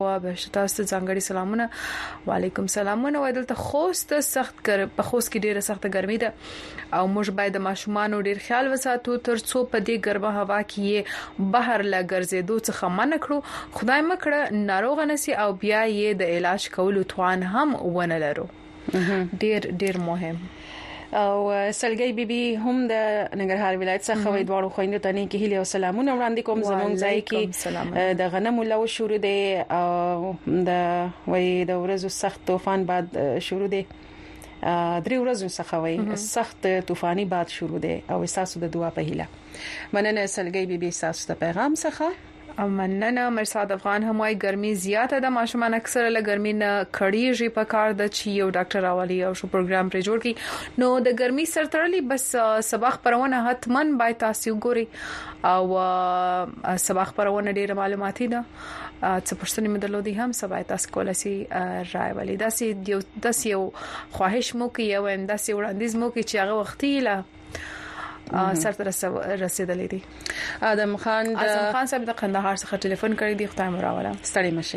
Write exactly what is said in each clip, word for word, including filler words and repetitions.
وابه تاسو ځانګړي سلامونه. وعلیکم سلامونه. ودلته خوست سخت ګر په خوست کې ډیره سخت ګرمي ده او موږ باید د ماشومان ډیر خیال وساتو ترڅو په دې ګرمه هوا کې بهر لا ګرځېدو څخه منع کړو. خدای مکړه ناروغ نسی او بیا یې د علاج کولو توان هم ونه لرو. ډیر ډیر مهم. او سلګي بيبي هم د ننګرهار ولایت څخه وې دوه خويندو ته نه کې هلي او سلامونه وړاندې کوم زمونږ ځای کې د غنمو لو شروع دي او د وې د ورځو سخت طوفان بعد شروع دي درې ورځې څخه وې سخت طوفاني بعد شروع دي او اساسو د دعا په هیله مننه سلګي بيبي اساسو د پیغام څخه مننه. مرساد افغان هم وايي ګرمي زیاته ده ماشومان اکثر له ګرمي نه کړيږي په کار د چي یو ډاکټر راولي او شو پروګرام پر جوړ کی نو د ګرمي سرتړلي بس سبق پرونه حتمن بای تاسو ګوري او سبق پرونه ډیره معلوماتي ده څه پښتني مدلودي هم سبا تاسو کولای شئ راولي داسې یو داسې یو خواهش مو کې یو انداسې وړاندیز مو کې چې هغه وختي لا سره رسیدلې دي. ادم خان د ادم خان صاحب د قندهار څخه ټلیفون کړی دی. خدای مو راوله. ستړي مشي.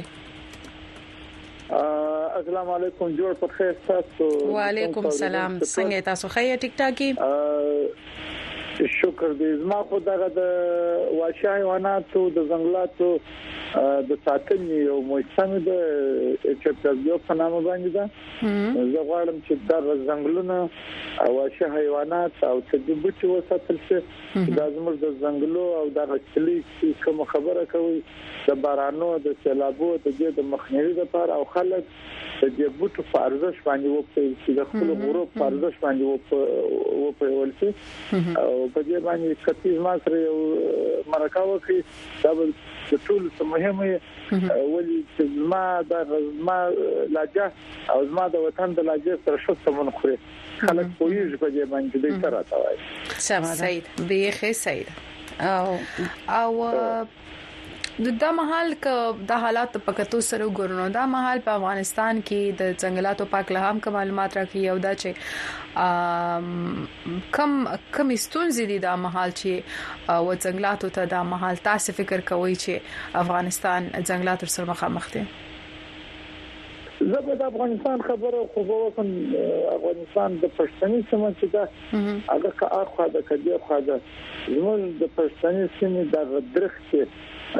السلام علیکم. جوړ په خیر تاسو. وعلیکم السلام. څنګه تاسو خیر ټیک ټاکي؟ شکر دې. زما خو دغه د وحشي حیواناتو د ځنګلاتو د ساتنې او موسمي د چپټاګیو په نامه باندې ده. زه غواړم چې د ځنګلونو او وحشي حیوانات او تجربه وساتل شي. دا زموږ د ځنګلو او د غچلي چې کوم خبره کوي د بارانو د سیلابو د دې د مخنیوي لپاره او خلک د دې بوټو په ارزښت باندې وپوي چې د خپل غروب په ارزښت باندې وپوي شي او په دې باندې کتیز ما سره یو مرکه وکړي. دا د ټول څه مهمه ولي چې ما د ما لاجه او زما د وطن د لاجه سره شو څه خوري خلک پوهیږي په دې باندې د سره تاوي. سم سید بیخي سید او او د دا محل ک د حالات په کتو سره ګورنو دا محل په افغانستان کې د ځنګلاتو پاک له هم کوم معلومات راکړي او دا چې کم کم استونزې دي دا محل چې او ځنګلاتو ته دا محل تاسو فکر کوئ چې افغانستان ځنګلاتو سره مخامخ دي؟ زه د افغانستان خبره خو وکم. افغانستان د پښتني سیمه چې دا هغه کا اخوا د کډي خوا د زموږ د پښتني سیمه د درخت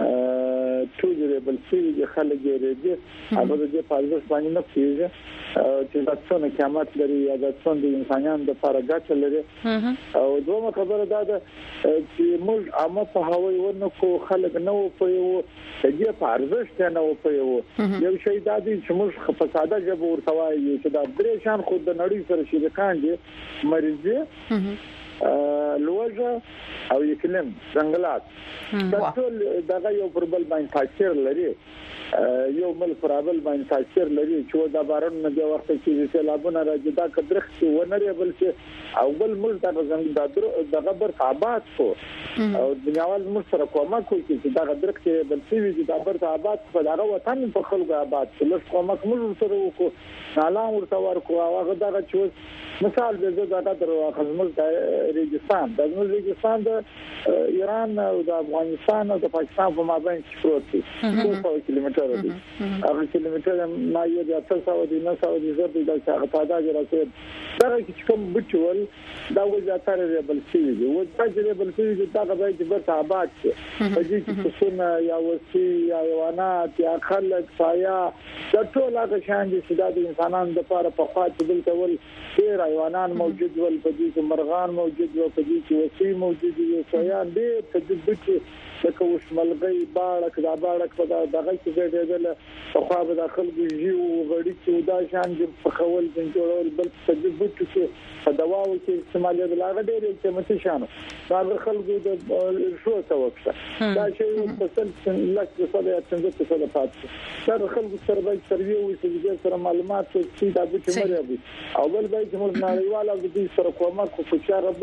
ټول ریبل سي خلک یې ریږي هغه د پالوس باندې نه پیږي چې دا څونه قیامت لري یا دا څونه د انسانانو د لپاره ګټه لري. او دومره خبره ده چې موږ عامه په هوای ورنه کو خلک نه و په یو دې په ارزښت نه و په یو یو شی د دې چې موږ په ساده ژبه ورته وایو چې دا درې شان خود د نړۍ سره شریکان دي مریضي لوجه او اقلیم ځنګلات دا ټول دغه یو پربل باندې تاثیر لري. یو مل پرابل باندې تاثیر لري چې دا باران نه دی وخت چې سیلابونه راځي دا کډرخت ونري بل چې او بل مل دا څنګه دغه بر آباد کو او دنیاوال مر سره کومه کوي چې دا درخت بل چې دا بر آباد په دغه وطن په خلکو آباد لږ کومه مر سره وکړو نالام ورته ورکو او هغه دغه چې مثال د زړه درو خدمت ریګستان د ریګستان د ایران او د افغانستان او د پاکستان په مابین کې پروت دی. څو سو کیلومتر دی. هغه کیلومتر ما یو د تاسو او د ناسو د زړه د هغه تعداد راځي. دا چې کوم بچول دا وځاتره ریبل سی دی. و چې ریبل سی دی دا غواړي چې برته آباد شي. په دې کې څونه یا وسی یا حیوانات یا خلک سایا دا ټول هغه شان دي چې د انسانانو لپاره په خاطر بل کول ډیر حیوانات موجود ول په دې کې مرغان موجود و په دې کې وسی موجود دي سیان ډیر تجربه کې لکه وشملګي باړک دا باړک په دغه کې ځای په خوا به داخل جیو غړي چې دا شان د خول د جوړول بل تجربه کې په دواو کې استعمالي بلاغه ډیر چې مت شانو دا خلکو د شو توکه دا شی په څل لکه څه د څنګه څه د پات دا خلکو سره به سروي او چې سره معلومات چې دا به تمري او بل به چې موږ نړیواله د دې سره کومه کو چې رب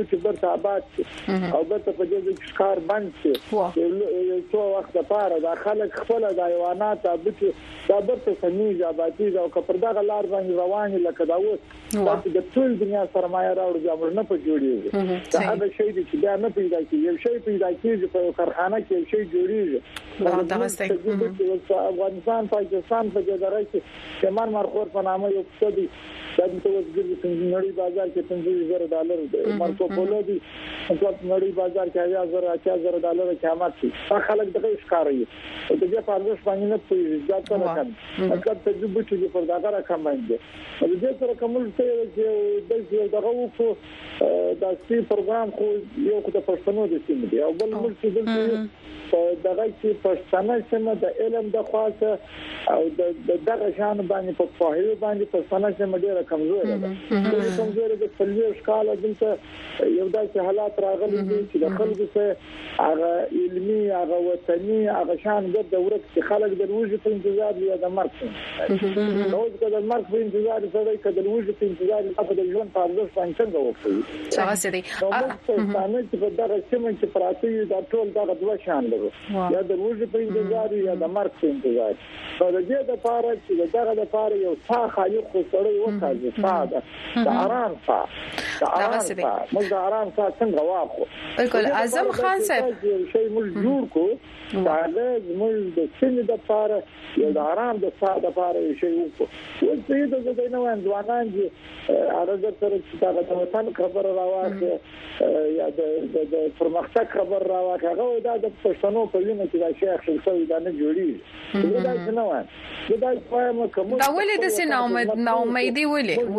بوټي برته آباد او برته په دې کې ښکار باندې یو څو وخت لپاره دا خلک خپل د حیوانات بوټي دا برته سمېږي آبادي او کپرداغه لار باندې روان لکه دا اوس د ټول دنیا سرمایه راوړي چې موږ نه په جوړیږي دا هغه شی دی چې بیا نه پیدا کیږي یو شی پیدا کیږي په کارخانه کې یو شی جوړیږي دا څنګه افغانستان پاکستان په دې درې کې شمال مرخور په نامه یو څه دی دا د توګه د نړۍ بازار کې پنځه زره ډالر دی مارکو پولو دی مطلب نړۍ بازار کې هزار زره اته زره ډالر قیمت شي دا خلک دغه ښکاري او دغه په ارزښت باندې نه پوهیږي دا څه راکړي مطلب ته د بوټي په دغه رقم باندې او دې سره کوم څه چې دغه وکړو دا سی پروګرام خو یو د پښتنو د سیمې دی او بل موږ چې دغه چې پښتنه سیمه د علم د خاصه او د دغه شان باندې په فاهمه باندې پښتنه سیمه ډیره کمزورې ده د کمزورې د تلويش کال دلته یو داسې حالات راغلي دي چې د خلکو څخه هغه علمي هغه وطني هغه شان ګرځي ورک چې خلک د وجود په انتظار دي د مرګ نو د مرګ په انتظار سره کله د وجود په انتظار په د ژوند په ارزښت باندې څنګه وکړي څنګه سړي پښتانه چې په دغه سیمه کې پراته دي دا ټول دغه دوه شان لري یا د وجود په انتظار یا د مرګ په انتظار په دې د لپاره چې دغه د لپاره یو څا خالق خو سره وکړي ساده د آرام څا د آرام څا موږ د آرام څا څنګه واخو بالکل اعظم خان صاحب شي موږ جوړ کو دا موږ د سیمې د لپاره یو د آرام د څا د لپاره شي وکړو او څه د دې نو ځوانان چې ارزه سره چې دا وطن خبر راوځي یا د د پرمختګ خبر راوځي هغه دا د پښتنو په وینه کې دا شیخ شلسوي دا نه جوړي دا څه نه وای دا وایم کوم دا ولې د سينه امید نو امیدي ولې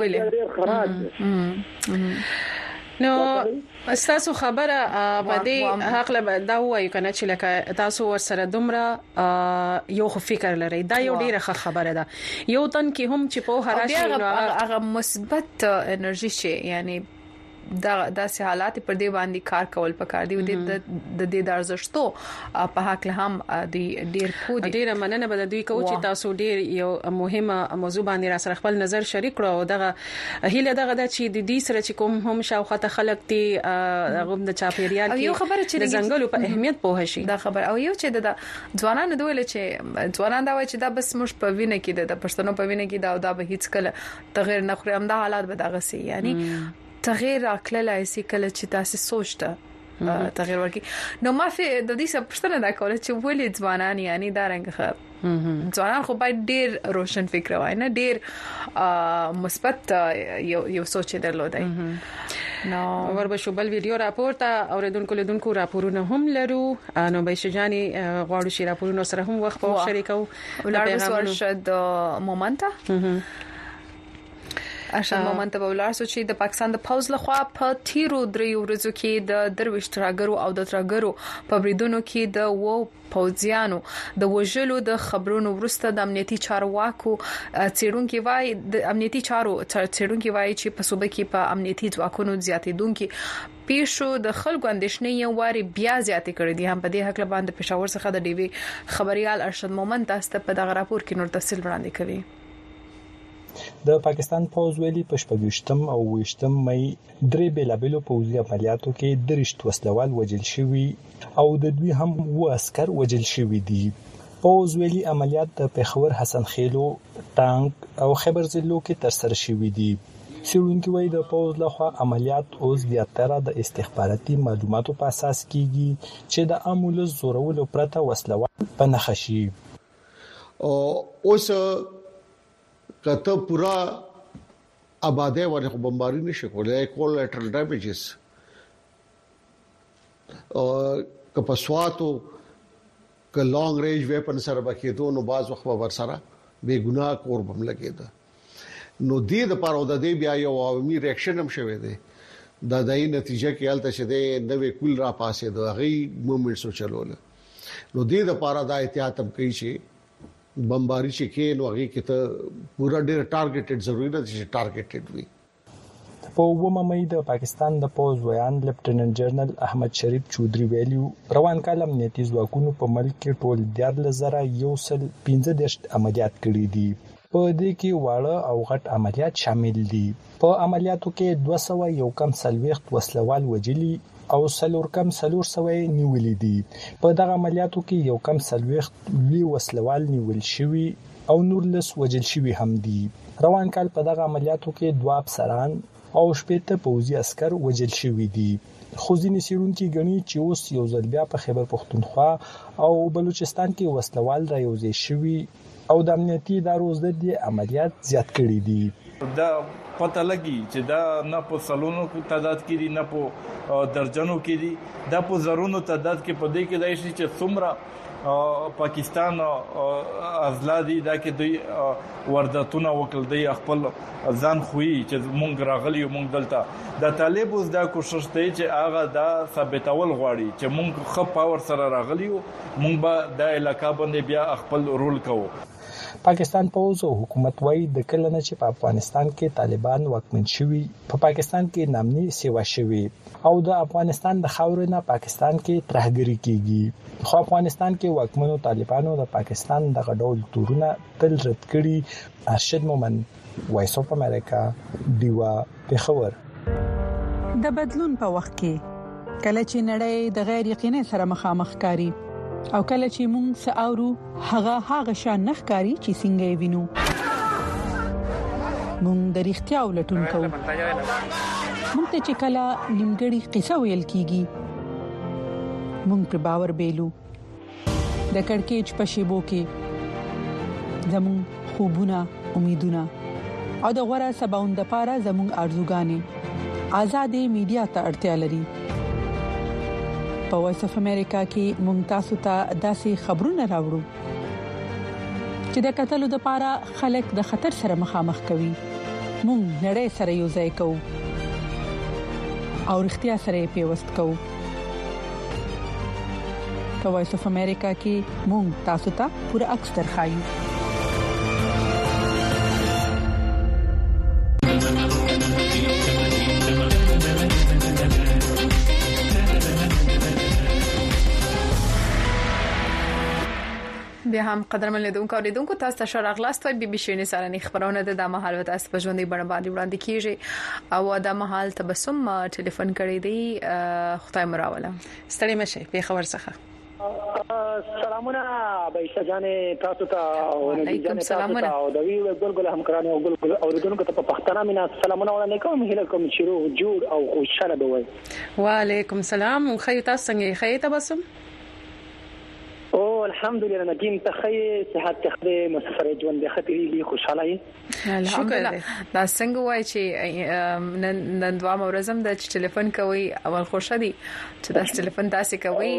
ولې نو تاسو خبره په دې حق له دا وایي کنه چې لکه تاسو ورسره دومره یو خو فکر لري دا یو ډیره ښه خبره ده یو تن کې هم چې په هراشي هغه مثبت انرژي شي یعنی دا داسې حالات پر دې باندې کار کول پکار دي د د دې درزشتو په حق له هم د ډیر کو دي ډیر مننه بد دوی کو چې تاسو ډیر یو مهمه موضوع باندې را سره خپل نظر شریک کړو او دغه هیله دغه د چې د دې سره چې کوم هم شاوخته خلک دي هغه د چاپیریال کې یو خبره چې د ځنګلو په اهمیت پوه شي دا خبر او یو چې د ځوانانو دوی چې ځوانان دا وایي چې دا بس مش په وینه کې د پښتنو په وینه کې دا دا به هیڅ کله تغیر نه خوري هم دا حالات به دغه سي یعنی تغیر راکلای سي کله چې تاسو سوچته تغیر ورکی نو ما فی د دې څه پښتنه دا کوله چې ولې ځوانان یعنی دا رنګ خ ځوانان خو باید ډیر روشن فکر وای نه ډیر مثبت یو یو سوچ درلودای نو وربشو بل ویډیو راپورته اوریدونکو لیدونکو راپورونه هم لرو نو به شجانی غواړو شي راپورونه سره هم وخت په شریکو ولر ورشد مومنته اشن مومنت په ولر سو چې د پاکستان د پوز لخوا په تیرو دریو ورځو کې د درويش تراګرو او د تراګرو په بریدونو کې د وو پوزیانو د وژلو د خبرونو ورسته د امنیتي چارواکو چیرونکو وای د امنیتي چارو چیرونکو وای چې په صوبه کې په امنیتي ځواکونو زیاتېدونکو پیښو د خلکو اندېښنې یو واري بیا زیاتې کړې دي هم په دې حق باندې پېښور څخه د ډي وی خبريال ارشد مومنت است په دغه راپور کې نور تفصیل وړاندې کوي د پاکستان پوز ویلي په شپږشتم او وشتم مې درې بیلابلو پوزي عملیاتو کې درشت وسلوال وجل شوی او د دوی هم و عسكر وجل شوی دي پوز ویلي عملیات د پیښور حسن خیلو ټانک او خیبر ضلعو کې تر سره شوی دي سیرونکو وای د پوز لخوا عملیات اوس زیاتره د استخباراتي معلوماتو په اساس کیږي چې د امول زورولو پرته وسلوال په نخښي او اوس کته پورا آباده ورته بمباری نشي کولای کولیټرل ډیمیجز او کپسواتو ک لانګ رینج ویپن سره بکیدو نو باز وخت ور سره بے ګناه کور بم لګیدا نو دې د پاره د دې بیا یو عوامي ریاکشن هم شوه دی د دای نتیجه کې الته شه دی نوې کول را پاسې د غي موومېنټس چلول نو دې د پاره د احتیاط هم کوي شي بمباری چې کې نو هغه کې ته پورا ډېر ټارګټډ ضروري ده چې ټارګټډ وي په ومه مې د پاکستان د پوز ویان لیفټیننټ جنرال احمد شریف چودري ویلیو روان کال امنیتي ځواکونو په ملک کې ټول دیار لزره یو سل پنځه دیش عملیات کړي دي په دې کې واړه او غټ عملیات شامل دي. په عملیاتو کې دوه سوه یو کم سلويخت وسلوال وجلي او سلور کم سلور سوي نیولې دي. په دغه عملیاتو کې یو کم سلويخت لوی وسلوال نیول شوی او نور لس وجل شوی هم دي. روان کال په دغه عملیاتو کې دوه افسران او شپږ پوځي عسكر وجل شوی دي. خو ځینې سیرونکي غني چې اوس یو ځل بیا په خیبر پختونخوا او بلوچستان کې وسلوال را یوځای شوی او د امنیتي ادارو زده عملیات زیات کړي دي. دا پته لګي چې دا نه په سلونو کې تعداد کې دي نه په درجنو کې دي، دا په زرونو تعداد کې په دې کې دای شي چې څومره پاکستان ازلادي دا کې دوی وردتونه وکړل دی خپل ځان خوې چې مونږ راغلی مونږ دلته د طالب اوس دا کوشش دی چې هغه دا ثابتول غواړي چې مونږ خپ پاور سره راغلی یو، مونږ به د علاقې باندې بیا خپل رول کوو. پاکستان پوز او حکومت وايي د کله نه چې په افغانستان کې طالبان واکمن شوي په پاکستان کې نامني سیوا شوي او د افغانستان د خاورې نه پاکستان کې ترهګری کیږي. خو افغانستان کې واکمنو طالبانو د پاکستان د غډول تورونه تل رد کړي. ارشد مومن، وایس اف امریکا، دیوا پیښور. د بدلون په وخت کې کله چې نړۍ د غیر یقیني سره مخامخ کاری او کله چې موږ ساورو هغه هغه شان نخکاری چې څنګه وینو موږ د اړتیا ولټون کوو. موږ ته چې کله نیمګړی قصه ویل کیږي موږ پر باور بیلو. د کڑکېچ په شیبو کې زموږ خوبونه، امیدونه او د غوړه سباوند لپاره زموږ ارزوګانې آزادې میډیا ته اړتیا لري. په وایس اف امریکا کې ممتاز ته داسې خبرونه راوړو چې د قتل لپاره خلک د خطر سره مخامخ کوي. مونږ نړۍ سره یو ځای کوو او اړتیا سره پیوست کوو. په وایس اف امریکا کې مونږ تاسو ته پوره عکس درخایو. بیا هم قدرمن لیدونکو او لیدونکو تاسو ته شراغلاست وای بي بي شي نسالني خبرونه د مهال و تاسو په ژوندۍ بڼه باندې وړاندې کیږي او د مهال تبسم ټلیفون کړی دی. خدای مراوله ستړي مشه په خبر څخه. سلامونه بایشه جان تاسو ته او علیکم سلام او د وی ګلګل همکارانو او ګلګل اوریدونکو ته په پښتنه مینا سلامونه وړاندې کوم. هله کوم شروع جوړ او خوشاله به وای. وعلیکم سلام خو تاسو څنګه خې تبسم؟ او الحمدلله ندیم تخی صحت تخدي مسافر ژوند خطرې خوشاله. الحمدلله. دا څنګه وای چې نن دوه مورزم د ټلیفون کوي اول خوشا دي چې دا ټلیفون تاسو کوي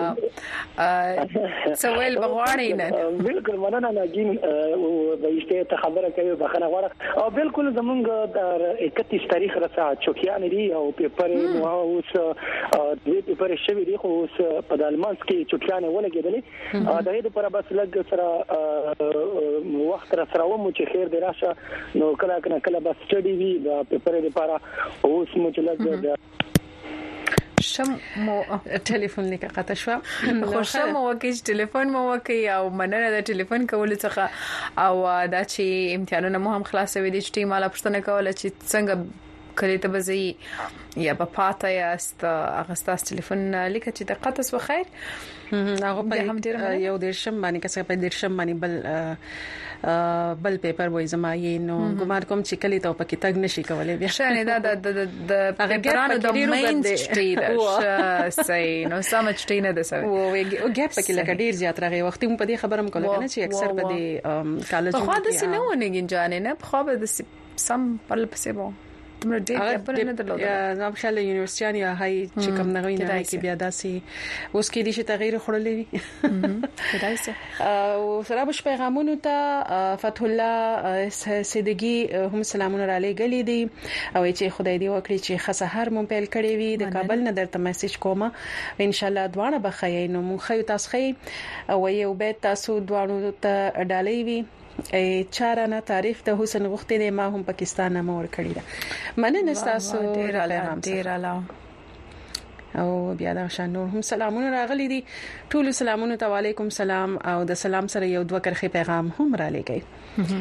سوال بغواړي نه بالکل مننه ناجین او بهشته ته خبره کوي بخنه غواړه او بالکل زمونږ د اکتیس تاریخ راځه چوکیان دي او پیپر نو اوس د پیپر شوی دی خو اوس په دالمانس کې چوکیان ولګیدلې د دې لپاره بس لګ سره وخت را سره و مو چې خیر دی راشه نو کله کله کله بس سټډي وی د پیپر لپاره اوس مو چې لګ شم مو ټلیفون لیکه قطع شو خو شم مو کې ټلیفون مو کې او مننه د ټلیفون کول څخه او دا چې امتحانونه مو هم خلاصوي دي چې مالا پښتنه کوله چې څنګه کله ته بزي یا په پاته یا است اغستاس ټلیفون لیکه چې د قطس وخیر هغه په یو درشم باندې کسه په درشم باندې بل بل پیپر وای زما یې نو ګمان کوم چې کلی ته پکې تګ نشي کولای بیا شنه دا د د پیپرانو د مین سټریټ سي نو سم چټی نه ده سوي او ګیپ پکې لکه ډیر زیات راغی وخت هم په دې خبرم کوله کنه چې اکثر په دې کالج خو د سينو نه گنجانه نه خو به د سم پر پسې وو تمره ډېر په نه درلود یا نو خاله یونیورسيټي یا هاي چې کوم نه ویني کې بیا داسي اوس کې دي چې تغییر خړلې وي خدای سه او سره بش پیغامونو ته فتح الله سیدګي هم سلامونه را لګلې دي او چې خدای دې وکړي چې خسهر مون پیل کړی وي د کابل نه درته میسج کومه ان شاء الله دوانه بخای نو مون خو تاسو خي او یو بیت تاسو دوانو ته ډالې وي ای چارانه تاریخ ته حسن غوښتي د ما هم پاکستان نه مور کړی دا مننه تاسو ډیر اعلی ډیر اعلی او بیا دا شان نور هم سلامونه راغلي دي ټول سلامونه ته وعلیکم سلام او د سلام سره یو دوه کرخي پیغام هم را لګي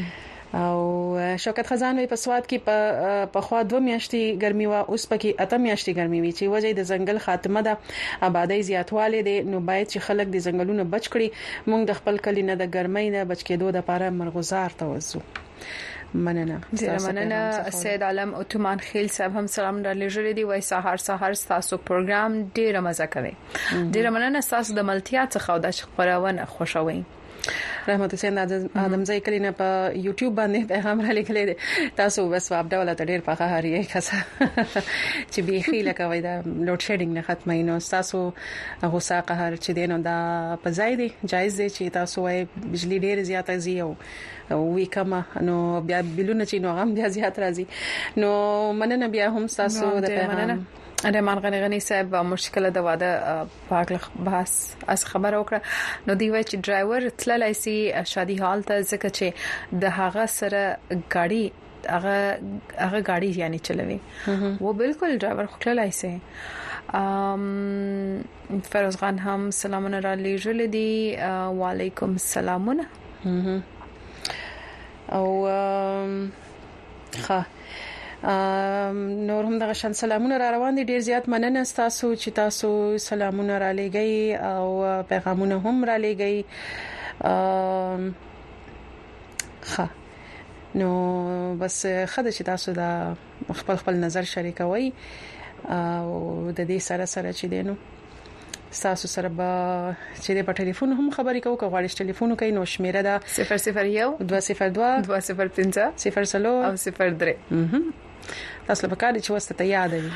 او شوکت خزان په سواد کې په په خوا دوه میاشتې ګرمي وا اوس پکې اته میاشتې ګرمي وي چې وجه د ځنګل خاتمه ده آبادی زیاتواله دي نو باید چې خلک د ځنګلونو بچ کړي موږ د خپل کلی نه د ګرمۍ نه بچ کېدو لپاره مرغزار توسو مننه مننه سید عالم عثمان خیل صاحب هم سلام را لېږلې دی وای سحر سحر تاسو پروګرام ډیر مزه کوي ډیر مننه تاسو د ملتیا څخه او د خبرونه خوشوي رحمت حسین ادمزای کلینه په یوټیوب باندې پیغام را لیکلی دی تاسو بس واب ډول ته ډیر پخه هري کسه چې به خېله کوي دا لوډ شیډینګ نه ختمه نو تاسو غوسه قهر چې دینو دا په ځای دی جایز دی چې تاسو وايي بجلی ډیر زیاته زیو وی کما نو بیا بلونه چې نو غم بیا زیات راځي نو مننه بیا هم تاسو د پیغام رحمان غنی غنی صاحب مشکل د واده پاک بحث از خبر وکړه نو دی وای چې ډرایور تللای سي شادي حال ته ځکه چې د هغه سره ګاډي هغه هغه ګاډي یعنی چلوي و بالکل ډرایور خللای سي ام فیروز خان هم سلامونه را لېږل دي وعلیکم السلامونه او ښه نور هم دغه شان سلامونه را روان دي ډیر زیات مننه تاسو چې تاسو سلامونه را لېږئ او پیغامونه هم را لېږئ ښه نو بس خدای چې تاسو دا خپل خپل نظر شریکوي او د دې سره سره چې دینو تاسو سره به چې په ټلیفون هم خبرې کوو که غواړئ ټلیفون کوئ نو شمیره ده صفر صفر یو دوه صفر دوه دوه صفر پنځه صفر څلور او صفر درې تاسو په کار چې وسته ته یاد وي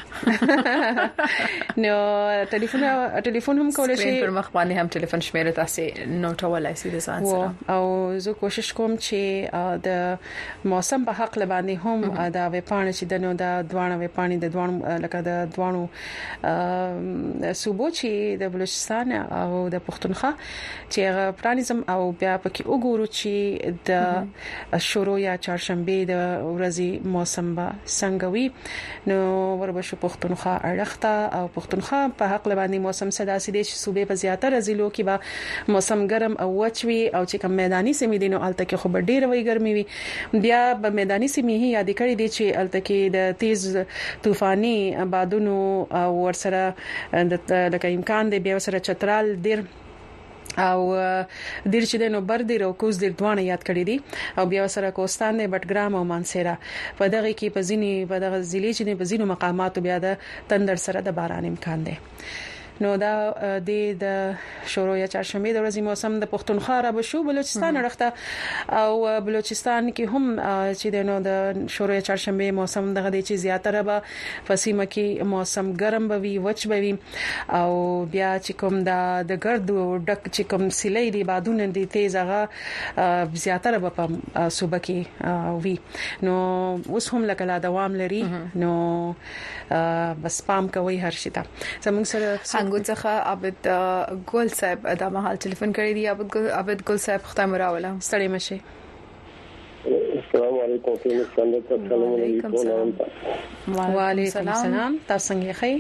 نو ټلیفون ټلیفون هم کولای شي پر مخ باندې هم ټلیفون شمیره تاسو نوٹ ولای شي د ځان سره او زه کوشش کوم چې د موسم په حق باندې هم دا وې پانی چې دنو دا دوانه وې پانی د دوانو لکه د دوانو صوبو چې د بلوچستان او د پښتونخوا چې پرانیزم او بیا پکې وګورو چې د شروع یا چهارشنبه د ورځې موسم به څنګه وي نو وربشو پښتونخوا اړخته او پښتونخوا په حق باندې موسم صدا سي دي چې صوبې په زیاتره ضلعو کې به موسم ګرم او وچوي او چې کوم میداني سیمې دي نو الته کې خو ډېر وي ګرمي وي بیا په میداني سیمې هي یاد کړی دي چې الته کې د تیز طوفاني بادونو او ورسره د لکه امکان دی بیا سره چترال ډېر او دیر چې دنو بر دی او کوز دیر دوانه یاد کړی دي او بیا سره کوستان دی بټګرام او مانسیرا په دغه کې په ځینی په دغه ضلع چې په ځینو مقاماتو بیا د تندر سره د باران امکان دی نو دا د شروع یا چهارشنبه د ورځې موسم د پښتونخوا را بشو بلوچستان اړخته او بلوچستان کې هم چې د نو د شروع یا چهارشنبه موسم دغه د چې زیاتره به فسیمه کې موسم ګرم به وي وچ به وي او بیا چې کوم د د ګرد ډک چې کوم سیلې دی بادونه دي تیز هغه زیاتره به په صوبه کې وي نو اوس هم لکه لا دوام لري نو بس پام کوي هر شي ته زموږ سره څنګه څخه عبد ګل صاحب دا مهال ټلیفون کړی دی عبد ګل عبد ګل صاحب ختم راوله ستړي مشه السلام علیکم څنګه السلام علیکم وعلیکم السلام تاسو څنګه ښه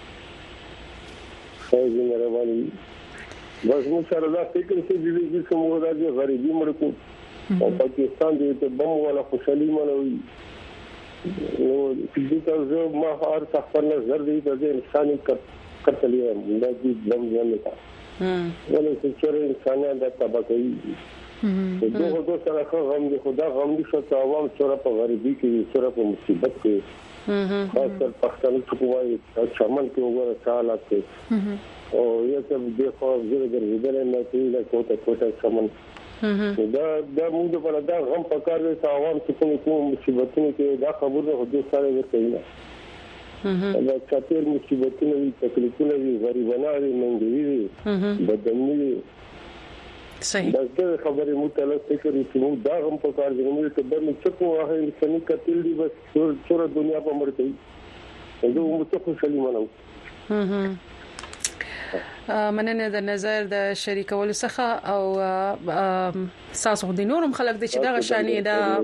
خیر مهرباني بس مو سره دا فکر چې دې چې کومه راځي غریبي مړ کو او پاکستان دې ته بم ولا خوشالي ملوي نو دې تاسو ما هر څه خپل نظر دی د انساني کتلې د دې بم ځای ته هم ولې چې انسانان د طبقه دغه دوه سره غم دي خدا غم دي چې عوام سره په غریبي کې سره په مصیبت کې خاص کر پښتون څخه چې چمن کې وګوره حالات کې او یو څه د خو زړه ګرځیدل نه چې له کوټه کوټه چمن دا دا موږ په لاره غم پکار دي چې عوام څخه کوم مصیبتونه کې دا خبره هدو سره ورته نه دا چاپیر مصیبتونه وي تکلیفونه وي غریبانه وي منګوي وي بدني صحیح دا څه خبره متعلق فکر چې موږ دا هم په کار دی موږ ته برني څه کوه هغه انساني کتل دي بس ټول دنیا په مرته وي دا موږ څه خوشالي منو مننه د نظر د شریکولو څخه او تاسو د نورم خلک د چې د غشانې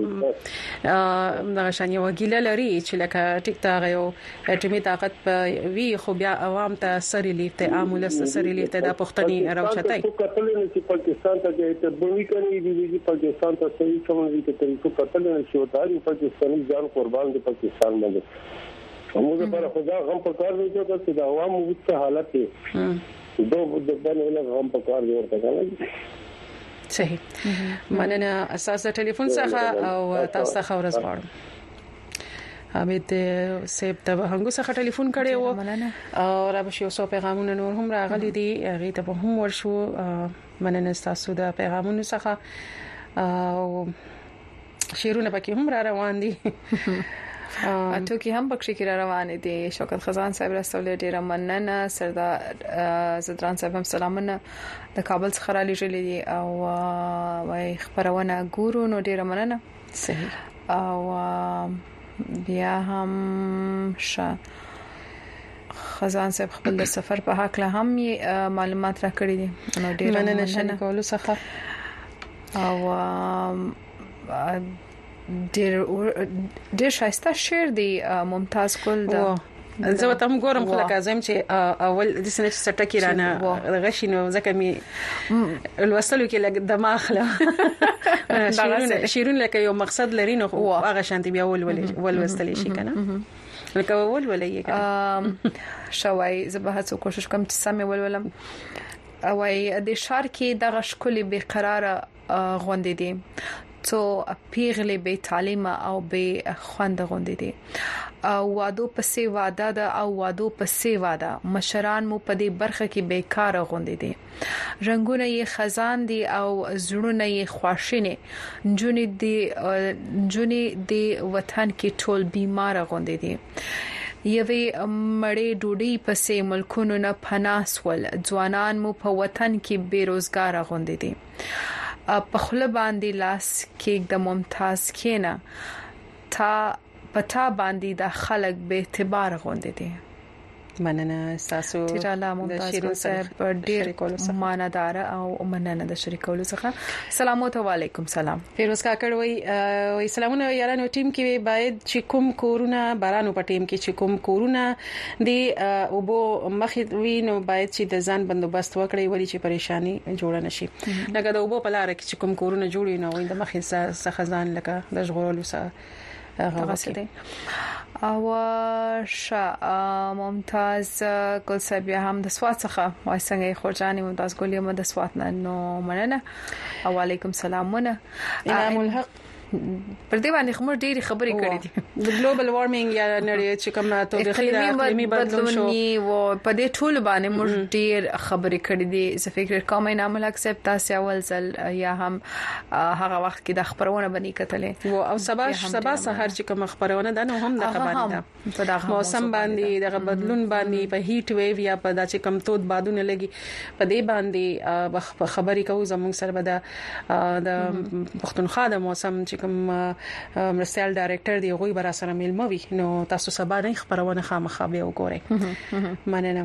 د د غشانې وګیله لري چې لکه ټیک ټاک یو اټمی طاقت په وی خو بیا عوام ته سری لیفته عامل سری لیفته د پښتني راوچتای کتل نه چې پاکستان ته د بومي کني د پاکستان ته صحیح کومې د طریقو کتل نه شو تاری پاکستاني ځان قربان د پاکستان باندې موږ پر خدا غم په کار دی چې د عوامو په حالت کې دوه د باندې غم په کار دی ورته صحیح مننه اساس ټلیفون څخه او تاسو ته خبر زغړم حمید سیب ته هغه څخه ټلیفون کړي وو او را به شو سو پیغامونه نور هم راغلي دي هغه ته هم ورشو مننه تاسو د پیغامونو څخه او شیرونه پکې هم را روان دي اته کې هم بخښي کې روان دي شوکت خزان صاحب رسول ډیر مننه سردار زدران صاحب هم سلامونه د کابل څخه را لېږلې دي او وايي خبرونه ګورو نو ډیر مننه صحیح او بیا هم ش خزان صاحب خپل د سفر په حق له هم معلومات را کړی دي نو ډیر مننه شریکولو څخه او ډیر ډیر شایسته شعر دی ممتاز ګل دا زه وته هم ګورم خو لکه زم چې اول د سنت سټکی رانه غشینو ځکه می الوصلو کې لګ دماغ له شیرون شیرون لکه یو مقصد لري نو هغه شانتي بیا ول ول وستلی شي کنه لکه ول ولې کنه شوي زه به هڅه کوشش کوم چې سم ول ولم او د شار کې د غشکلي به قرار غوندې دي تو پیغله به تعلیم او به خوند غوندې دي او وادو پسې واده ده او وادو پسې واده مشران مو په دې برخه کې بیکار غوندې دي رنگونه یې خزان دي او زړونه یې خواشینه جونې دي جونې دي وطن کې ټول بیمار غوندې دي یوه مړې ډوډۍ پسې ملکونو نه پناسول ځوانان مو په وطن کې بیروزګار غوندې دي په خله باندې لاس کې د ممتاز کینا تا پتا باندې د خلک به اعتبار غوندې دي مننه تاسو تیراله ممتاز صاحب ډیر ماندار او مننه د شریکولو څخه سلام علیکم سلام فیروز کاکړ وای وای سلامونه یارانو ټیم کې باید چې کوم کورونا بارانو په ټیم کې چې کوم کورونا دی او بو مخې وینو باید چې د ځان بندوبست وکړي ولی چې پریشانی جوړ نشي لکه د وبو په لار کې چې کوم کورونا جوړي نو د مخې څخه ځان لکه د ژغورلو سره هغه څه او شا ممتاز ګل صاحب هم د سوات څخه وای څنګه خورجاني ممتاز ګل یم د سوات نه نو مننه او علیکم سلامونه انعام الحق پر دې باندې خمر ډېری خبرې کړې دي د ګلوبل وارمینګ یا نړۍ چې کوم توګه د اقلیمي بدلون شو او په دې ټول باندې موږ ډېر خبرې کړې دي زه فکر کوم انعام الحق صاحب تاسو اول ځل یا هم هغه وخت کې د خبرونه باندې کتلې او سبا سبا سحر چې کوم خبرونه ده نو هم د خبرونه ده موسم باندې د بدلون باندې په هیټ ویو یا په داسې کم تود بادونه لګي په دې باندې خبرې کوو زموږ سره به د پښتونخوا د موسم چې کوم مرستيال ډایریکټر دی غوي برا سره ملموي نو تاسو سبا نه خبرونه خامخا به وګورئ مننه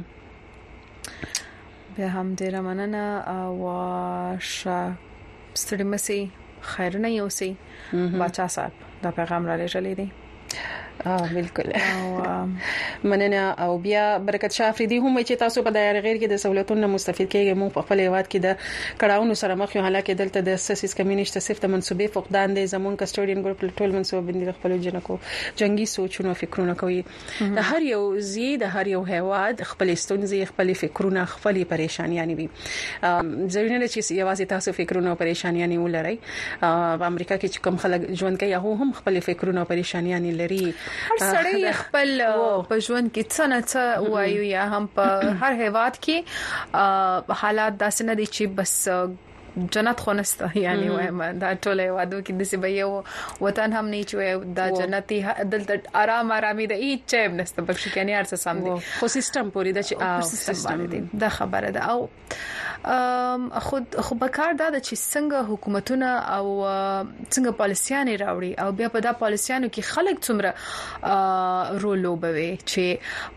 به هم ډیر مننه او ش ستړي خیر نه یوسي بچا صاحب دا پیغام را لېږلی دی اه بالکل مننه او بیا برکت شاه افریدي هم چې تاسو په دایره غیر کې د سہولتونو مستفید کېږئ مو په خپل هیواد کې د کړهونو سره مخ یو حالکه دلته د سیس کمیونټ صفته منسوبې فقدان دي زمون کسټوډین ګروپ ټول منسوب بندي خپل جنکو جنگي سوچونه فکرونه کوي د هر یو زی د هر یو هیواد خپل ستونزې خپل فکرونه خپل پریشانیاں وي ضروري نه چې یوازې تاسو فکرونه او پریشانیاں ولرئ په امریکا کې کوم خلک ژوند کوي هغه هم خپل فکرونه او پریشانیاں لري هر سړی خپل په ژوند کې څه نه څه وایو یا هم په هر هیواد کې حالات داسې نه دي چې بس جنت خو نسته یعنی وایم دا ټول هیوادو کې د سی یو وطن هم نه چې دا جنتي دلته آرام آرامي د هیڅ چم نسته بلکې کني ارڅ سم دي خو سیستم پوری د چې سیستم دي دا خبره ده او خود خو بکار دا چې څنګه حکومتونه او څنګه پالیسيانې راوړي او بیا په دا پالیسيانو کې خلک څومره رول لوبوي چې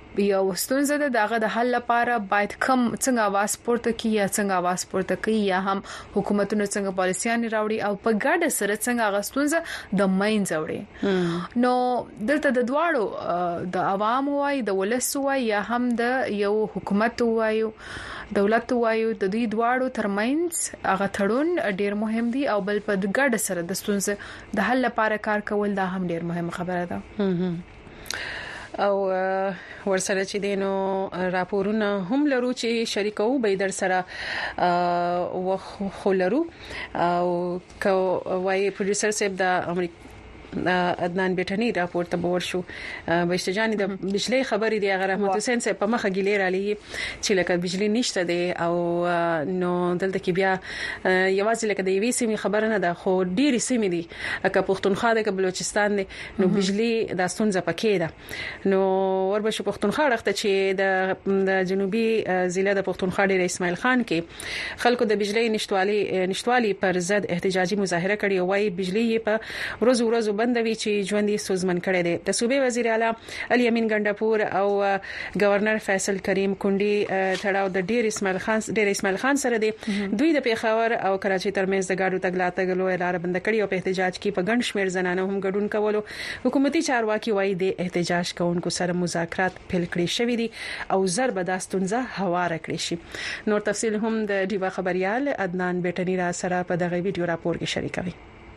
یو ستونزه ده دغه د حل لپاره باید کم څنګه आवाज پورته کی یا څنګه आवाज پورته کی یا هم حکومتونو څنګه پالیسيان راوړي او په ګډه سره څنګه غستونزه د ماینز وړي نو دلته د دواړو د عوام وای د ولس وای یا هم د یو حکومت وایو دولت وایو د دوی دواړو ترمنځ هغه تړون ډیر مهم دی او بل په ګډه سره د ستونزه د حل لپاره کار کول دا هم ډیر مهم خبره ده او ورسره چې دینو راپورونه هم لرو چې شریکو به در سره وخلرو او کو وای پروډوسر صاحب د امریکا عدنان بیٹنی راپور ته ور شو بشتجانی د بجلی خبرې دی هغه رحمت حسین صاحب په مخه ګیلې را لې چې لکه بجلی نشته دی او نو دلته کې بیا یوازې لکه د یوې سیمې خبره نه ده خو ډېری سیمې دي لکه پښتونخوا د بلوچستان دی نو بجلی د ستونزه پکې ده نو وربشو پښتونخوا راخته چې د جنوبي ضلع د پښتونخوا ډېر اسماعیل خان کې خلکو د بجلی نشټوالي نشټوالي پر ضد احتجاجي مظاهره کړې وای بجلی په ورځ ورځ بندوي چې ژوندۍ سوزمن کړي دي د صوبې وزیر اعلی علي امین ګندپور او گورنر فیصل کریم کونډي تړاو د ډیر اسماعیل خان ډیر اسماعیل خان سره دي دوی د پیښور او کراچي ترمنځ د گاډو تګلا تګلو لار بند کړي او په احتجاج کې په ګڼ شمېر زنانه هم ګډون کولو حکومتي چارواکي وایي د احتجاج کوونکو سره مذاکرات پیل کړي شوې دي او ضرب داستونزه هواره کړی شي نور تفصیل هم د ډیوا خبريال عدنان بیٹنی را سره په دغه ویډیو راپور کې شریکوي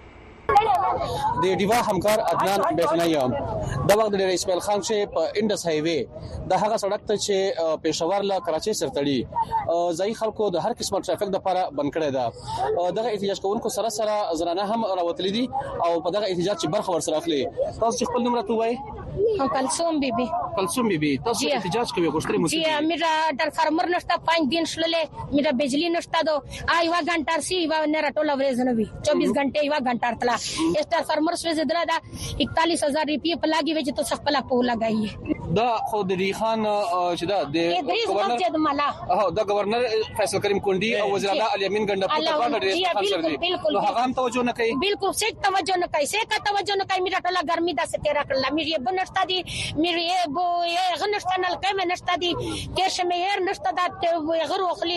د ډیوا همکار عدنان بیٹنی یم د وخت د اسماعیل خان چې په انډس های وی د هغه سړک ته چې پېښور له کراچي سره تړي ځای خلکو د هر قسمه ټرافیک د لپاره بند کړی دا دغه احتجاج کوونکو سره سره زنانه هم راوتلي دي او په دغه احتجاج چې برخه ورسره اخلي تاسو خپل نوم راته وایي हम कलसुम बीबी कलसुम बीबी तब एहतजाज के गोश्तरी मुझे जी मेरा ट्रांसफार्मर नष्टा पाँच दिन शुले मेरा बिजली नष्टा दो आई वा घंटा सी वा नेरा टोला वरेज नवी चौबीस घंटे वा घंटा तला इस ट्रांसफार्मर से जदला दा इकतालीस हज़ार रुपए पलागी वेज तो सखपला पो लगाई है دا خودری خان چې دا د گورنر اه دا گورنر فیصل کریم کونډي او وزیر اعلی علي امین ګندپور په اړه ډېر خبر دي نو هغه هم توجه نه کوي بالکل سیک توجه نه کوي سیک توجه نه کوي میرا ټولا ګرمي دا ستیرا کړل میری بنشتا دي میری بو یې غنشتا نل کې مې نشتا دي کیش مې هر نشتا دا غرو خلی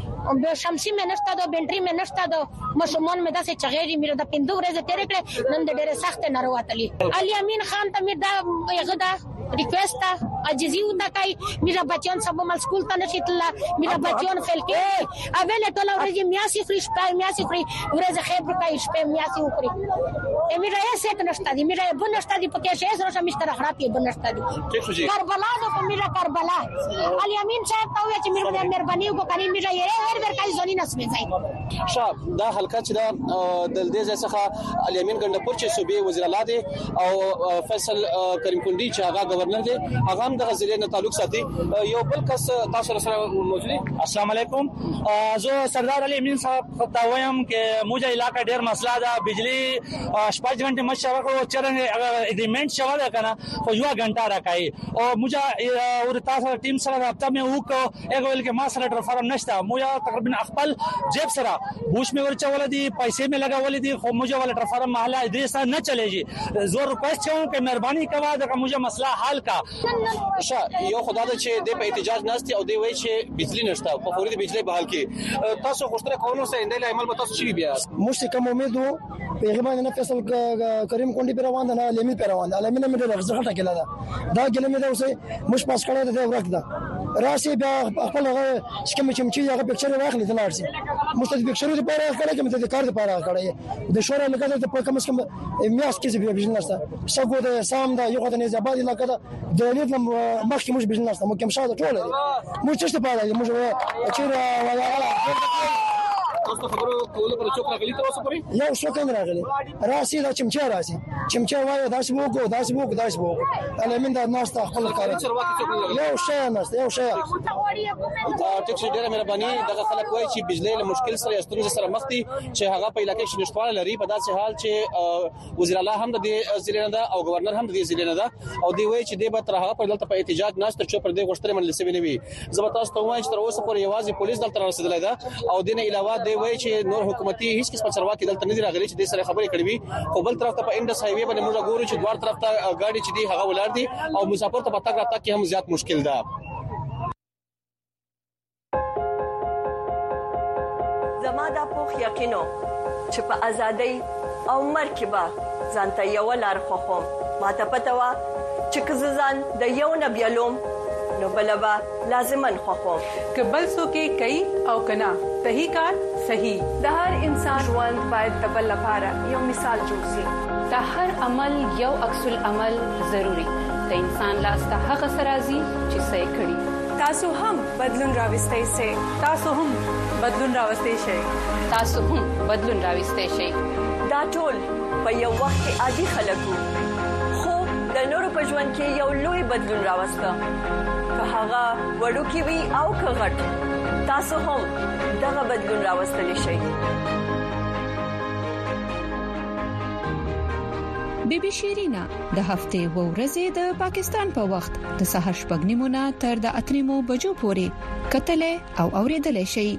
به شمسي مې نشتا دو بنټري مې نشتا دو مشمون مې داسې چغېری میرا د پندو ورځ تیرې کړې نن د ډېر سخت نه وروتلی علي امین خان ته مې دا یغه دا ریکوست عجزی ودا کوي میرا بچیان سب مال سکول ته نشي تللا میرا بچیان فل کې اوله ټول ورځ میاسي خري شپه میاسي خري ورځ خیبر کوي شپه میاسي خري میرا یې سیک نشتا دي میرا یې بنشتا دي پکې شې سره شمشتره خراب یې بنشتا دي کربلا نو میرا کربلا علي امین صاحب ته وې چې میرا مهرباني وکړي میرا یې هر ور کوي ځونی نسمه ځای شاب دا حلقه چې دا د دې ځکه علي امین ګندپور چې صوبې وزیر اعلی دي او فیصل کریم کونډي چې هغه گورنر دي هغه هم د ضلع نه تعلق ساتي یو بل کس تاسو سره موجود دي السلام علیکم زه سردار علي امین صاحب ته وایم چې موږ علاقې ډېر مسله ده بجلی شپږ غنټه مشوره کوو چې اګریمنت شوه ده کنه خو یو غنټه راکای او موږ ور تاسو ټیم سره رابطه مې وکړو هغه ول کې ما سره ټرفارم نشته موږ تقریبا خپل جیب سره بوش مې ورچول دي پیسې مې لګول دي خو موږ ول ټرفارم محله دې سره نه چلےږي زه ریکوست کوم چې مهرباني کوه دا موږ مسله حل کا شا یو خدای ته چې د په احتجاج نهستی او دی وای چې بجلی نشته په فوري د بجلی بحال کې تاسو خوشتره کولو سره اندل عمل به تاسو شي بیا مشت کوم امید وو پیغمبر نه فیصل کریم کونډي پر روان نه لمی پر روان نه لمی نه مې د ځخه ټکل دا دا ګلمه دا اوسه مش پاس کړه دا ورکړه راسي بیا خپل هغه شکم چمچي هغه پکچر واخلي د لارسي مستد پکچر د پاره کړه کې مته د کار د پاره کړه د شورا لګا د کم کم میاس کې بیا بجلی نشته څنګه د سام دا یو غته نه زبادي لګا د دلیل مخکې مش بجلی نشته مو کوم شاده ټوله مو څه ته پاره مو چې ولا تاسو خبرو کولو پر چوک راغلی تاسو پرې یو څو کم راغلی راسي دا چمچا راسي چمچا وایو داس وګو داس وګو داس وګو علمین دا ناس ته خپل کار یو شی ناس یو شی ټیک شي ډیره مهرباني دغه خلک وایي چې بجلی له مشکل سره استونزه سره مخ دي چې هغه په علاقې کې نشټواله لري په داسې حال چې وزیر اعلی هم د دې ضلع نه ده او گورنر هم د دې ضلع نه ده او دی وایي چې د به تر هغه پر دلته په احتجاج نه ستر چې پر دې غوښتنه منل سوي نه وي زه تاسو ته وایم چې تر اوسه پورې یوازې پولیس دلته رسیدلای ده او دینه علاوه دی وایي چې نور حکومتي هیڅ کس په چرواکي دلته نه دی راغلي چې د سره خبرې کړې وي خو بل طرف ته په انډس هایوي باندې موږ ګورو چې دوار طرف ته ګاډي چې دی هغه ولر دي او مسافر ته پتاګ راته کې هم زیات مشکل ده زما د پوخ یقینو چې په ازادۍ او مرکبه ځانته یو لار خوخم ماته پته وا چې کززان د یو نبیلوم نو بلبا لازمن خوخم کبل سو کې کوي او کنا صحیح کار صحیح د هر انسان ژوند باید د بل لپاره یو مثال جوړ شي د هر عمل یو عکس العمل ضروری د انسان لاسته هغه سرازي چې صحیح کړي تاسو هم بدلون راوستئ سي تاسو هم بدلون راوستئ شئ تاسو هم بدلون راوستئ شئ دا ټول په یو وخت کې عادي خلکو خو د نورو په ژوند کې یو لوی بدلون راوسته که هغه وړوکی وي او که غټ تاسو هم دغه بدلون راوستلی شئ بیبي شیرینا د هفته و ورځې د پاکستان په وخت د سحر شپږ نیمو تر د اتریمو بجو پورې کتلې او اوریدلې شي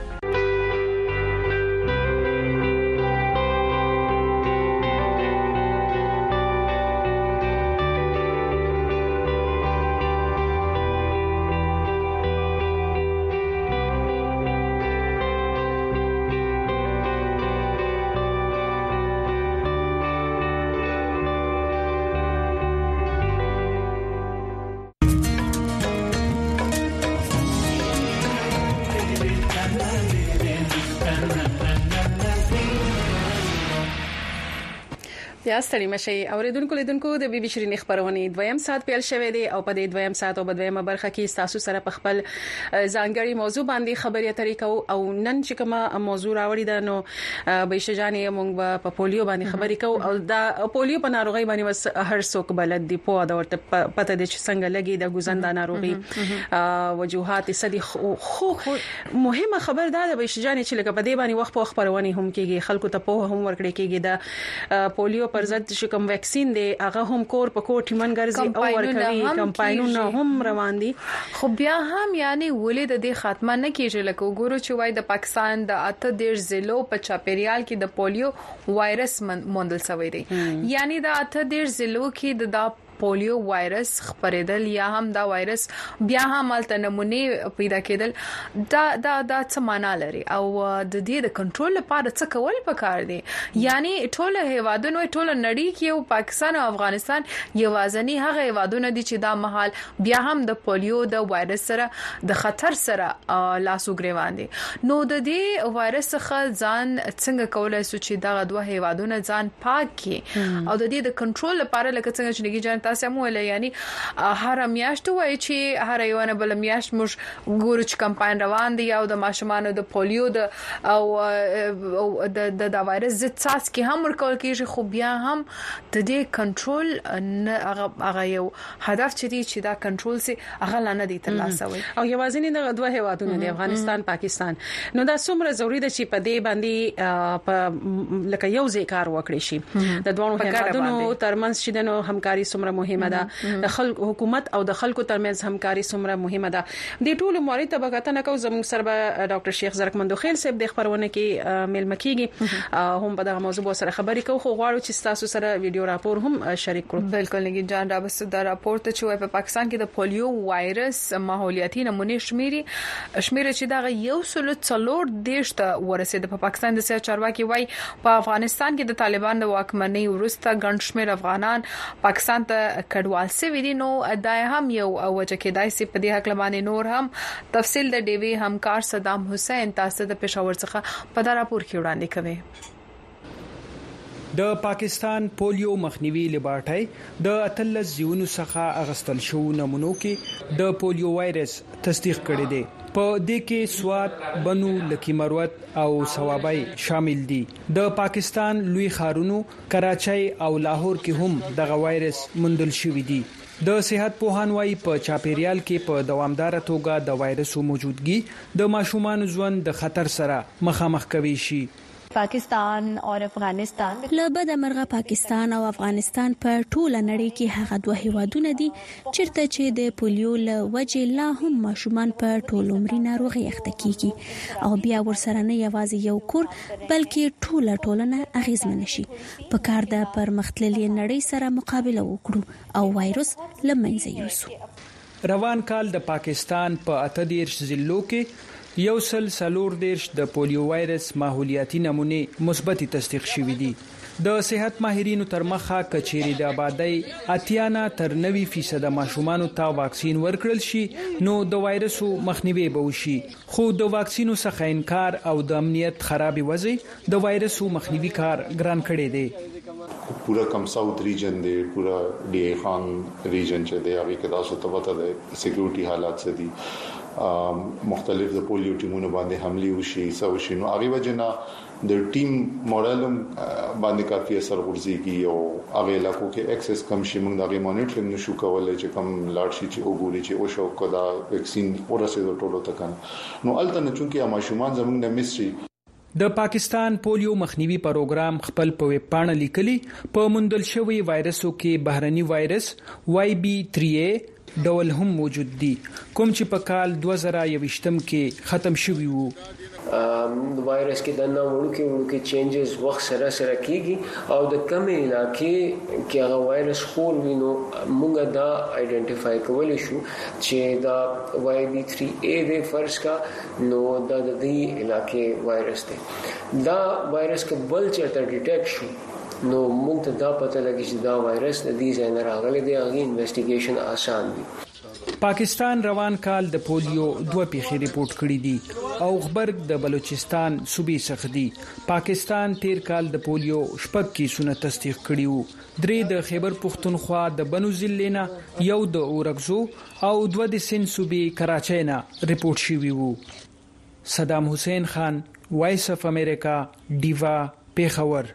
یا ستړي مشي اوریدونکو لیدونکو د بي بي شيرين خبرونه دویم سات پیل شوه دی او په دې دویم سات او په دویمه برخه کې تاسو سره په خپل ځانګړي موضوع باندې خبرې اترې کوو او نن چې کومه موضوع راوړی ده نو به شجانې موږ په پولیو باندې خبرې کوو او دا پولیو په ناروغي باندې وس هر څوک بلد دی په دا ورته پته دي چې څنګه لګي د ګوزنده ناروغي وجوهات سدي خو مهمه خبر ده به شجانې چې لکه په دې باندې وخت په خبرونه هم کېږي خلکو ته په هم ورکړي کېږي د پولیو پر ضد چې کوم ویکسین دی هغه هم کور په کور ټیمن ګرځي او ورکړي کمپاینونه هم روان دي خو بیا هم یعنی ولې د دې خاتمه نه کیږي لکه وګورو چې وای د پاکستان د اته ډیر ضلعو په چاپیریال کې د پولیو وایرس موندل شوی دی یعنی د اته ډیر ضلعو کې د پولیو وایرس خپریدل یا هم دا وایرس بیا هم الته نمونه پیدا کېدل دا دا دا څه معنا لري او د دې د کنټرول لپاره څه کول پکار دي یعنی ټول هیوادونو ټول نړۍ کې او پاکستان او افغانستان یوازنی هغه هیوادونه دي چې دا محل بیا هم د پولیو د وایرس سره د خطر سره لاسو ګریوان دي نو د دې وایرس څخه ځان څنګه کولای شو چې دا دوه هیوادونه ځان پاک کړي او د دې د کنټرول لپاره لکه څنګه چې لګي جان تاسو مو له یعنی هر میاشت وای چې هر یو نه بل میاشت موږ ګورو چې کمپاین روان دي او د ماشومان د پولیو د او د د وایرس ضد ساس کې هم ورکول کېږي خو بیا هم د دې کنټرول هغه هغه یو هدف چې دی چې دا کنټرول سي هغه لانه دي تر لاسه وي او یوازې نه دوه هیوادونه دي افغانستان پاکستان نو دا څومره ضروری ده چې په دې باندې په لکه یو ځای وکړي شي د دوه هیوادونو ترمنځ چې د همکاري څومره مهمه ده د خلک حکومت او د خلکو ترمنځ همکاري څومره مهمه ده د ټولو موري طبقاتنه کو زموږ سره ډاکټر شیخ زرکمندو خیل صاحب د خبرونه کې ملمه کیږي هم په دغه موضوع سره خبرې کوو خو غواړو چې تاسو سره ویډیو راپور هم شریک کړو بالکل لګي جان را بس دا راپور ته چې په پاکستان کې د پولیو وایرس ماحولیاتي نمونه شمیري شمیره چې دا یو سل څلور دیش ته ورسېد په پاکستان د سیاست چارواکي وای په افغانستان کې د طالبان د واکمنۍ وروسته ګڼ شمېر افغانان پاکستان ته کډوال سوي دي نو دا هم یو وجه کېدای سي په دې حق لمانه نور هم تفصیل د ډیوی همکار صدام حسین تاسو د پېښور څخه په دا راپور کې وړاندې کوي د پاکستان پولیو مخنیوي لیبارټري د اتلس زیونو څخه اغستل شو نمونو کې د پولیو وایرس تصدیق کړی دی په دې کې سوات، بنو، لکی مروت او ثوابای شامل دي. د پاکستان لوی ښارونو کراچۍ او لاهور کې هم دغه وایرس موندل شوی دی. د صحت پوهان وايي په چاپیریال کې په دوامدار توګه د وایرسو موجودګي د ماشومان ژوند د خطر سره مخامخ کوي شي. پاکستان او افغانستان لبد مرغه پاکستان او افغانستان په ټوله نړۍ کې هغه دوه هیوادونه دي چیرته چې د پولیو له وجې لا هم ماشومان په ټول عمر ناروغي اخته کیږي او بیا ورسره نه یوازې یو کور بلکې ټوله ټولنه اغیزمن شي. په کار د پرمختللي نړۍ سره مقابله وکړو او وایرس لمنځه یوسو. روان کال د پاکستان په اته دیرش ضلعو کې یو سل سلور دیرش د پولیو وایرس ماحولیاتي نمونه مثبت تصدیق شوې دي. د صحت ماهرینو تر مخه کچېری د آبادی اتیانا تر نوي فیصد ماشومانو ته واکسین ورکړل شي نو د وایرسو مخنیوي به وشي. خو د واکسینو څخه انکار او د امنیت خرابې وضع د وایرسو مخنیوي کار ګران کړی دی. پورا کم ساوث ریجن دی، پورا ډي خان ریجن چې دی هغه کې تاسو ته پته ده سکیورټي حالات څه دي، مختلف د پولیو ټیمونو باندې حمله وشي سو شي نو هغه وجنه د ټیم مورالم باندې کافي اثر ورزيږي او هغه علاقو کې اکسس کم شي موږ دغه مانیټرینګ نشو کولای چې کم لاړ شي چې وګوري چې او شو کدا ویکسین ورسېدو ټولو ته کنه نو الته نه چونکه ماشومان زموږ د مصري د پاکستان پولیو مخنیوي پروګرام خپل په ویب پاڼه لیکلي په مندل شوی وایرسو کې بهرني وایرس وای بي تھری اے ډول هم موجود دي کوم چې په کال دوه زره یوویشتم کې ختم شوی وو. د وایرس کې د نوړو کې ورو کې چینجز وخت سره سره کیږي او د کم علاقې کې هغه وایرس خور وینو موږ دا آئیډنټیفای کولای شو چې دا وای بي تھری اے د فرض کا نو د دې علاقې وایرس دی. دا وایرس کې بل چې ډیټیکټ شو نو موږ ته دا پته لګی چې دا وایرس د دې ځای نه راغلی دی. هغه انویسټیګیشن آسان دی. پاکستان روان کال د پولیو دوه پیښې ریپورت کړې دي او خبرګ د بلوچستان صوبې څخه دي. پاکستان تیر کال د پولیو شپږ کیسونه تصدیق کړي وو. درې د خیبر پختونخوا د بنو ضلع نه، یو د اورګزو او دوه د سند صوبې کراچۍ نه ریپورت شوی وو. صدام حسین خان، وایس اف امریکا، ډیوا، پیښور.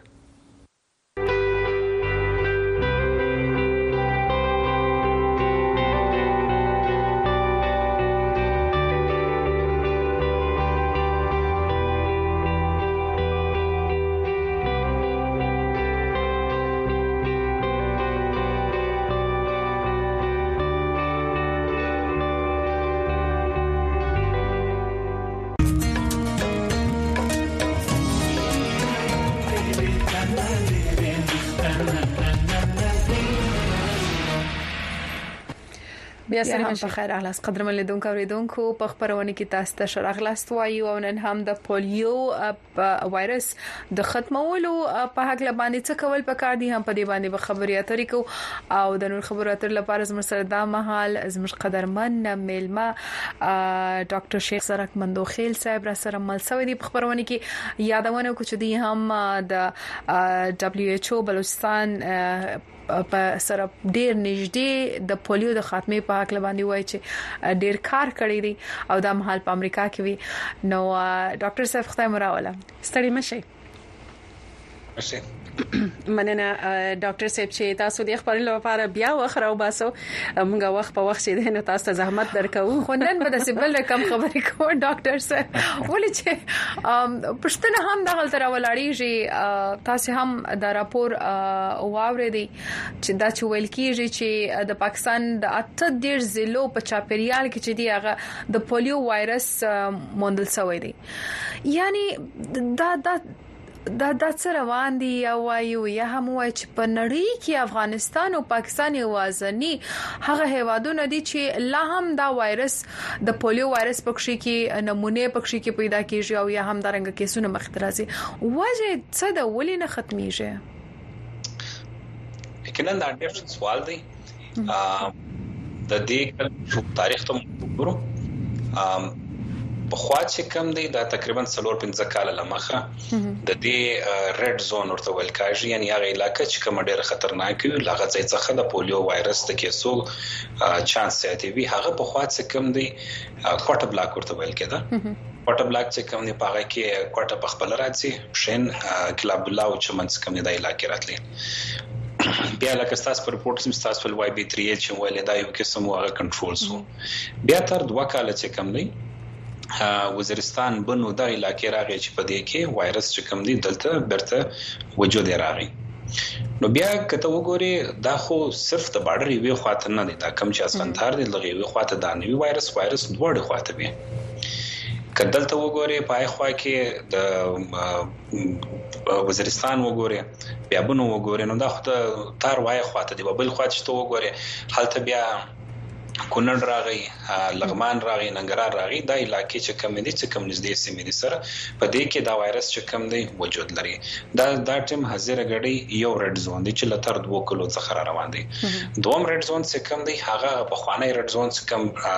بیا سلام په خیر اهلاس قدر ملیدونکو اوریدونکو په خبرونه کې تاسو ته شرغلاست وایو او نن هم د پولیو وایرس د ختمولو په حق لباندې څه کول پکار دي هم په دې باندې خبري اترې کو او د نور خبرو اتر لپاره زموږ سره د مهال زموږ قدرمن میلمه ډاکټر شیخ زرک مندوخیل صاحب را سره مل سوي دي. په خبرونه کې یادونه کو چې دی هم د دبليو ایچ او بلوچستان په سره ډیر نږدې د پولیو د خاتمه په حق باندې وایي چې ډیر کار کړی دي او د محل په امریکا کې وي. نو ډاکټر صاحب خدای مراوله ستړي مشي. مننه ډاکټر صاحب چې تاسو د خبرو لپاره بیا وخره او باسو موږ وخت په وخت چې نو تاسو ته زحمت درکو خو نن به د سیبل رقم خبرې کوو ډاکټر صاحب ولې چې پښتنه هم د غلط راولاړیږي تاسو هم دا راپور واورې دي چې دا چې ویل کیږي چې د پاکستان د اته ډیر ضلعو په چاپیریال کې چې دی هغه د پولیو وایرس موندل شوی دی. یعنی دا دا دا د څه روان دي او وایو یا هم وای چې په نړۍ کې افغانستان او پاکستان یوازني هغه هیوادونه دي چې لا هم دا وایرس د پولیو وایرس پکښې کې نمونه پکښې کې پیدا کیږي او یا هم دا رنګ کیسونه مخ ته راځي. وجه څه د ولې نه ختميږي؟ یقینا دا ډېر سوال دی. د دې تاریخ ته وګورو په خوا چې کم دی دا تقریبا څلور پنځه کال لمخه د دې ریډ زون ورته ویل کېږي، یعنی هغه علاقې چې کوم ډېر خطرناک وي لغه ځای څخه د پولیو وایرس د کیسو چانس زیات وي. هغه په خوا چې کم دی کوټه بلاک ورته ویل کېده. کوټه بلاک چې کوم دی پاره کې کوټه په خپل راځي شین کلاب الله او چمن څخه کوم دی علاقې راتلي. بیا لکه تاسو پر رپورټ سم تاسو په وای بي تھری ایچ ولې دا یو قسم هغه کنټرول سو. بیا تر دوه کال چې کوم دی وزیرستان بنو د علاقې راغی چې په دې کې وایرس چې کوم دی دلته برته وجود راغی. نو بیا کته وګوري دا خو صرف د بارډر یوې خواته نه دی، دا کم چې اسانتار دی لږه یوې خواته دا نوی وایرس وایرس دوړې خواته وي. کدلته وګوري پای خوا کې د وزیرستان وګوري بیا بنو وګوري نو دا خو د تار وای خواته دی، بل خواته چې وګوري حالت بیا کونړ راغی، لغمان راغی، ننګرهار راغی، دا علاقې چې کم دي چې کم نږدې سیمې دي سره په دې کې دا وایرس چې کم دی وجود لري. دا دا ټیم حاضر غړي یو ریډ زون دی چې لتر دوه کلو څخه روان دي. دوم ریډ زون چې کم دی هغه په خوانی ریډ زون چې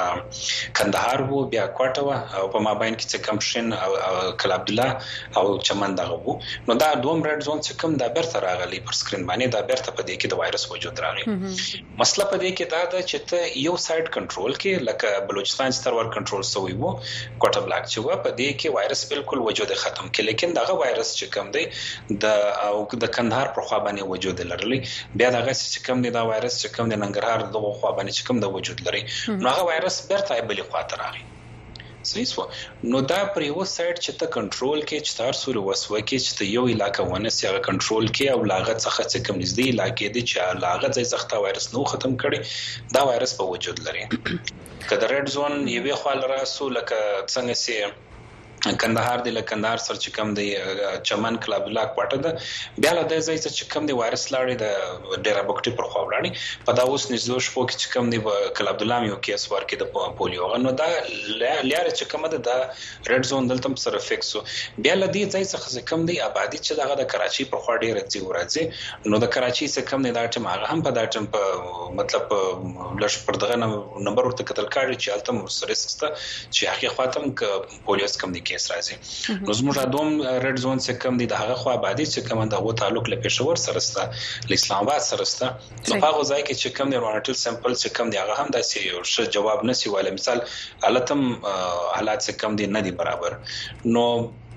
کم کندهار وو، بیا کوټه وو او په مابین کې چې کم شین او کلاب الله او چمن دغه وو. نو دا دوم ریډ زون چې کم دا برته راغلی پر سکرین باندې دا برته په دې کې د وایرس وجود راغی. مسله په دې کې دا ده چې ته یو سایډ کنټرول کې لکه بلوچستان سترور کنټرول سوی وو کوټه بلاک چې و په دې کې وایرس بالکل وجود ختم کې، لیکن دغه وایرس چې کم دی د او د کندهار پر خوا باندې وجود لرلی. بیا دغه چې کم دی دا وایرس چې کم دی ننګرهار دغه خوا باندې چې کم د وجود لري نو هغه وایرس برته بلې خواته راغی. صحیح سو. نو دا پر یو سایډ چې ته کنټرول کې چې تار سوري وسوه کې چې ته یو علاقې ونه سي هغه کنټرول کې او لاغت څخه چې کم نږدې علاقې دي چې لاغت ځای څخه وایرس نو ختم کړي دا وایرس په وجود لري. کله ریډ زون یوې خوا لراسو لکه څنګه سي کندهار دی، لکه کندهار سر چې کم دی چمن کلاب الله کوټه ده، بیا له دې ځای چې کم دی وایرس لاړې د ډیرا بوکټي پر خوا وړاندې په دا اوس نږدې شپو کې چې کم دی کلاب الله یو کیس ورکې د پولیو غنو دا لاره چې کم ده د ریډ زون دلته سره فکسو. بیا له دې ځای څخه کم دی آبادی چې دغه د کراچي پر خوا ډیره ځي ورځي نو د کراچي څخه کم دی دا ټیم هغه هم په دا ټیم په مطلب لږ پر دغه نمبر ورته کتل کاږي چې الته سره سسته چې هغه خاطم پولیس کم دی کیس راځي. نو زموږ دوم ریډ زون چې کم دي د هغه خو آبادی چې کم دغه تعلق له پېښور سره سره له اسلام آباد سره سره نو هغه ځای کې چې کم دی رونټل سیمپل چې کم دی هغه هم داسې یو ښه جواب نسی وایي. مثال حالتم حالات چې کم دي نه دي برابر. نو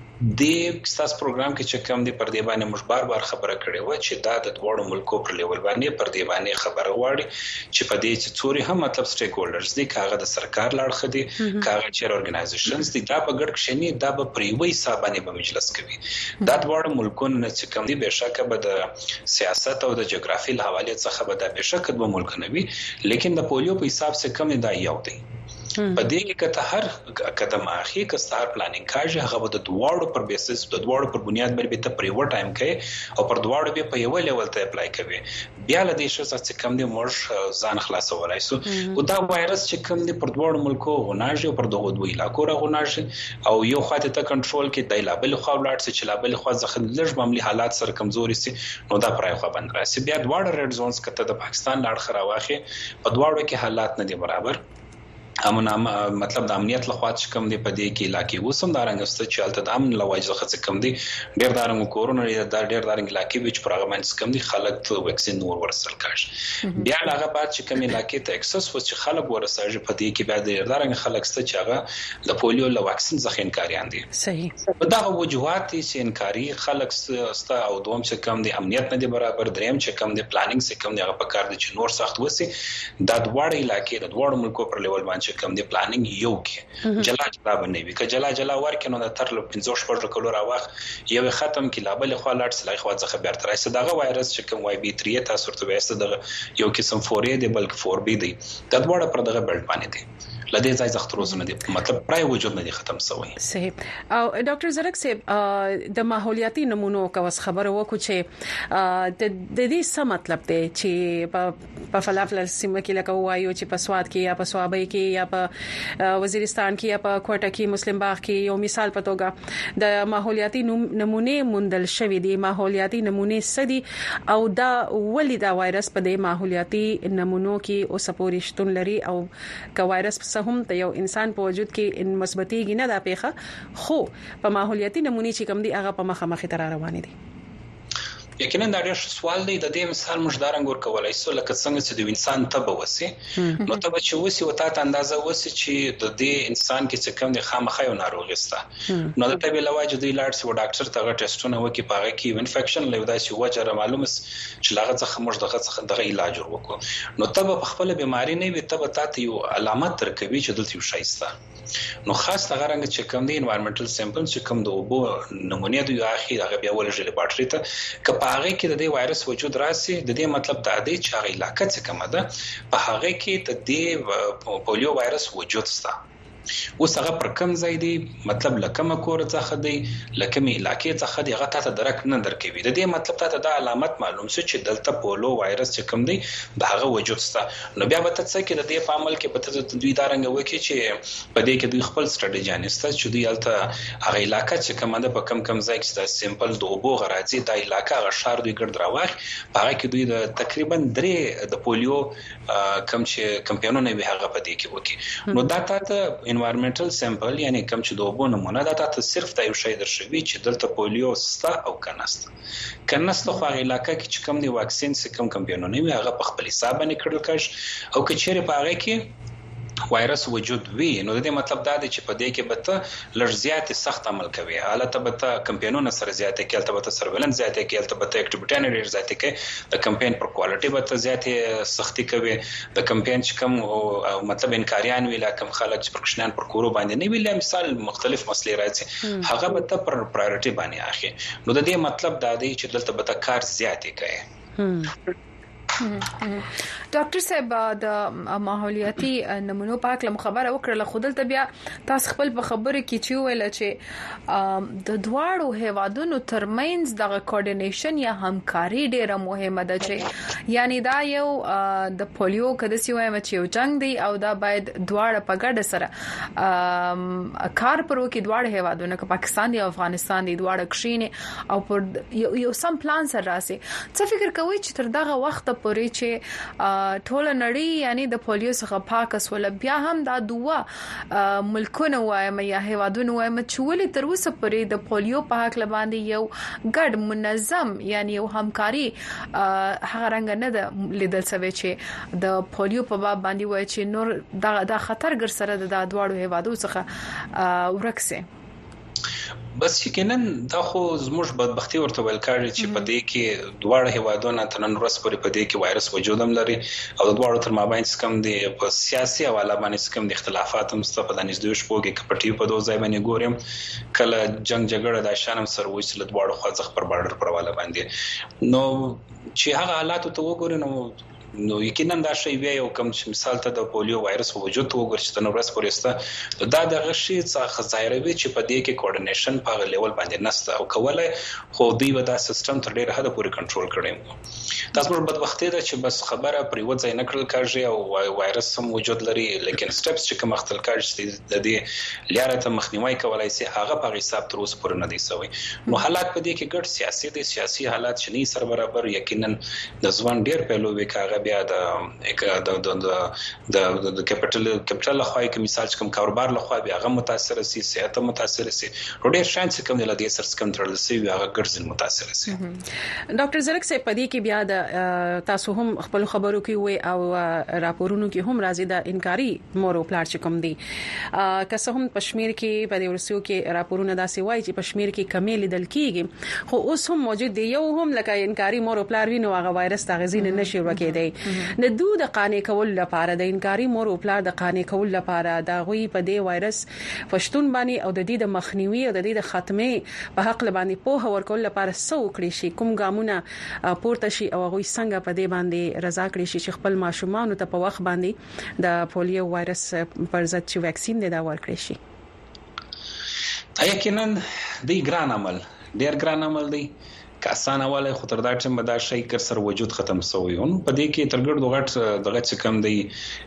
د ستاسو پروګرام کې چې کوم دی پر دی باندې موږ بار بار خبره کړې و چې دا د دوړو ملکو پر لیول باندې پر دی باندې خبره واړي چې په دې چې څوري هم مطلب سټیک هولډرز دي، کاغه د سرکار لاړ خدي، کاغه چیر اورګنایزیشنز دي، دا په ګډ کښنی دا به پریوي حساب باندې په مجلس کوي. دا دوړو ملکونه چې کوم دی بهشکه به د سیاست او د جغرافي له حواله څخه به دا بهشکه د ملک نه وي، لیکن د پولیو په حساب څخه کم دا یو دی. په دې کې کته هر قدم اخی که ستار پلانینګ کاږي هغه به د دواړو پر بیسس د دواړو پر بنیاد باندې ته پریو ټایم کوي او پر دواړو به په یو لیول ته اپلای کوي. بیا له دې شو چې کم دی موږ ځان خلاصولای سو او دا وایرس چې کم دی پر دواړو ملکو غوناږي او پر دغه دوی علاقو راغوناږي او یو خاطر ته کنټرول کې د لابل خو ولاړ چې لابل خو ځخه لږ معاملې حالات سره کمزوري سي نو دا پرای خو باندې راسي. بیا دواړو ریډ زونز کته د پاکستان لاړ خراواخي په دواړو کې حالات نه دي برابر. امن مطلب د امنیت لخوا چې کم دی په دې کې علاقې وسم دارنګسته چې الته د امن لواجه خڅ کم دی ډیر دارنګ کورونا د ډیر دارنګ علاقې وچ پروګرامنټس کم دي خلک ته ویکسین نور ورسل کاږي. بیا هغه بعد چې کم علاقې ته اکسس و چې خلک ورسېږي په دې کې بیا ډیر دارنګ خلک ست چې هغه د پولیو له واکسین ځخه انکاریان دي. صحیح دا وجوهات چې انکاری خلک ست او دوم چې کم دی امنیت نه دی برابر، دریم چې کم دی پلانینګ چې کم دی هغه په کار دي چې نور سخت وسی د دوړ علاقې د دوړ ملکو پر لیول باندې کم دی پلانینګ یو کې جلا جلا باندې وی ک جلا جلا ورکه نو د تر ل پنځه شپږ کلو راوخ یو ختم کې لابل خو لاړ سلای خو ځخه بیرته راځي دغه وایرس چې کوم وای بي تھری تاسو ورته وایسته دغه یو قسم فور دی بلکې فور بي دی د دوړه پر دغه بیلټ باندې دی لدې ځای ځختروز نه دي مطلب پرای وجود نه دي ختم شوی. صحیح. او ډاکټر زرک صاحب د ماحولیاتي نمونو کا وس خبره وکړو چې د دې څه مطلب دی چې په فلافل سیمه کې لکه وایو چې په سواد کې یا په سوابۍ کې یا په وزیرستان کې یا په کوټه کې مسلم باغ کې یو مثال په توګه د ماحولیاتي نمونه موندل شوې دي. ماحولیاتي نمونه سدي او دا ولې دا وایرس په دې ماحولیاتي نمونو کې اوس پورې شتون لري او که وایرس څه هم ته یو انسان په وجود کې مثبتيږي نه دا پیخه خو په ماحولیاتي نمونه چې کوم دي هغه په مخه مخه تر روانې دي. یقینا دا ډېر سوال دی. د دې مثال موږ دارنګ ورکولای سو لکه څنګه چې د انسان تبه وسی نو تبه چې وسی وتا ته اندازه وسی چې د دې انسان کې څه کوم د خامخا یو ناروغي سته نو د تبه لواجه د لاړ سي و ډاکټر ته ټیسټونه وکي پاره کې انفیکشن لوي دا چې وجه معلومه چې لاغه څخه موږ دغه څخه دغه علاج وکړو نو تبه په خپل بیماری نه وي تبه تاسو یو علامات ترکوي چې دلته یو شایسته نو خاص هغه رنګ چې کوم دی انوایرنمنټل سیمپل چې کوم د اوبو نمونه دی اخی هغه بیا ولې لیبارټری ته ک په هغه کې د دې وایرس وجود راسي د دې مطلب دا دی چې هغه علاقه څه کومه ده په هغه کې د دې پولیو وایرس وجود شته. اوس هغه پر کوم ځای دی مطلب لکه کور څخه دی لکه می علاقې څخه دی هغه ته درک نه درکوي د دې مطلب ته دا علامت معلوم شي چې دلته پولو وایرس چې کوم دی د هغه وجود شته. نو بیا به تاسو کې د دې په عمل کې په دوی دارنګ وکي چې په دې کې دوی خپل سټریټیجی نسته چې دوی الته هغه علاقې چې کومه ده په کم کم ځای کې د سیمپل د اوبو غراځي د علاقې هغه شار دوی ګرد راوخ په هغه کې دوی د تقریبا درې د پولیو کم چې کمپیانونه به هغه په دې کې وکي نو دا ته انوایرنمنټل سیمپل یعنی کوم چې د اوبو نمونه ده تاسو صرف دا یو شی درشوي چې دلته پولیو ستا او کناست کناست خو هغه علاقې کې چې کوم دی واکسین سه کوم کمپیانونه وي هغه په خپل حساب باندې کړل کړ او کچېره په هغه کې وایرس وجود وی نو د دې مطلب دا دی چې په دې کې به ته لږ زیات سخت عمل کوي حالت به ته کمپاینونو سره زیات کې البته به ته سرویلنس زیات کې البته به ته اکټیویټی ډیر زیات کې د کمپاین پر کوالټي به ته زیات سختی کوي د کمپاین چې کوم مطلب انکاریان ویل کوم خلک چې پرکشنان پر کورو باندې نه ویل مثال مختلف مسلې راځي هغه به ته پر پرایورټي باندې اخی نو د دې مطلب دا دی چې دلته به ته کار زیات کوي. ډاکټر صاحب د ماحولیاتي نمونو په اړه خبره وکړه خودل ته بیا تاسو خپل په خبره کې چې ویل چې د دواړو هیوادونو ترمنځ د کوارډینیشن یا همکاري ډیره مهمه ده چې یعنی دا یو د پولیو کده سی وایم چې یو جنگ دی او دا باید دواړه په ګډه سره کار پرو کې دواړه هیوادونو کې پاکستان دی او افغانستان دی دواړه کښینه او پر یو سم پلان سره راسي څه فکر کوي چې تر دغه وخت پورې چې ټول نړۍ یعنی د پولیو څخه پاکس ول بیا هم دا دوه ملکونه وایم یا هیوادونه وایم چې ولې تر اوسه پورې د پولیو په حق لباندې یو ګډ منظم یعنی یو همکاري هغه رنګ نه ده لیدل سوي چې د پولیو په باب باندې وای چې نور د خطر ګر سره د دواړو هیوادو څخه ورکسه بس یقینا دا خو زموږ بدبختی ورته ویل کاږي چې په دې کې دواړه هیوادونه تنن ورس پورې په دې کې وایرس وجود هم لري او د دواړو تر مابین کم دي په سیاسي حواله باندې کم دي اختلافات هم ست په د نږدې شپو کې کپټي په دوه ځای باندې ګورم کله جنگ جګړه د شانم سره وېسل دواړو خواځخ پر بارډر پر حواله باندې نو چې هغه حالات ته وګورئ نو نو یقینا دا شی بیا یو کوم چې مثال ته د پولیو وایرس وجود وګورئ چې د نورس پورسته دا د غشي څخه ظاهروي چې په دې کې کوارډینیشن په لیول باندې نشته او کولای خو دوی ودا سیستم تر ډیره حد پورې کنټرول کړي تاسو په بدبختۍ ده چې بس خبره پر یو ځای نکړل کاږي او وایرس هم وجود لري لیکن سټپس چې کوم خپل کاږي د دې لیاره ته مخنیوي کولای شي هغه په حساب تر اوسه پورې نه دی سوی نو حالات په دې کې ګډ سیاسي دي سیاسي حالات چې نه سره برابر یقینا د ځوان ډیر پهلو وکړه بیا د د د د د کیپټل کیپټل خو یې مثال کوم کاروبار له خو بیا هغه متاثر سي صحت متاثر سي ډېر شانس کوم د دې سر کنټرول سي هغه ګرځن متاثر سي. ډاکټر زرک سي په دې کې بیا د تاسو هم خپل خبرو کې وي او راپورونو کې هم راځي د انکاري مورو پلاټ چې کوم دي که څه هم پښمیر کې په دې ورسیو کې راپورونه داسې وایي چې پښمیر کې کمی لیدل کیږي خو اوس هم موجود دی یو هم لکه انکاري مورو پلاټ وینو هغه وایرس تغذین نشي ورکېدی د دوه د قانې کول لپاره د انکاري مور او پلار د قانې کول لپاره دا غوي په دې وایرس فشتون باندې او د دې د مخنیوي او د دې د ختمه په حق باندې په هور کول لپاره سو کړی شي کوم ګامونه پورته شي او غوي څنګه په دې باندې رضا کړی شي چې خپل ماشومان ته په وخت باندې د پولیو وایرس پر ضد چې ویکسین دی دا ورکړي شي. یقینا د ګران عمل ډیر ګران عمل دی کاسان اوله خو تر دا ټیم به دا شي کر سر وجود ختم شوی اون په دې کې ترګړ دوغټ دغه څه کم دی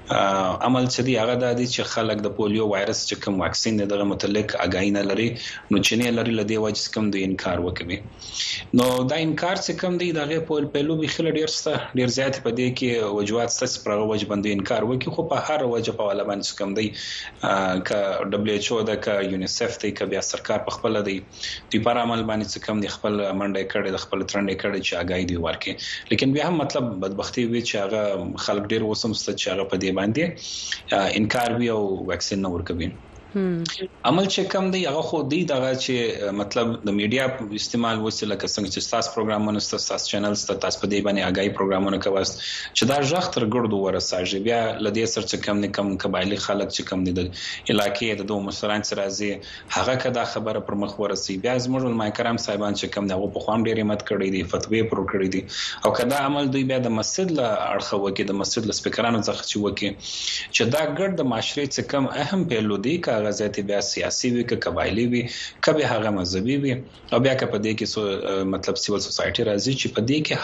عمل چې دی هغه د دې چې خلک د پولیو وایرس چې کوم واکسین دغه متعلق اگاهی نه لري نو چې نه لري لدی وجه کم دی انکار وکوي نو دا انکار چې کم دی دغه په پهلو به خل ډیر ست ډیر زیات په دې کې وجوهات ست پر وجه باندې انکار وکي خو په هر وجه په والا باندې کم دی ک دبليو ایچ او د ک یونیسف دی ک بیا سرکار په خپل دی د پر عمل باندې کم دی خپل منډه د خپل ترنډ کړي چې اگاهی دی ورکه لیکن بیا هم مطلب بدبختی وی چې هغه خلک ډیر وسم ست چې هغه په دې باندې انکار وی او واکسین نه ورکوي عمل چې کم دی هغه خو دی دغه چې مطلب د میډیا استعمال وسیله که څنګه چې تاسو پروګرامونه تاسو چینلز تاسو په دې باندې اگاهی پروګرامونه کوي چې دا ځخ تر ګړدو ورساږي بیا لدې سر چې کم نه کم قبایلی خلک چې کم دي د علاقې د دوه مسران سره راځي هغه کدا خبره پر مخ ورسي بیا زموږ علماء کرام صاحبان چې کم دغه په خوان ډیر همت کړی دي فتوی پر کړی دي او کدا عمل دوی بیا د مسجد له اړخ وکي د مسجد له سپیکرانو څخه چې وکي چې دا ګډ د معاشري چې کم اهم پهلو دی کاغذات بیا سیاسي وي ک قبایلی وي کبه هغه مذهبي وي او بیا ک په دې کې سو مطلب سیول سوسايټي راځي چې په دې کې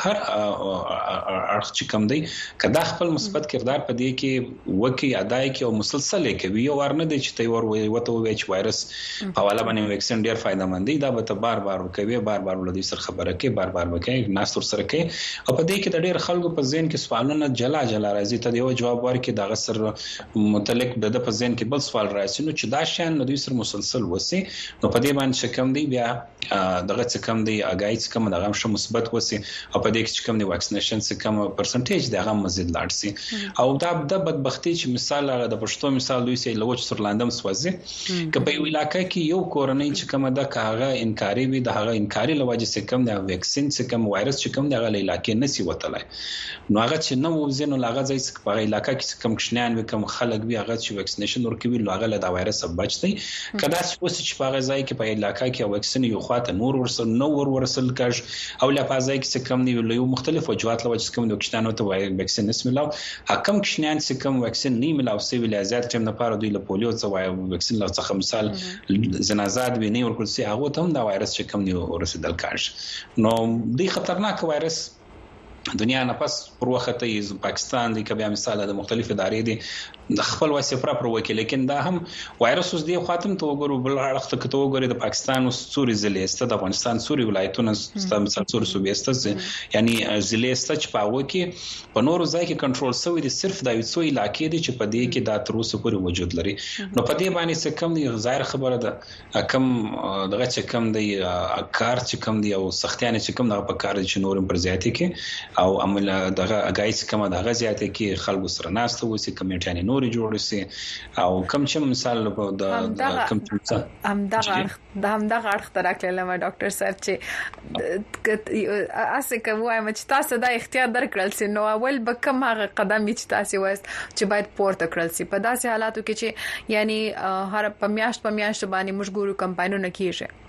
هر اړخ چې کم دی کدا خپل مثبت کردار په دې کې وکي اداي کې او مسلسل کوي یو ورنه دي چې تور وي وته وي چې وایرس حواله باندې ویکسین ډیر فائدہ مند دی دا به بار بار کوي بار بار ولدي سر خبره کوي بار بار وکړي ناس تر سره کوي او په دې کې د ډیر خلکو په ذهن کې سوالونه جلا جلا راځي ته یو جواب ورکړي دا غسر متعلق د په ذهن کې بل سوال راځي نو چې دا شان نو دوی سره مسلسل وسی نو په دې باندې کم دی بیا دغه څه کم دی اگاهی څه کم دغه شم مثبت وسی او په دې کې کم دی واکسینیشن څه کم پرسنټیج دغه مزید لاړ سي او دا د بدبختی چې مثال هغه د پښتو مثال دوی سي لوچ سرلاندم سوځي که په علاقې کې یو کورنۍ چې کم ده کاغه انکاري وي دغه انکاري لوجه څه کم دی ویکسین څه کم وایرس چې کم دغه علاقې نسی وتلای نو هغه چې نو وزنه لاغه ځای څه په علاقې کې کم کښنیان وي کم خلک وي هغه چې ویکسینیشن ورکوي لاغه له دا وایرس بچتي کدا چې چې په غځای کې په علاقې کې واکسین یو خاطر نور ورسل نو ور ورسل کړ او لا پازای کې کم دی یو مختلف وجوهات لوجه کم د کښنانو ته وایي ویکسین نس ملاو حکم کښنان چې کم ویکسین نه ملاو سی ولایات چې نه پاره دوی له پولیو څخه وایي ویکسین لا څخه مثال زنازات ویني ورکول سي هغه ته هم دا وایرس چې کم دی ورسېدل کاش نو دی خطرناک وایرس دنیا نه پس پر وخت یې پاکستان دی کبه مثال د مختلف ادارې دي د خپل وسیفره پر وکیل لیکن دا هم وایرس اوس دی خاتم ته وګورو بل اړخ ته ته وګوري د پاکستان او سوري ضلع است د افغانستان سوري ولایتونه ست مثال سوري صوبې است یعنی ضلع است چې په وکي په نورو ځای کې کنټرول شوی دي صرف د یو څو علاقې دي چې په دې کې د تر اوسه پورې وجود لري نو په دې باندې څه کم دي ظاهر خبره ده کم دغه چې کم دی کار چې کم دی او سختیانه چې کم دغه په کار چې نورم پر زیاتې کې او عمل دغه اگایس کومه دغه زیاته کې خلکو سره ناشته وسی کمیټانی نوري جوړ سي او کم چې مثال د کم څه هم دغه د هم دغه اړخ تراکله ما ډاکټر صاحب چې اسه کومه چې تاسو د اختیار درکړل سي نو اول به کوم هغه قدم چې تاسو وست چې باید پورته کړل سي په داسې حالاتو کې چې یعنی هر پمیاشت پمیاشت باندې مشګورو کمپاینونه کیږي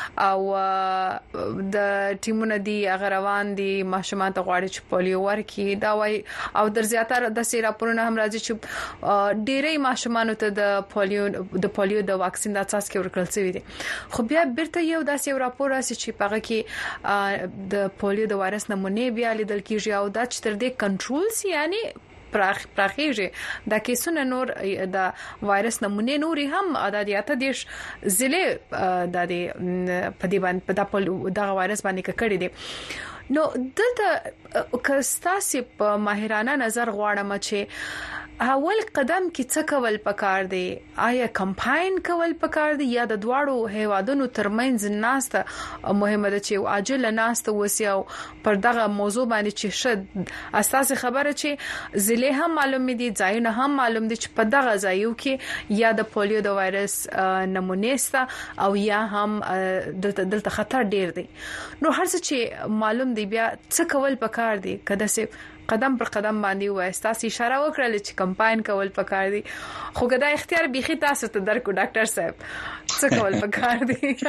او د ټیمونه دی هغه روان دي ماشومان ته غواړي چې پولیو ورکي دا وای او در زیاتره د سیراپورونه هم راځي چې ډېرې ماشومان ته د پولیو د پولیو د واکسین د اساس کې ورکړل شوی دي خو بیا بیرته یو داسې راپور راسي چې پغه کې د پولیو د وایرس نمونه بیا لیدل کیږي او دا چې تر دې کنټرول سي یعنی پراخ پراخیږي د کیسونه نور د وایرس نمونه نوري هم عادیات دي ضلع د دې په دې باندې د وایرس باندې کړي دي نو دلته کستاسي په ماهرانه نظر غواړم چې اول قدم کې څه کول پکار دی آیا کمپاین کول پکار دی یا د دواړو هیوادونو ترمنځ ناسته مهمه ده چې عاجل ناسته وسی او پر دغه موضوع باندې چې شد اساس خبره چې ضلع هم معلوم دي ځایونه هم معلوم دي چې په دغه ځایو کې یا د پولیو د وایرس نمونه سته او یا هم دلته دلته خطر ډیر دی نو هر څه چې معلوم دی بیا څه کول پکار دی کله چې قدم پر قدم باندې وایي تاسو اشاره وکړه چې کمپاین کول پکار دي خو ګدا اختیار بيخي تاسو ته درکو ډاکټر صاحب څه کول پکار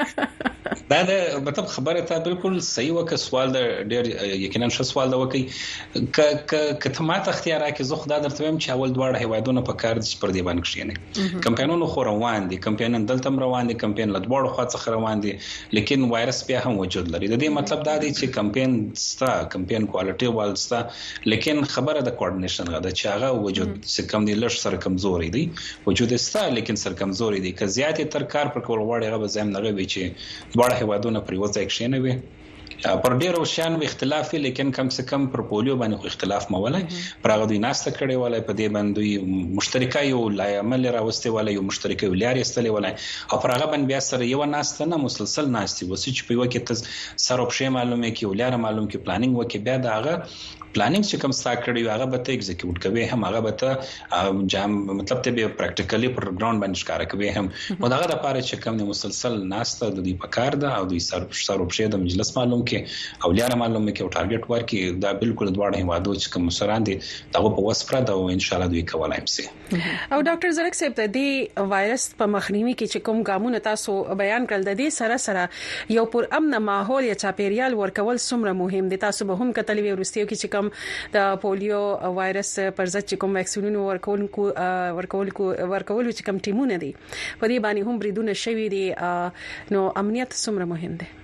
دي دا د مطلب خبره ته بالکل صحیح وکه سوال د ډېر یقینا ش سوال دا وکي ک ک ته ماته اختیار راکې زه خدای درته وایم چې اول دواړه هیوادونه پکار دي پر دې باندې کښینه کمپاینونو خو روان دي کمپاین دلته روان دي کمپاین له دواړو خوا څخه روان دي لیکن وایرس بیا هم وجود لري د دې مطلب دا دی چې کمپاین ستا کمپاین کوالټي والستا لیکن خبره د کوارډینیشن غدا چې هغه وجود څه کم دي لږ سره کمزوري دي وجود ستا لیکن سر کمزوري دي که زیاتې تر کار پر کول غواړي هغه زم نه وي چې دواړه هیوادونه پر یو ځای کښینه وي پر ډیرو شان و اختلاف لیکن کم سے کم پر پولیو باندې اختلاف مولای پر هغه دوی ناسته کړي ولای په دې باندې مشترکه یو لایمل راوستي ولای یو مشترکه ولاري استلې ولای او پر هغه باندې بیا سره یو ناسته نه مسلسل ناستي وسی چې په وخت ته سر او پښه معلومه کې ولاره معلوم کې پلانینګ وکي بیا دا هغه پلانینګ چې کوم ستا کړی هغه به ته ایگزیکیوټ کوي هم هغه به ته جام مطلب ته به پریکټیکلی پر ګراوند باندې ښکار کوي هم نو دا هغه لپاره چې کوم مسلسل ناسته د دې پکار ده او د سر سر او پښه د مجلس معلوم کې او لاره معلوم کې او ټارګټ ورکي دا بالکل دواړه هیوادو چې کوم سران دي دغه په وسپره دا او ان شاء الله دوی کولای شي او ډاکټر زرک صاحب د دې وایرس په مخنیوي کې چې کوم ګامونه تاسو بیان کړل د دې سره سره یو پر امن ماحول یا چاپیریال ورکول څومره مهم دي تاسو به هم کتلوي ورستیو کې چې کوم د پولیو وایرس پر ضد چې کوم ویکسینونو ورکول کو ورکول کو ورکول چې کوم ټیمونه دي په دې باندې هم بریدونه شوي دي نو امنیت څومره مهم دی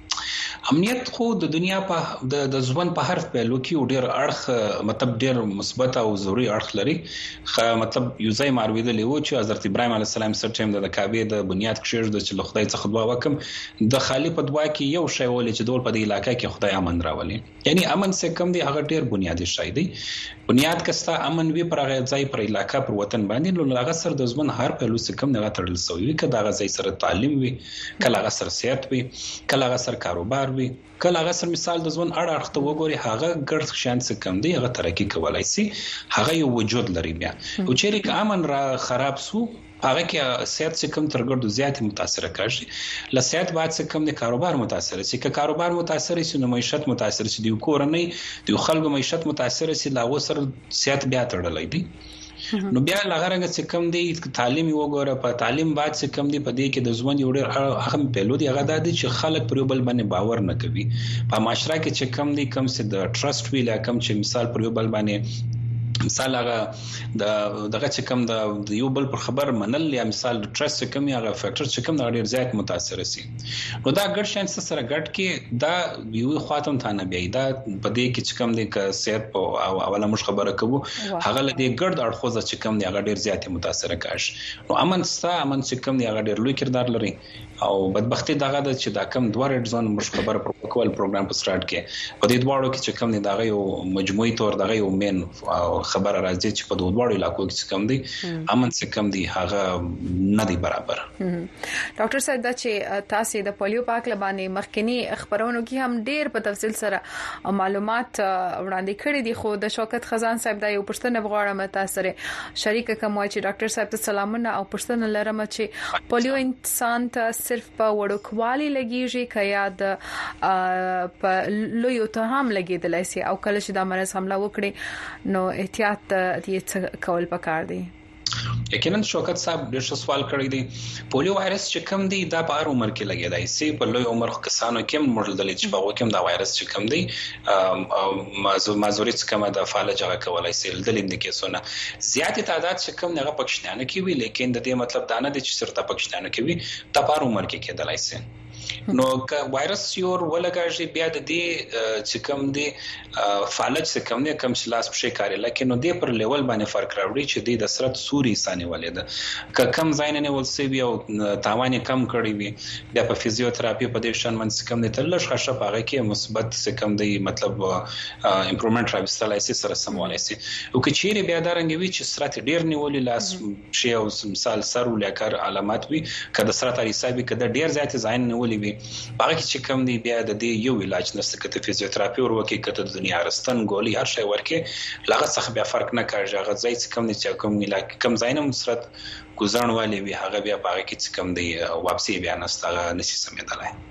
امنیت خو د دنیا په د ځوان په هر پهلو کې ډېر اړخ مطلب ډېر مثبت او ضروري اړخ لري خو مطلب یو ځای مارویدلې و چې حضرت ابراهیم علیه السلام سره چې د کعبه د بنیاد کښې د چې خدای څخه دعا وکم د خالی په دعا کې یو شی ولې چې دول په دې علاقې کې خدای امن راولي یعنی امن څه کم دی هغه ډېر بنیادی شی دی بنیاد کستا امن وی پر هغه ځای پر علاقې پر وطن باندې نو هغه سره د ځوان هر پهلو څخه کم نه تړل سوی کله هغه ځای سره تعلیم وي کله هغه سره صحت وي کله هغه سره کاروبار وي کله هغه سر مثال د ځوان اړه اړخ ته وګوري هغه ګرځ شان څه کم دی هغه ترقی کولای شي هغه یو وجود لري بیا او چیرې امن را خراب سو هغه کې صحت څخه کم ترګړو زیات متاثر کړي ل صحت بعد څخه کم د کاروبار متاثر شي که کاروبار متاثر شي نو معیشت متاثر شي د کورنۍ د خلکو معیشت متاثر شي لا وسر صحت بیا تړلای دي نو بیا لغړنګ څخه کم دی تعلیم وګوره په تعلیم بعد څخه کم دی په دې کې د ځوان یو ډېر اهم پهلو دی هغه د چې خلک پر یو بل باندې باور نه کوي په معاشره کې چې کم دی کم څه د ټرست ویل کم چې مثال پر یو بل باندې مثال هغه د دغه چې کم د یو بل پر خبر منل یا مثال د ټرست کم یا فیکټر چې کم د ډیر زیات متاثر شي نو دا ګډ شان سره ګډ کې دا یو خاطم ثانه بیا دا په دې کې چې کم دی ک صحت په اوله مش خبره کوو هغه له دې ګډ اړخوزه چې کم دی هغه ډیر زیات متاثر کاش نو امن ستا امن چې کم دی هغه ډیر لوی کردار لري او بدبختی دغه د چې دا کم دوه ریډ زون مش خبره پر کول پروګرام په سٹارټ کې په دې دواړو کې چې کم دی دغه یو مجموعي تور دغه یو مین خبره راځي چې په دوه دواړو علاقو کې کم دی امن څخه کم دی هغه نه دی برابر ډاکټر صاحب دا چې تاسو د پولیو پاک لبانې مخکنی خبرونو کې هم ډیر په تفصیل سره معلومات وړاندې کړي دي خو د شوکت خزان صاحب دا یو پښتنه بغواړه متاثر شریک کوم چې ډاکټر صاحب ته سلامونه او پښتنه لرم چې پولیو انسان ته صرف په وړوکوالي لګیږي کیا د په لوی ته هم لګیدلای شي او کله چې د مرز حمله وکړي نو احتیاط دې کول پکار دی یقینا شوکت صاحب ډېر سوال کړی دی پولیو وایرس چې کم دی دا په هر عمر کې لګیدای شي په لوی عمر کسانو کې مړل دي چې په وکم دا وایرس چې کم دی مازو مازوريت کما د فعالج هغه کولای شي د لیند کې سونه زیاتې تعداد چې کم نه پکښتانه کې وی لیکن د دې مطلب دا نه دی چې سرته پکښتانه کې وی د په هر عمر کې کېدلای شي نو که وایرس یور ولګاږي بیا د دې چې کوم دی فعالج چې کوم دی کم شلاس په کاری لکه نو دې پر لیول باندې فرق راوړي چې د سرت سوري سانه ولید که کم زاین نه ولسي بیا تاوان کم کړی وي بیا په فزیوتراپي په دې شان منځ کم دی تلش خشه پاره کې مثبت چې کوم دی مطلب امپروومنت راوستلای شي سره سمولای شي او که چیرې بیا دارنګ وي چې سرت ډیر نیولې لاس شي او مثال سر ولکر علامات وي کله سرت حسابي کده ډیر زیات زاین نیولې وي هغه چې کوم دی بیا د دې یو علاج نشته کته فزیوتراپي وروکي کته د دنیا ارستان ګولي هر شی ورکه لغه څخه بیا فرق نه کوي هغه ځای چې کوم دی چې کوم علاج کم زاینه مسرت گزارن والی وی هغه بیا پاره کې چې کوم دی واپسی بیا نسته نشي سمېدلای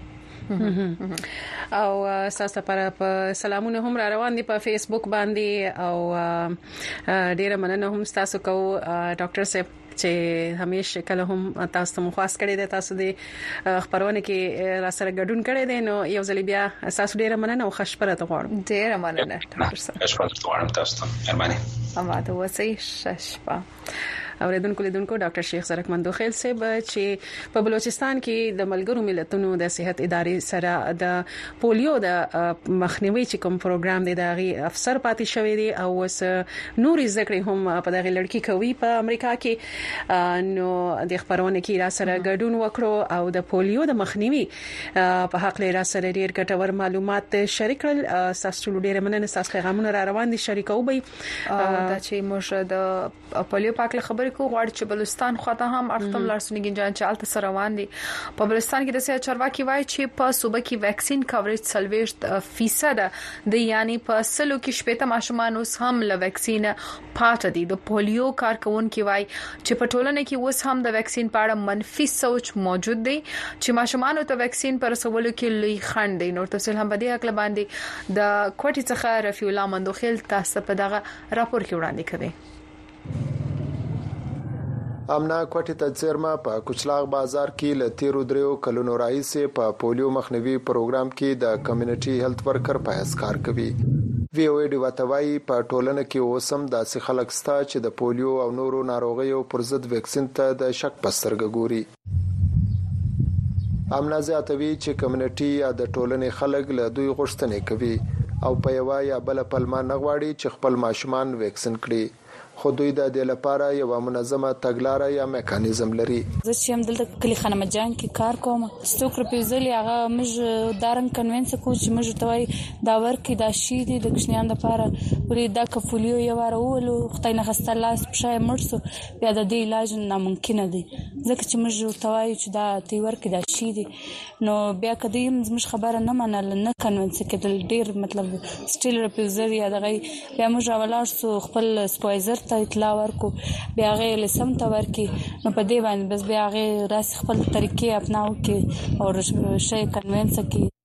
او تاسو لپاره په سلامونه هم را روان دي په فیسبوک باندې او ډیره مننه هم تاسو کو ډاکټر صاحب چې همیشه کله هم تاسو ته مخواست کړی دی تاسو د خبرونه کې را سره ګډون کړی دی نو یو ځل بیا تاسو ډیره مننه او خوشبره ته غواړم. ډیره مننه ډاکټر صاحب. خوشبره ته غواړم تاسو ته. مهرباني. اواده وسی ششپا. اوریدونکو لیدونکو ډاکټر شیخ زرکمن دوخیل صاحب چې په بلوچستان کې د ملګرو ملتونو د صحت ادارې سره د پولیو د مخنیوي چې کوم پروګرام دی دغه افسر پاتې شوی دی او وس نوري ذکر هم په دغه لړکی کوي په امریکا کې نو د خبرونه کې را سره ګډون وکړو او د پولیو د مخنیوي په حق لري را سره ډیر ګټور معلومات شریک کړل. تاسو ډیر مننه تاسو پیغامونه را روان دي شریکو به دا چې موږ د پولیو پاک له خبرې کو غواړي چې بلوچستان خواته هم ارتم لارسنګ جان چالت سره روان دي. په بلوچستان کې د سیا چارواکي وایي چې په صوبه کې ویکسین کوریج سلويشت فیصد د یعنی په سلو کې شپږ ماشومان اوس هم له ویکسین پاتې دي. د پولیو کارکونکو وایي چې په ټولنه کې اوس هم د ویکسین په اړه منفي سوچ موجود دی چې ماشومان ته ویکسین پر رسولو کې لوی خنډ دی. نور تفصیل هم په دې اړه باندې د کوټي څخه رفیع الله مندوخیل تاسو په دغه راپور کې وړاندې کوي. امنا کوټی ته چیرما په کوچلاغ بازار کې ل تیرو دریو کلونو راځي په پولیو مخنیوي پروګرام کې د کمیونټي هیلث ورکر په حیث کار کوي. وی او ډی وتوای په ټولنه کې اوسم داسې خلک ستا چې د پولیو او نورو ناروغیو پر ضد ویکسین ته د شک پسترګ ګوري. امنا زیاتوي چې کمیونټي یا د ټولنې خلک له دوی غوښتنې کوي او په یو یا بل پلمه نغواړي چې خپل ماشومان ویکسین کړي. خو دوی د دې لپاره یو منظمه تګلارې یا میکانیزم لري. زه چې هم دلته کلی خانم جان کې کار کوم ستوکر پیزل هغه مج دارن کنوینس کو چې مج توای دا ورکې دا شی دي د کښنیان لپاره ولې دا کفولیو یو ورولو خدای نه خسته لاس پښه مرسو بیا د دې علاج ناممکن دی ځکه چې مج توای چې دا تی ورکې دا شی دي نو بیا کدیم مش خبره نه منل نه کنوینس کې ډیر مطلب سټیل پیزل یا دغه بیا مج اولار سو خپل سپوایزر ته اطلاع ورکو بیا غیر لسم ته ورکی نو په دی باندې بس بیا غیر راس خپل طریقې اپناو کې او شی کنوینس کې.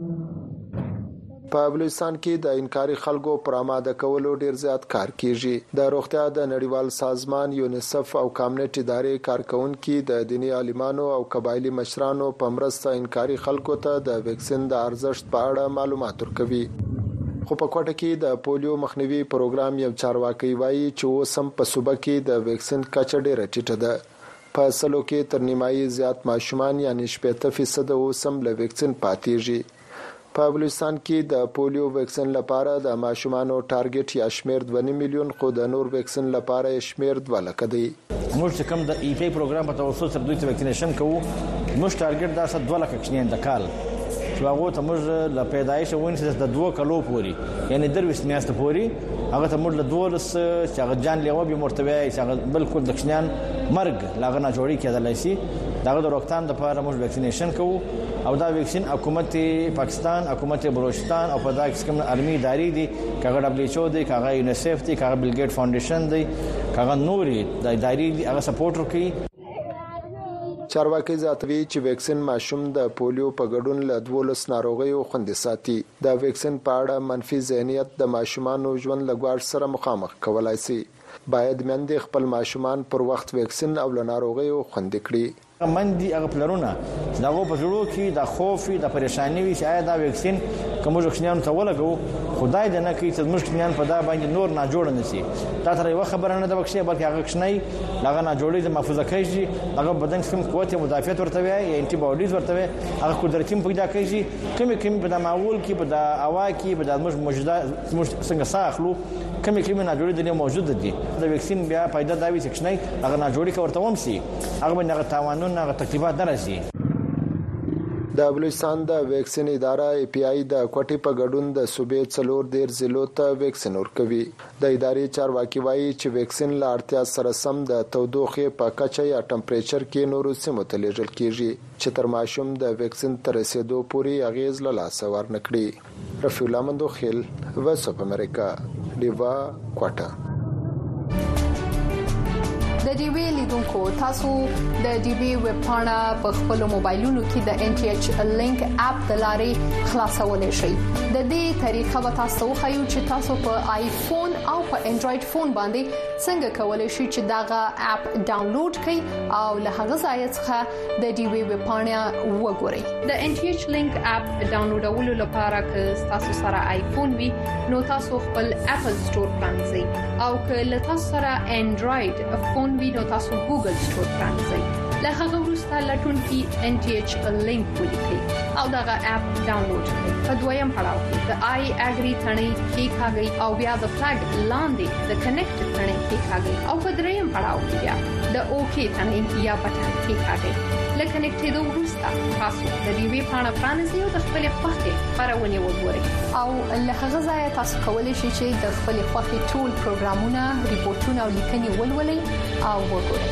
په بلوچستان کې د انکاري خلکو پر آماده کولو ډیر زیات کار کیږي. د روغتیا د نړیوال سازمان یونیسف او کامیونټي ادارې کارکونکو د دینی عالمانو او قبایلی مشرانو په مرسته انکاري خلکو ته د ویکسین د ارزښت په اړه معلومات ورکوي. خو په کوټه کې د پولیو مخنیوي پروګرام یو چارواکي وایي چې اوسم په صوبه کې د ویکسین کچه ډیره ټیټه ده. په سلو کې تر نیمایي زیات ماشومان یعنی شپږ فیصد اوسم له ویکسین پاتېږي. په بلوچستان کې د پولیو ویکسین لپاره د ماشومانو ټارګټ یا شمیر دوه میلیون خو د نور ویکسین لپاره شمیر دوه لک دی. موږ چې کوم د ای پی پروګرام په توسط سره دوی ته ویکسینیشن کوو موږ ټارګټ دا څه دوه لک کښنین د کال چې هغه ته موږ ل پیدایش ونیسه د دوه کلو پوري یعنی درويست میاشت پوري هغه ته موږ له دوه لس چې هغه جان لیوه به مرتبه چې هغه بالکل د کښنیان مرګ لاغه نه جوړی کېدلای شي دغه د روکتان د لپاره موږ ویکسینیشن کوو او دا ویکسین حکومت پاکستان حکومت بلوچستان او په دغه کوم ارمي ادارې دي کغه دبليو ایچ او دي کغه یونیسف دي کغه بل ګیټ فاونډیشن دي کغه نوري د ادارې دي هغه سپورټ کوي. چارواکي زیاتوي چې ویکسین ماشوم د پولیو په ګډون له دولس ناروغیو خوندي ساتي. د ویکسین په اړه منفي ذهنیت د ماشومانو ژوند لګوار سره مخامخ کولای شي. باید مندې خپل ماشومان پر وخت ویکسین او له ناروغیو خوندي کړي. مندي هغه پلرونه دغه په جوړو کې د خوف د پریشانی وي چې دا ویکسین کوم ځکهنیان ته ولګو خدای دې نه کوي چې مشکلین په دا باندې نور نه جوړ نشي. دا تر یو خبره نه د بخښي بلکې هغه کښنی لغه نه جوړې د محفوظه کوي هغه بدن کوم قوت مدافعت ورته وي یا انټي باډیز ورته وي هغه قدرتي پیدا کوي کوم کوم په د معول کې په د اوا کې په د مش موجوده څنګه ساخلو کوم کوم نه جوړې د موجود دي د ویکسین بیا پیدا دا وي چې کښنی هغه نه جوړې ورته ومسي هغه باندې تاوانونه هغه تکلیفات درسي. د بلوچستان د ویکسین اداره ای پی آی د کوټي په ګډون د صوبې څلور ډیر ضلعو ته ویکسین ورکوي. د ادارې چارواکي وایي چې ویکسین لا اړتیا سره سم د تودوخه په کچه یا ټمپریچر کې نورو سیمو ته لیږل کیږي چې تر ماشوم د ویکسین تر رسیدو پورې اغیز له لاس ورنکړي. رفیع الله مندوخیل وایس اف امریکا دیوا کوټه. د ډي وی لیدونکو تاسو د ډي وی ویب پاڼه په خپل موبایلونو کې د ان ټي ایچ لینک اپ د لارې خلاصولای شئ. د دې طریقه به تاسو خو چې تاسو په آیفون او په انډراید فون باندې څنګه کولای شئ چې داغه اپ ډاونلوډ کړئ او له هغه ځای څخه د ډي وی ویب پاڼه وګورئ. د ان ټي ایچ لینک اپ ډاونلوډولو لپاره که تاسو سره آیفون وي نو تاسو خپل اپل سٹور پرانځئ او که له تاسو سره انډراید فون وي نو تاسو ګوګل سٹور پرانځئ. له هغه وروسته لټون کې ان ټي ایچ لینک ولیکئ او دغه اپ ډاونلوډ کړئ. په دویم پړاو کې د آی اګری ثنې کې کاږئ او بیا د فلګ لاندې د کنیکټ ثنې کې کاږئ او په دریم پړاو کې بیا د اوکی ثنې یا بټن کې کاږئ. لکه کنیکټېدو وروسته تاسو د دې وی پاڼه پرانځئ او د خپل خوښې خبرونه وګورئ او له هغه ځای تاسو کولی شئ چې د خپل خوښې ټول پروګرامونه، ریپورتونه او لیکنې ولولئ او وګورئ.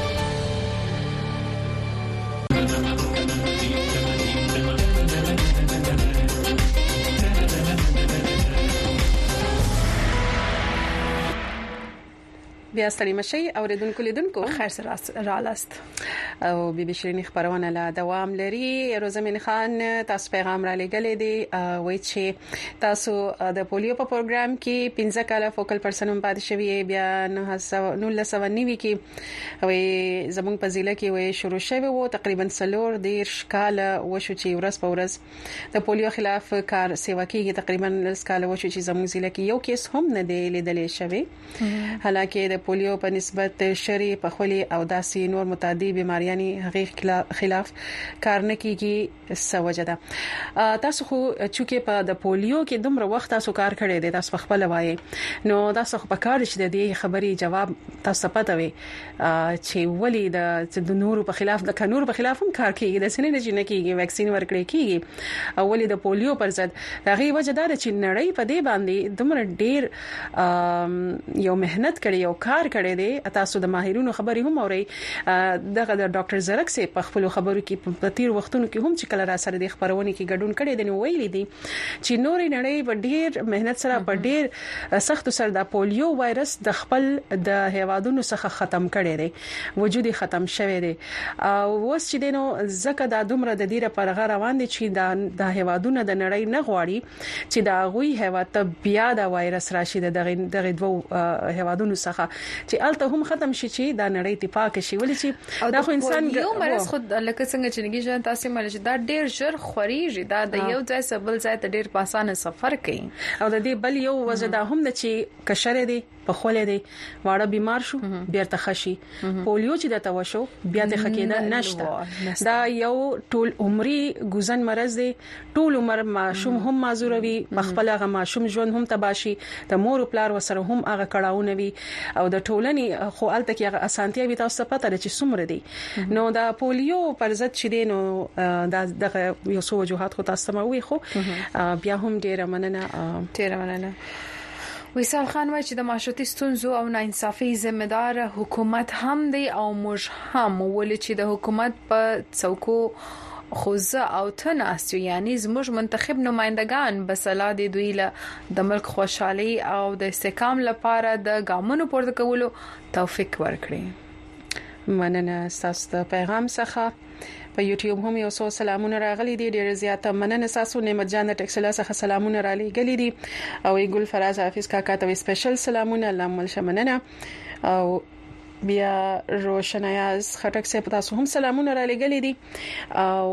بیا ستړي مشي اوریدونکو لیدونکو خیر سره رالاست او بي بي شيرين خبرونه لا دوام لري. روزمن خان تاسو پیغام را لګلې دي وایي چې تاسو د پولیو په پروګرام کې پنځه کاله فوکل پرسن پاتې شوی بیا نو لسو نیوي کې وایي زموږ په ضلع کې وایي شروع شوی وو تقریبا سلور ډیر کاله وشو چې ورځ په ورځ د پولیو خلاف کار سیوا کېږي. تقریبا لس کاله وشو چې زموږ ضلع کې یو کیس هم نه دی لیدلې شوی. حالکه د پولیو په نسبت شری په خولي او داسې نور متعدي بيمارياني هغه خلاف کار نه کیږي سوجه ده. تاسو خو چې په د پولیو کې دومره وخت تاسو کار کړی دی تاسو خپل وایي نو تاسو په کار چې د دې خبري جواب تاسو پته وي چې ولې د د نورو په خلاف د قانون په خلاف هم کار کوي د سنې نه نه کیږي ویکسین ورکړي کیږي او ولې د پولیو پر ضد هغه وجه دا چې نړۍ په دې باندې دومره ډیر یو مهنت کړي او کار کړي دي. تاسو د ماهرونو خبري هم اوري دغه د ډاکټر زرک سي په خپل خبرو کې په تیر وختونو کې هم چې کله را سره د خبرونه کې ګډون کړي دي نو ویلي دي چې نورې نړۍ په ډیر مهنت سره په ډیر سخت سره د پولیو وایرس د خپل د هیوادونو څخه ختم کړي دي وجودي ختم شوی دی او وس چې دینو زکه د دومره د ډیره پرغه روان دي چې د هیوادونو د نړۍ نه غواړي چې د غوي هیواد ته بیا د وایرس راشي دغه دغه دوه هیوادونو څخه چې الته هم ختم شي چې دا نړۍ اتفاق شي ولې چې دا خو انسان یو مرز خود لکه څنګه چې نګی جان تاسو مل چې دا ډیر ژر خوريږي دا د یو ځای سبل ځای ته ډیر په اسانه سفر کوي او د دې بل یو وجه دا هم د چې کشره دي په خوله دي واړه بیمار شو بیرته خشي پولیو چې د توشو بیا د خکېده نشته دا یو ټول عمري ګوزن مرز دی ټول عمر ماشوم هم معذوروي خپل هغه ماشوم ژوند هم تباشي د مور پلار وسره هم هغه کړهونه وي او د ټولنې خو الته کې هغه اسانتیا به تاسو پته لري چې څومره دي نو دا پولیو پر ضد چې دي نو دا دغه یو څو وجوهات خو تاسو سموي خو بیا هم ډیره مننه ډیره مننه. وصال خان وايي چې د معاشرتي ستونزو او ناانصافي ذمہ دار حکومت هم دی او موږ هم ولې چې د حکومت په څوکو خوزه او تناسو یعنی زموږ منتخب نمائندگان بسلا دي دوی له د ملک خوشحالي او د استحکام لپاره د ګامونو پورته کولو توفیق ورکړي. مننه تاسو ته پیغام څخه په یوټیوب هم یو څو سلامونه راغلي دي ډیر زیاته مننه تاسو نعمت جان د ټکسلا څخه سلامونه را لېږلي دي او ګل فراز حافظ کاکا ته سپیشل سلامونه الله مل شمننه او بیا روشنایاز خټک سه تاسو هم سلامونه را لېږلي دي او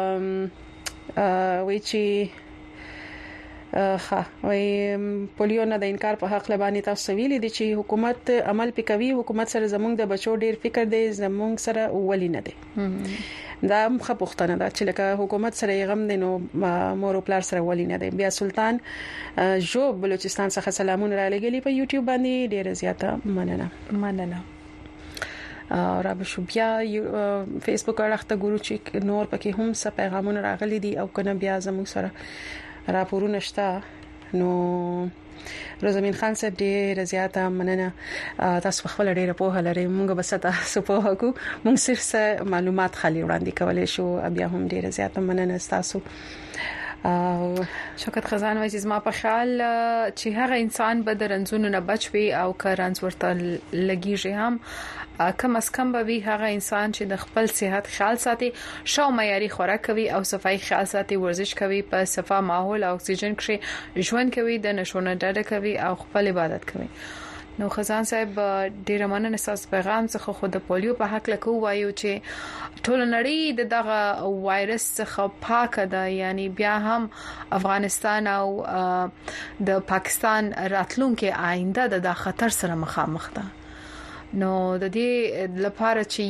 وی چې ها وای پولیو نه د انکار په حق لبانی تاسو ویلي دي چې حکومت عمل پکوي حکومت سره زمونږ د بچو ډیر فکر دی زمونږ سره ولي نه دی دا مخه پښتنه دا چې لکه حکومت سره غم دی نو مور او پلار سره ولي نه دی. بیا سلطان جو بلوچستان څخه سلامونه را لګلي په یوټیوب باندې ډیر زیاته مننه مننه را به شو بیا فیسبوک راخته ګورو چې نور پکې هم څه پیغامونه راغلي دي او کنه بیا زموږ سره راپورونه شته نو روزمین خان صاحب ډېر زیاته مننه تاسو خپل ډېر په هله لري موږ به تاسو په هغه موږ صرف معلومات خالي وړاندې کولای شو بیا هم ډېر زیاته مننه تاسو شوکت خزان وایي زما په خیال چې هغه انسان به د رنځونو نه بچوي او که رنځ ورته لګیږي هم کم از کم به وي هغه انسان چې د خپل صحت خیال ساتي، شاو معیاري خوراک کوي او صفائی خیال ساتي، ورزش کوي، په صفا ماحول او اکسیجن کې ژوند کوي، د نشونه ډډه کوي او خپل عبادت کوي. نو خزان صاحب ډیره مننه تاسو پیغام څخه خو د پولیو په حق لکه وایو چې ټول نړۍ د دغه وایرس څخه پاکه ده، یعنی بیا هم افغانستان او د پاکستان راتلونکي آینده د خطر سره مخامخ ده. نو د دې لپاره چې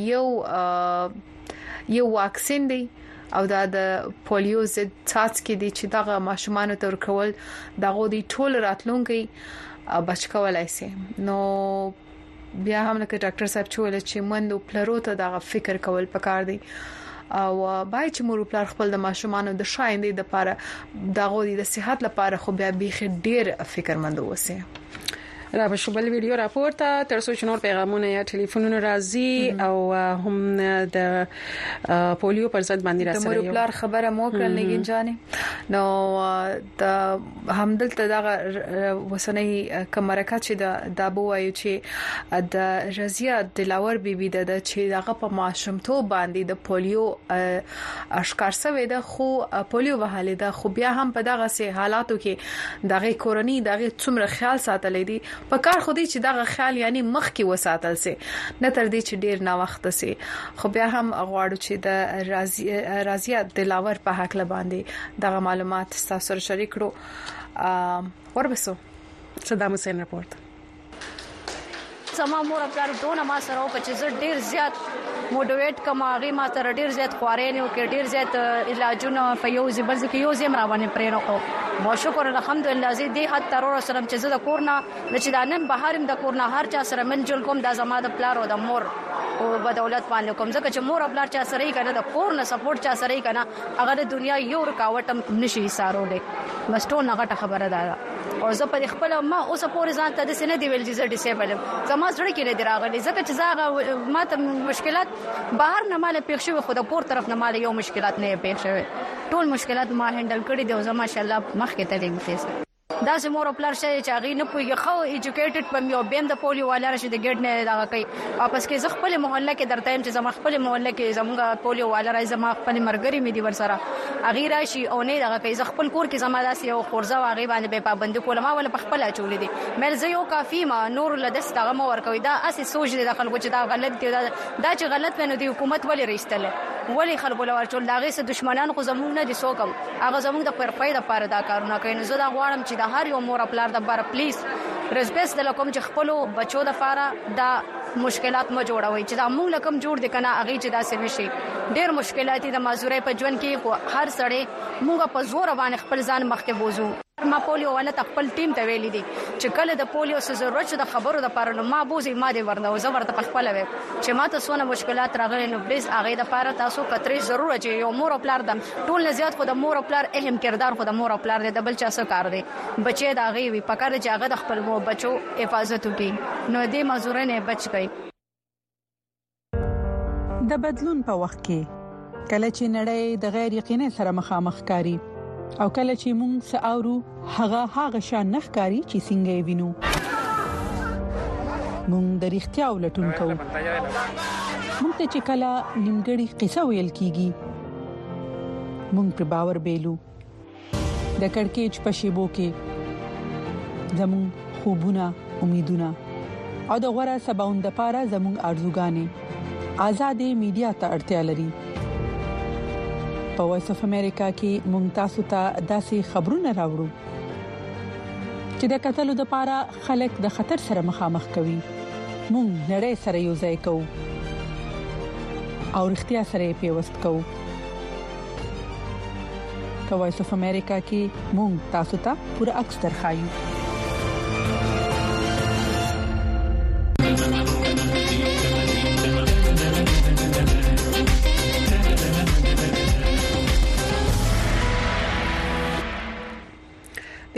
یو یو واکسین دی او دا د پولیو ضد څاڅکي دي چې دغه ماشومان ته ورکول دغه دی ټول راتلونکي بچ کولای شي. نو بیا هم لکه ډاکټر صاحب چول چې مندو پلرو ته دغه فکر کول پکار دی او باید چې مور پلار خپل د ماشومان د شایندې د لپاره دغه د صحت لپاره خو بیا بیخ ډیر فکرمند اوسه. را په شبل ویډیو راپورته تر څو چې نور پیغامونه یا ټلیفونونه راځي او هم د پولیو پر ضد باندې راځي. د مور پلار خبره مو کړل لګین جانې نو د همدلته دغه وسنۍ کمرکه چې د دابو وایو چې د رضیا دلاور بیبي د چې دغه په ماشومتوب باندې د پولیو اشکار سوي ده، خو پولیو وهاله ده، خو بیا هم په دغه سه حالاتو کې دغه کورنۍ دغه څومره خیال ساتلې دي په کار خو دې چې دغه خیال یعنی مخ کې وساتل سي نه تر دې چې ډیر نا وخت سي. خو بیا هم غواړو چې د رازي رازي دلاور په حق لباندې دغه معلومات تاسو سره شریک کړو. وربسو صدام حسین رپورت. زما مور خپل دونه ما سره او چې ډیر زیات موډیویټ کماغي ما تر ډیر زیات خوارې نه او ډیر زیات علاجونه په یو ځبل ځکه یو زم راوونه پرې نه کو. ما شکر الحمدلله زه دې حد تر رسولم چې زه د کورنا چې د نن بهارم د کورنا هر چا سره من جل کوم د زما د پلار او د مور او بدولت باندې کوم ځکه چې مور خپل چا سره یې کنه د کورنا سپورټ چا سره یې کنه هغه د دنیا یو رکاوټ نشي سارولې. بس ټول هغه خبره ده او زه په خپل ما اوس پورې ځان ته د سینې دی ویل چې زه ډیسیبل زما سره کې نه دراغلي ځکه چې زه ما ته مشکلات بهر نه مال پېښ شوی خو د پور طرف نه مال یو مشکلات نه پېښ شوی. ټول مشکلات ما هندل کړی دی او زما ماشاءالله مخکې ته دی. دا چې مور خپل شي چې هغه نه پوي خو ایجوکیټډ په یو بیم د پولیو والا راشي د ګډ نه دا کوي واپس کې ز خپل محله کې درته چې زما خپل محله کې زموږ پولیو والا راځي زما خپل مرګري مې دی ور سره هغه راشي او نه دا کوي ز خپل کور کې زما داسې یو خورزه واغې باندې به پابند کول ما ولا خپل چولې دي مې زه یو کافي ما نور لدس دغه مو ور کوي. دا اسې سوچ دي د خلکو چې دا غلط دی دا, دا چې غلط ونه دی حکومت ولې رښتله ولی خلکو لور ټول داغه سه دشمنان خو زموږ نه دي سوکم هغه زموږ د پرپای د پاره دا کارونه کوي. نو زه دا غواړم چې د هر یو مور خپل د بار پلیز ریسپیکټ د لکم چې خپل بچو د فاره دا مشکلات ما جوړوي چې دا موږ لکم جوړ دي کنه هغه چې دا سوي شي ډېر مشکلات د مازورې په ژوند کې هر سړی موږ په زور باندې خپل ځان مخکې بوزو. ما پولیو والا خپل ټیم ته ویلي دي چې کله د پولیو سره ضرورت د خبرو د پاره نو ما بوزي ما دي ورنه زه ورته خپل وې چې ما ته سونه مشکلات راغلي نو پلیز هغه د پاره تاسو کترې ضرورت چې یو مور او پلار د ټول نه زیات خو د مور او پلار اهم کردار خو د مور او پلار د بل چا سره کار دی. بچي دا غي وي پکاره چې هغه د خپل مو بچو حفاظت وکړي نو دې مزورنه بچ کړي. د بدلون په وخت کې کله چې نړۍ د غیر یقیني سره مخامخ کاری او کله چې موږ ساورو هغه هغه شان نخکاری چې څنګه وینو موږ د اړتیا ولټون کوو. موږ ته چې کله نیمګړی قصه ویل کیږي موږ پر باور بیلو د کڑکېچ په شیبو کې زموږ خوبونه امیدونه او د غوړه سباوند لپاره زموږ ارزوګانې آزادې میډیا ته اړتیا لري. په وایس اف امریکا کې مونږ تاسو ته داسې خبرونه راوړو چې د قتلو د پاره خلک د خطر سره مخامخ کوي. مونږ نړۍ سره یو ځای کوو او اړتیا سره پیوست کوو. په وایس اف امریکا کې مونږ تاسو ته پوره عکس درخایو.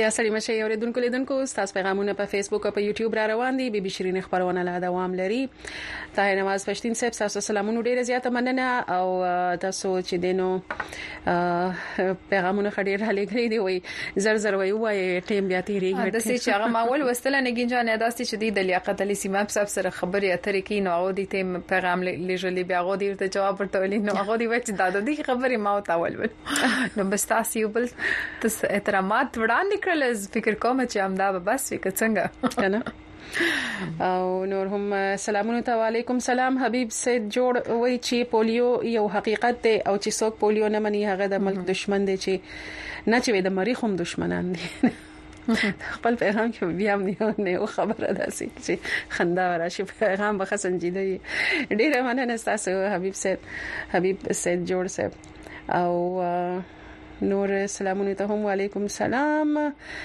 یا سړی مشه اوریدونکو لیدونکو تاسو پیغامونه په فیسبوک او په یوټیوب را روان دي بیبي شيرین خبرونه لا دوام لري. طاهر نواز پښتين صاحب تاسو سلامونه ډیره زیاته مننه او تاسو چې دینو پیغامونه خډیر هلي کړی دی وای زر زر وای وای ټیم بیا تیریږي د سې چې هغه ماول وستل نه گنجان اداستي چې د لیاقت علي سیماب صاحب سره خبرې اترې کې نو غو دي ته پیغام لېږلې بیا غو دي ته جواب ورتولې نو غو دي وچ دا د دې خبرې ما وتاول نو بس تاسو بل تاسو احترامات وړاندې کړل فکر کوم چې امدا بس فکر څنګه کنه او نور هم سلامونه ته وعلیکم سلام حبیب سید جوړ وای چې پولیو یو حقیقت دی او چې څوک پولیو نه مني هغه د ملک دشمن دی چې نه چې د مریخ هم دشمنان دي خپل پیغام کې بیا هم نه خبره ده چې خندا راشي پیغام به سنجیده ډیره مننه تاسو حبیب سید حبیب سید جوړ صاحب او نور سلامونه ته هم وعلیکم سلام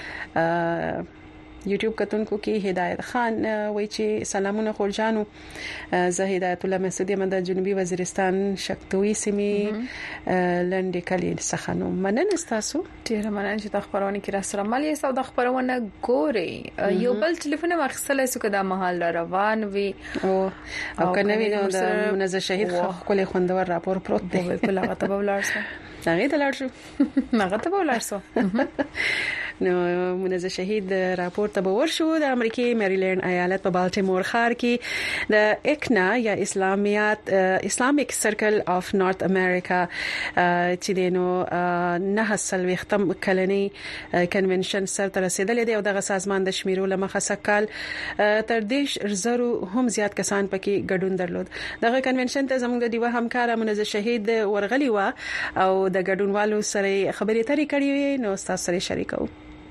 یوټیوب کتونکو کې هدایت خان وای چې سلامونه خورجانو زه هدایت الله مسعودی من د جنوبي وزیرستان شکتوي سیمې لنډ کلی څخه نو مننه تاسو ډیره مننه چې د خبرونه کې را سره مالي سو د خبرونه ګوري یو بل ټلیفون مخصله سو کدا محل روان وي او او کنه وی نو د منزه شهید خپل خوندور راپور پروت دی په لغه ته ولارسه هغه ته لاړ شو هغه ته ولارسه نو منزه شهید راپور ته ورشو د امریکای میریلند ایالت په بالټیمور ښار کې د اکنا یا اسلامیات اسلامیک سرکل اف نارث امریکا چې دینو نه سلوي ختم کلنی کنونشن سره تر رسیدلې دی او دغه سازمان د شمیرو لمخه سکل تر دې زرو هم زیات کسان پکې ګډون درلود. دغه کنونشن ته زموږ د دیوه همکار منزه شهید ورغلی و او د ګډونوالو سره خبرې اترې کړې نو تاسو سره شریکو.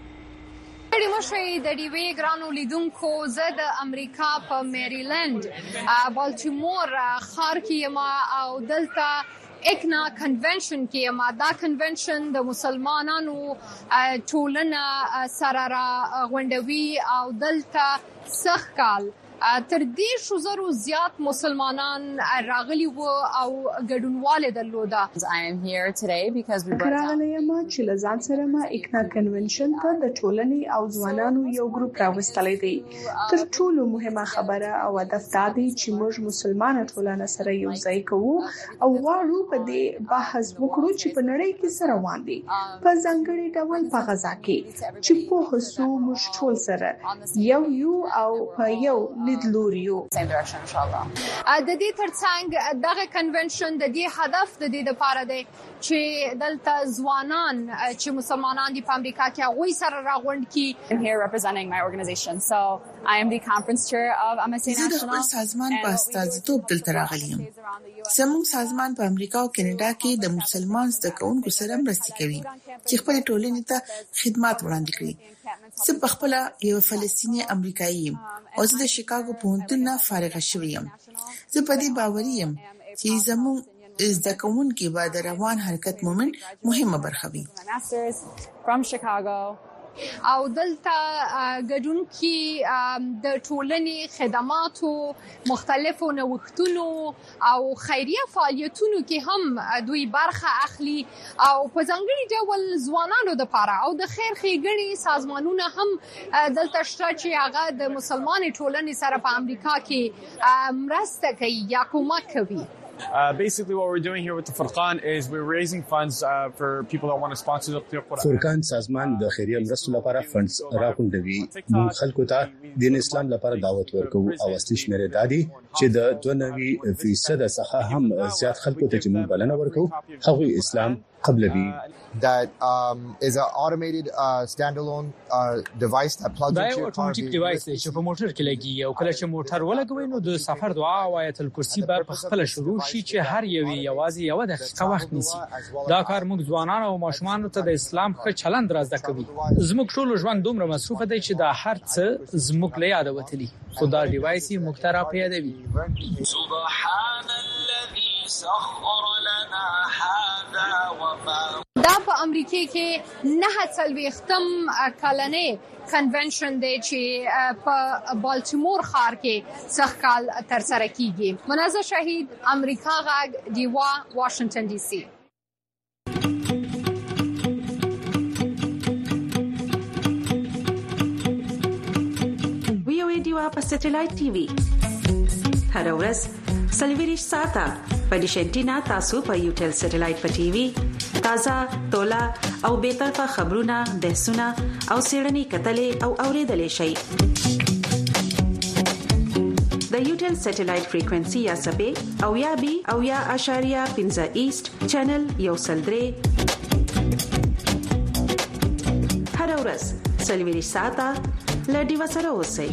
ډېر مشه د ډیوی ګرانو لیدونکو زه د امریکا په میریلند بالټیمور ښار کې ما او دلته اکنا کنونشن کې ما دا کنونشن د مسلمانانو ټولنه سره را غونډوي او دلته سخت کال تر دې شو زرو زیات مسلمانان راغلي وو او ګډونواله درلوده. I am here today because we brought راغلی یم چې لزان سره ما اکنا کنونشن ته د ټولنې او ځوانانو یو ګروپ راوستلې دی. تر ټولو مهمه خبره او هدف دا دی چې موږ مسلمانه ټولنه سره یو ځای کوو او غواړو په دې بحث وکړو چې په نړۍ کې سره روان دي په ځانګړي ډول په غزا کې چې په هڅو موږ ټول سره یو یو او په یو لیدلوریو same direction inshallah. د دې ترڅنګ دغه کنونشن د دې هدف د دې لپاره دی چې دلته ځوانان چې مسلمانان دي په امریکا کې هغه سره راغونډ کی. I'm here representing my organization. So I am the conference chair of M S A National. زه د خپل سازمان په استازیتوب دلته راغلی یم. زموږ سازمان په امریکا او کاناډا کې د مسلمان زده کوونکو سره مرسته کوي چې خپل ټولنې ته خدمات وړاندې کړي. زه په خپل یو فلسطینی امریکایي یم او زه د شیکاګو پوهنتون نه فارغه شوې یم. زه په دې باور یم چې زموږ زده کوونکي به د روان حرکت مومنت مهمه برخه وي. From Chicago. او دلته ګډون کې د ټولنې خدماتو مختلفو نوښتونو او خیریه فعالیتونو کې هم دوی برخه اخلي او په ځانګړي ډول ځوانانو لپاره او د خیر ښېګڼې سازمانونه هم دلته شته چې هغه د مسلمانې ټولنې سره په امریکا کې مرسته کوي یا کومک کوي. Uh, basically, what we're doing here with the Furqan is we're raising funds uh, for people that want to sponsor the Quran. Furqan سازمان د خیریه مرستو لپاره فندز راغونډوي. موږ خلکو ته دین اسلام لپاره دعوت ورکوو او اصلي شمیره دادي چې د دوه نوي فیصد څخه هم زیات خلکو ته چې موږ بلنه ورکوو هغه اسلام قبلوي. That um, is an automated uh, standalone uh, device that plugs into your car. دا یو اتوماتیک ډیوایس دی چې په موټر کې لګي او کله چې موټر ولګوي نو د سفر دعا او آیت الکرسی به په خپل شروع شي چې هر یو یوازې یو دقیقه وخت نیسي. دا کار موږ ځوانان او ماشومان ته د اسلام ښه چلند رازده کوي. زموږ ټول ژوند دومره مصروف دی چې دا هر څه زموږ له یاد وتلی. خو دا ډیوایس یې موږ ته را پیادوي. سبحان الذي سخر لنا هذا وما دا په امریکا کې نه څلويختم کلنې کنونشن دی چې په بالټیمور ښار کې څخه کال تر سره کیږي. منزه شهید امریکا غاګ دیوا واشنگټن ډي سي. وا په سټلایټ ټي وي هر ورځ سلویریش ساته په ډیشنټینا تاسو په یوټل سټلایټ په ټي وي تازه تولا او به طرفه خبرونه بحثونه او سیړنی کتلې او اوریدلې شي د یوټل سټلایټ فریکوئنسي یا سبې او یا بي او یا اشاریه پنځه ایست چینل یو سلدري هر ورځ سلویریش ساته لډي وسره اوسئ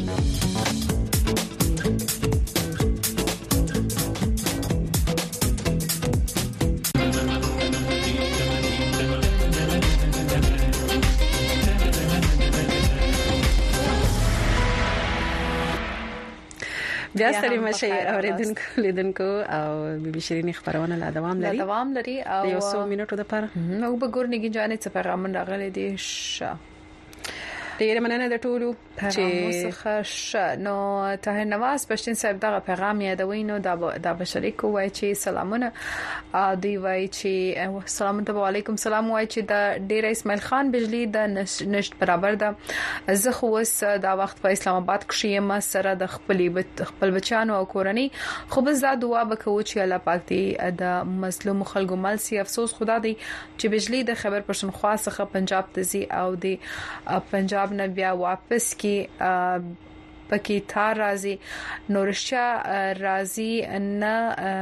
بیا ستړي مشه اوریدونکو لیدونکو او بي بي شيرين خبرونه لا دوام لري دوام لري او یو څو منټو د پاره نو به ګورنګي جانې څه پیغام راغلي دي شه ډیره مننه د ټولو چې څخه نو طاهر نواز پښتون صاحب دغه پیغام یادوي نو دا د بشریک وای چې سلامونه دی وای چې السلام علیکم سلام وای چې د ډیر اسماعیل خان بجلی د نشټ برابر ده زه خو وس دا وخت په اسلام آباد کې یم سره د خپل خپل بچانو او کورنۍ خو بس دا دعا وکړو چې الله پاک دې د مظلوم خلکو مل سي افسوس خدا دې چې بجلی د خبر پښتونخوا څخه پنجاب ته زی او د پنجاب نه بیا واپس کی پکې تار راځي نورشا راځي نه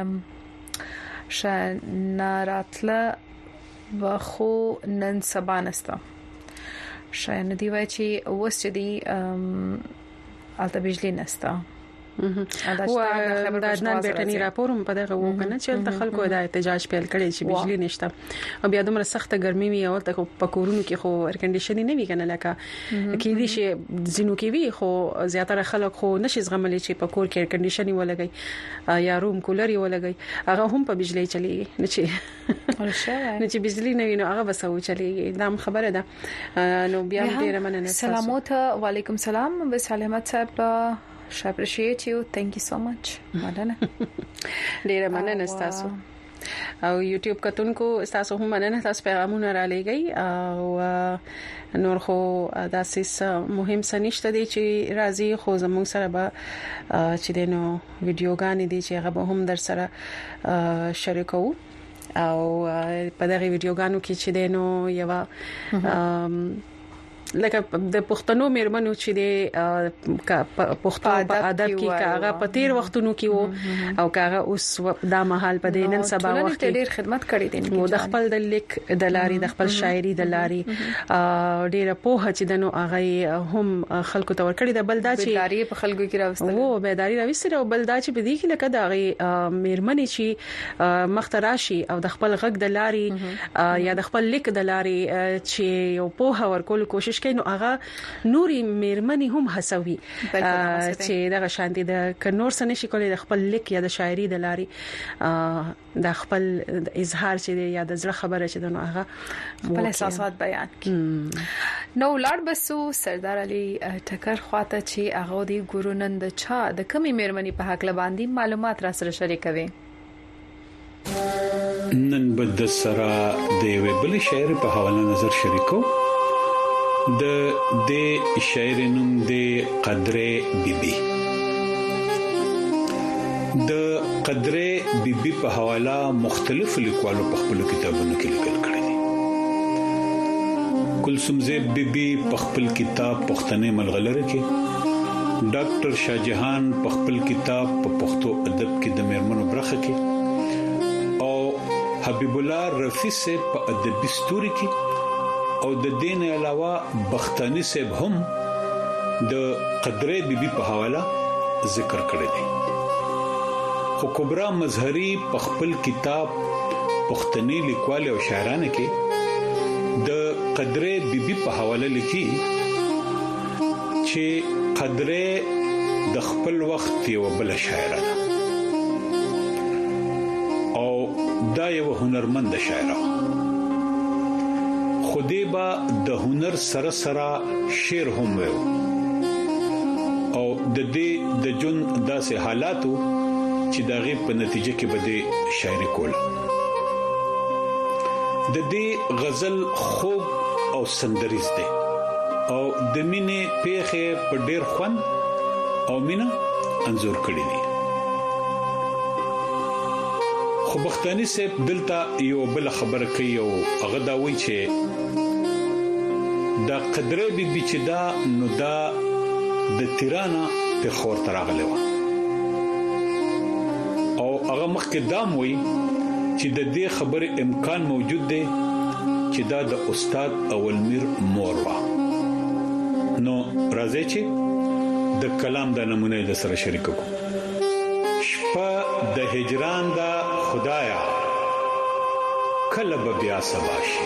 شناراتله وخو نن سبا نستا شاید دی وای چې اوس چې دی الته بجلی نستا و د عدنان بیٹنی راپورم په دغه وکنه چې د خلکو د احتجاج پیل کړي چې بجلی نشته او بیا دومره سخت ګرمي وي او ته په کورونو کې خو ایر کنډیشنینګ نه وی کنه لکه کې دي چې زینو کې وی خو زیاتره خلک خو نشي زغملي چې په کور کې ایر کنډیشنینګ ولګي یا روم کولر یې ولګي هغه هم په بجلی چلیږي نه چې نه چې بجلی نه ویني هغه بسو چلیږي دا خبره ده نو بیا ډیره مننه سلامات وعلیکم سلام بس علامت صاحب I appreciate you. Thank you so much. مننه. ډیره مننه تاسو. او یوټیوب کتونکو تاسو هم مننه تاسو پیغامونه را لېږئ او نور خو داسې مهم سنشته دي چې راځي خو زموږ سره به چې دینو ویډیوګانې دي چې هغه به هم در سره شریکو او په دغه ویډیوګانو کې چې دینو یو لکه د پښتنو مېرمنو چې د پښتو په ادب کې کاغه په تیر وختونو کې وو او کاغه اوس د مهال په دینن سبا وخت ډېر خدمت کړې دي نو د خپل د لیک د لاري د خپل شاعري د لاري ډېر په هڅه چې دنو هغه هم خلکو تور کړی د بلدا چې لاري په خلکو کې راوستل وو به داري راوستل او بلدا چې بدی کې لکه د مېرمنې چې مختراشي او د خپل غږ د لاري یا د خپل لیک د لاري چې یو په ورکول کوشش نو هغه نوري مېرمنې هم هڅوي چې دغه شانتي د کنور سن شي کولای د خپل لیک یا د شاعري د لاري د خپل اظهار چې یا د زړه خبره چې دغه هغه خپل احساسات بیان کړي نو لړ بسو سردار علي ټکر خواته چې هغه دی ګورونند چا د کمی مېرمنې په حق لباندي معلومات را سره شریکوي نن بد سره د ویبل شاعر په حواله نظر شریکو د د شاعر نوم د قدره بیبي د قدره بیبي په حواله مختلف لیکوالو په خپل کتابونو کې لیکل کړي دي کلثوم زیب بیبي په خپل کتاب پښتنې ملغلره کې ډاکټر شاهجهان په خپل کتاب په پښتو ادب کې د مېرمنو برخه کې او حبیب الله رفیع سے په ادبي ستوري کې او د دین علاوه بختانی صاحب هم د قدره بیبي په حواله ذکر کړی دی خو کبرا مظهری په خپل کتاب پښتني لیکوال او شاعرانه کې د قدره بیبي په حواله لیکي چې قدره د خپل وخت یو بل شاعر ده او دا یو هنرمند شاعر خودی با د هنر سره سره شعر هم وو او د دې د جون داسې حالاتو چې دغه په نتیجه کې بده شاعري کوله د دې غزل خوږ او سندریز ده او د مینې پیخه په ډیر خوان او مینا انزور کړی دي. خو بختانی سه دلته یو بل خبره کوي او هغه دا وایي چې دا قدرې بي بي چې دا نو دا د تیرانا په خور تراغله و او هغه مخکې دام وایي چې د دې خبره امکان موجود دی چې دا د استاد اولمیر مور وا. نو راځي چې د کلام د نمونه د سره شریک کو. شپه د هجران دا خدایا کله به بیا سبا شي.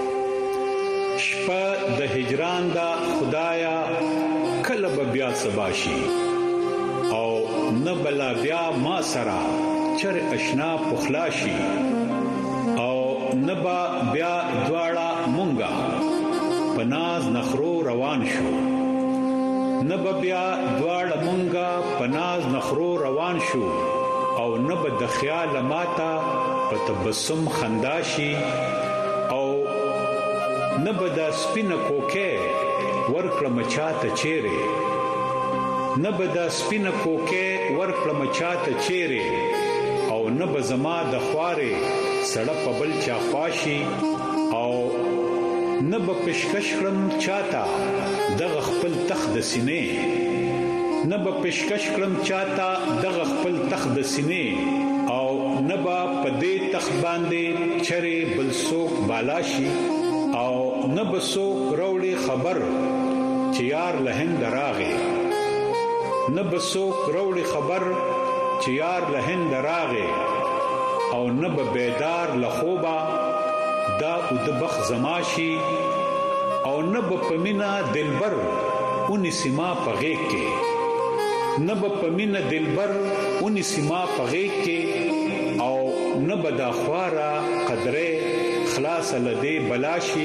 شپه د هجران دا خدایا کله به بیا سبا شي او نه بلا بیا ما سره چر اشنا پخلاشي او نبا بیا دواړه مونږه پناز نخرو روان شو. نبا بیا دواړه مونږه پناز نخرو روان شو او نبا د خیال ماتا په تبسم خنداشي او نبا د سپینه کوکه ورکړه مچاته چیرې. نبا د سپینه کوکه ورکړه مچاته چیرې او نبا زما د خواره سړه په بل چا خواشي او نبا پشکش کړم چاته دغه خپل تخت د سینې. نبا پشکش کړم چاته دغه خپل تخت د سینې او نبا په دې تخت باندې چره بل څوک بالاشي او نبا څوک وروړي خبر چې یار لهند راغې. نبا څوک وروړي خبر چې یار لهند راغې او نب بیدار لخوبا دا او د بخ زماشي او نب پمینا دلبر اونې سما پغې کې. نب پمینا دلبر اونې سما پغې کې او نب د خوارا قدره خلاص لدی بلاشي.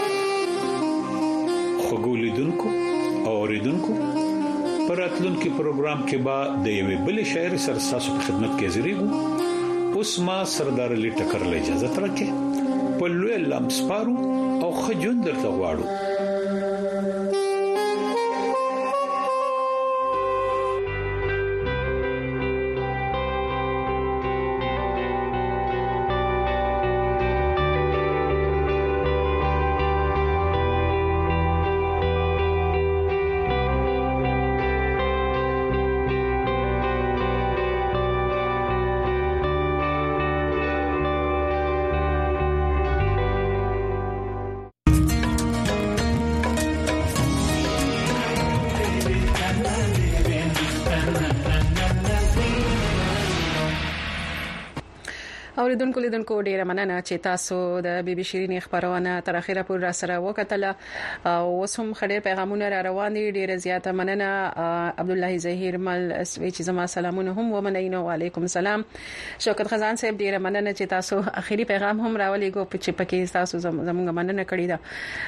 خګولیدونکو او اوریدونکو پراتلونکو پروګرام کې با د یوې بل شاعر سره تاسو په خدمت کې حاضرېږو. اوس ما سردار علی ټکر له اجازه ترکه په لوی لمسپارو او خجون درته غواړو. اوریدونکو لیدونکو ډیره مننه چې تاسو د بي بي شيرين خبرونه تر اخره پورې را سره وکټله او اوس هم خډیر پیغامونه را روان دي. ډیره زیاته مننه. عبد الله ظهیر مل اسوي چې زما سلامونه هم ومنئ. وعليكم السلام. شوکت خزان صاحب ډیره مننه چې تاسو اخیری پیغام هم راولېګو چې پکې تاسو زموږ مننه کړې ده.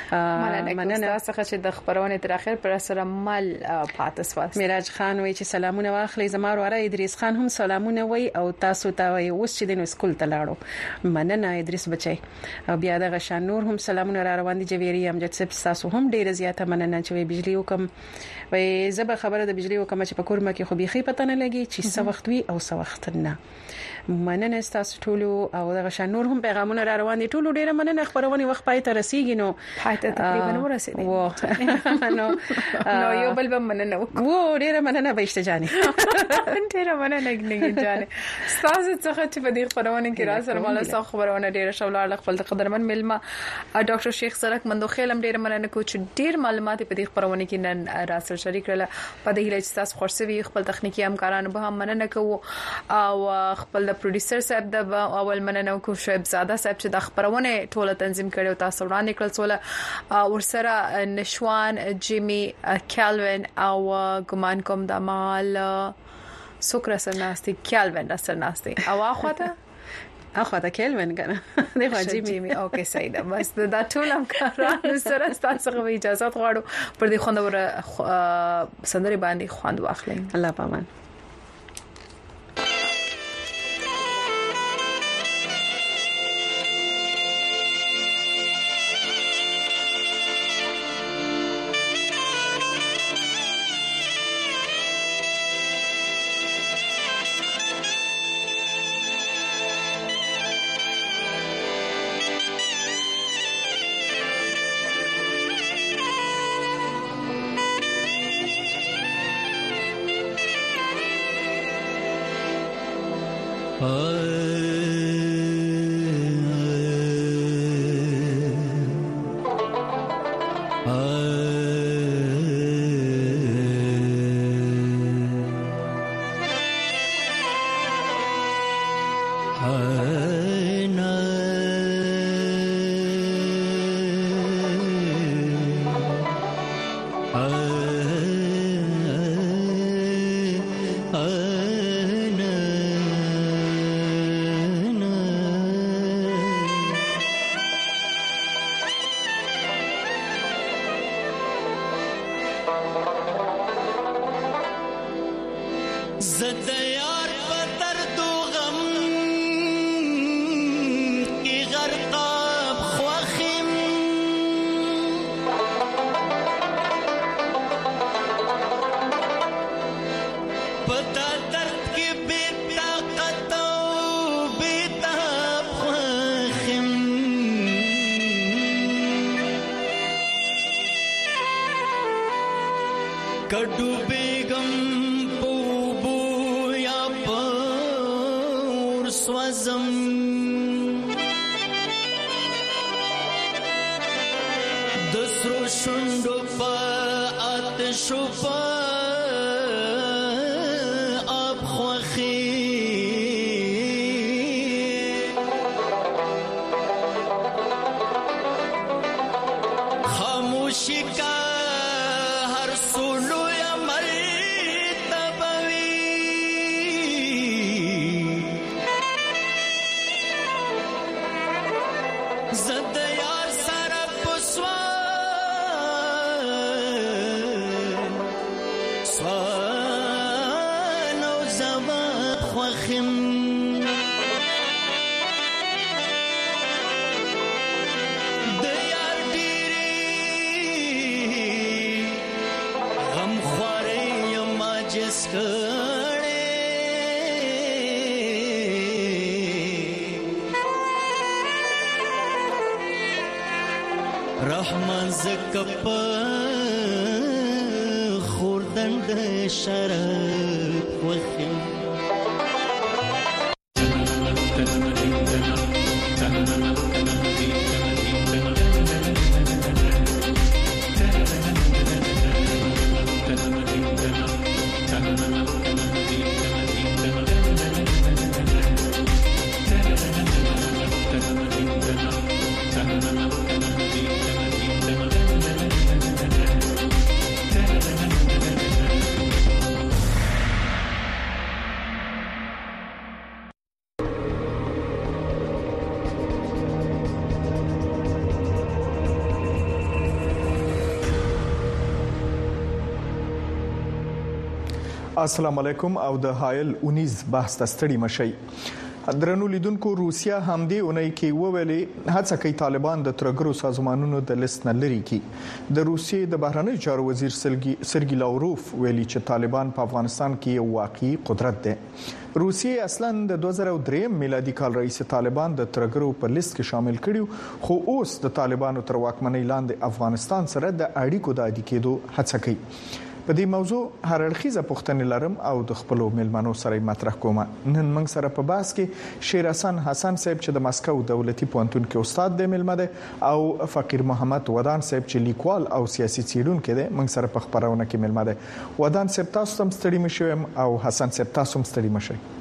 مننه تاسو چې د خبرونه تر اخر پر سره مل پاتس واس. میراج خان وایي چې سلامونه واخلې. زما وروره ادریس خان هم سلامونه وایي او تاسو ته وایي اوس چې د سکول لاړو. مننه ادریس بچي. او بیا د غشان نور هم سلامونه را روان دي. جويري امجد صاحب تاسو هم ډیره زیاته مننه چې بجلی وکم وای زبر خبره د بجلی وکم چې په کورمه کې خو بيخي پته نه لګي چې څه وخت وي او څه وخت نه. مننه تاسو ټول او د غشان نور هم پیغامونه را روان دي. ټول ډیره مننه. خبرونه وخت پای ته رسیدي نو پای ته تقریبا ورسېدي. وو نو نو یو بل به مننه وو ډیره مننه بهشته جاني. ډیره مننه ګنګي جاني. تاسو څخه چې په دې خبرونه کې را سره مال څخه خبرونه ډیره شولار خپل قدرمن ملما ډاکټر شیخ سرک مندو خیلم ډیره مننه کو چې ډیر معلومات په دې خبرونه کې نن را سره شریک کړل. په دې هیله چې تاسو خورسوي خپل تخنیکی همکارانو به هم مننه کوو او خپل پروډوسر صاحب د اول مننه کو شعیب زاده صاحب چې د خبرونه ټوله تنظیم کړو. تاسو وړاندې کړل سول ورسره نشوان جیمی کالوین او ګمان کوم د مال سوکر سرناستي کالوین سرناستي او اخواته اخواته کالوین کنه دغه جیمی. اوکې صحیح ده. بس دا ټول همکارانو سره تاسو غو اجازه غواړو پر دې خوندور سندري باندې خوند واخلئ. الله پامان. کډو بیگم پوبو یا پور سوزم دسرو شندو پا آتشو پا آب خوخی خاموشی کا رحمان زکپ خوردند شراب وخیم السلام علیکم او د هایل اونیز بحث تستړي مشي درنو لیدونکو روسیا همدې اونۍ کې وویلې هڅه کوي طالبان د ترګرو سازمانونو د لیست نه لري کی د روسیې د بهرنی چارو وزیر سرګی لاوروف ویلي چې طالبان په افغانستان کې یو واقعي قدرت دی روسیې اصلاً د دوه زره درې میلادي کال رئیس طالبان د ترګرو په لیست کې شامل کړیو خو اوس د طالبانو تر واکمنۍ لاندې افغانستان سره د اړیکو د عادي کېدو هڅه کوي په دې موضوع هر اړخیزه پوښتنې لرم او د خپل ملمنو سره مطرح کوم نن موږ سره په بحث کې شیر حسن حسن صاحب چې د مسکو دولتي پوهنتون کې استاد دی ملمه دی او فقیر محمد ودان صاحب چې لیکوال او سیاسي څېړونکی دی موږ سره په خبرونه کې ملمه دی ودان صاحب تاسو هم ستړي مشوم او حسن صاحب تاسو هم ستړي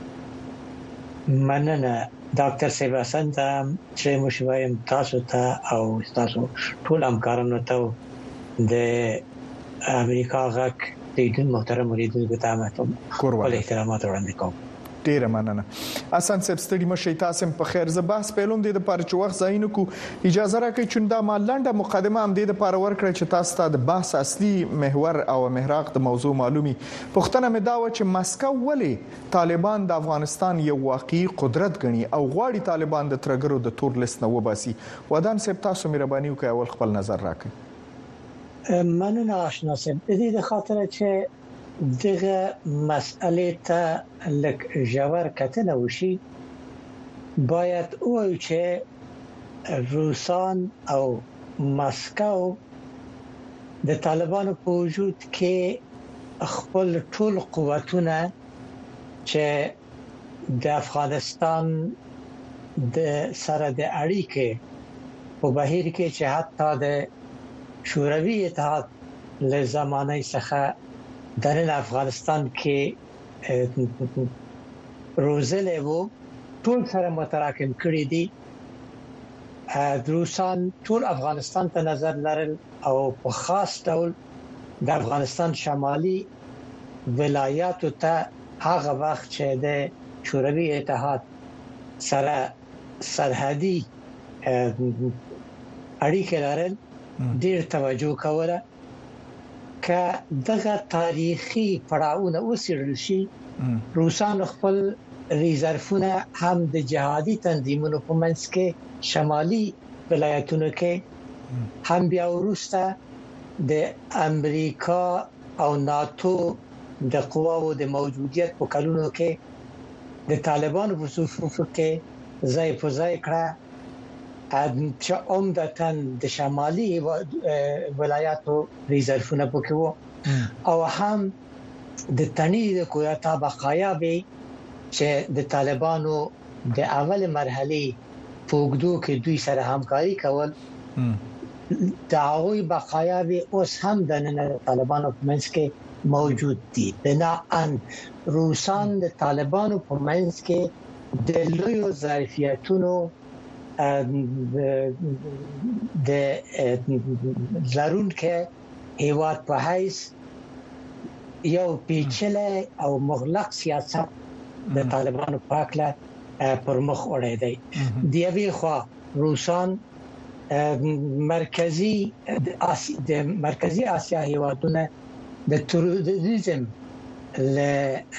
مشئ مننه ډاکټر صاحب حسن ته چې مشوم تاسو ته او تاسو ټول همکارانو ته د امریکا غاک دیدن محترم مریدونکو ته ماتم ول احترامات وړاندې کوم ډیره مننه حسن صاحب ستړي مشئ تاسو په خیر ز بحث پیلوم دي د پاره چې وخت ځاینو کو اجازه راکړئ چې دا مالنده مقدمه هم د پاره ورکړئ چې تاسو ته د بحث اصلي محور او محراق د موضوع معلومي پښتنه مې دا و چې مسکو ولی طالبان د افغانستان یو واقعي قدرت غني او غواړي طالبان د ترګرو د تور لیست نه وباسي ودان صاحب تاسو مهرباني وکړئ اول خپل نظر راکړئ مننه آشنا صاحب د دې خاطر چې دغه مسئله ته لک جوار کتنه وشي باید او چې روسان او مسکو د طالبانو په وجود کې خپل ټول قوتونه چې د افغانستان د سره د اړیکې په بهیر کې چې حتی د شوروي اتحاد له زمانه څخه د افغانستان کې روزلې وو ټول سره متراکم کړی دي. روسان ټول افغانستان ته نظر لرل او په خاص ډول د افغانستان شمالي ولایاتو ته هغه وخت چې د شوروي اتحاد سره سرحدي اړیکې لرل ډېر توجه کوله. که دغه تاریخي پړاوونه وسیړل شي روسان خپل ریزرفونه هم د جهادي تنظیمونو په منځ کې شمالي ولایتونو کې هم بیا وروسته د امریکا او ناتو د قواو د موجودیت په کلونو کې د طالبانو په صفوفو کې ځای په ځای کړه چې عمدتاً د شمالي ولایاتو ریزرفونه پکې وو او هم د تنی د کویتا بقایا به چې د طالبانو د اول مرحله پوګدو کې دوی سره همکاري کول د هغوی بقایا به اوس هم د طالبانو په منځ کې موجود دي. بناءً روسان د طالبانو په منځ کې د لویو ظرفیتونو د لرون کې هیواد په حیث یو پیچله او مغلق سیاست د طالبانو په اړه پر مخ وړي دي. د یوې خوا روسان مرکزی د مرکزی اسیا هیوادونه د تروریزم له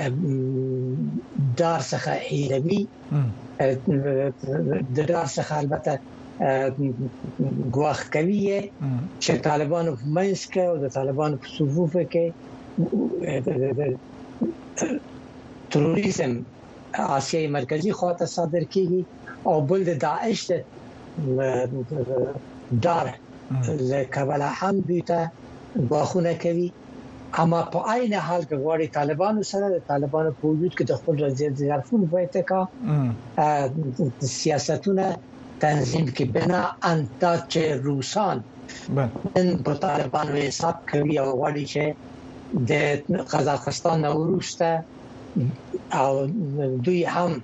دار څخه ایروي د دار څخه البته ګواښ کوي چې طالبانو په منځ کې او د طالبانو په صفوف کې تروریزم آسیای مرکزی خواته صادر کیږي او بل د داعش دار لکبل هم بیته ګواښونه کوي. اما په عین حال کې غواړي طالبانو سره د طالبانو په وجود کې د خپل رضایت ظرفونه په اتکا سیاستونه تنظیم کې بنا انت چې روسان نن په طالبانو حساب کوي او غواړي چې د قزاقستان وروسته او دوی هم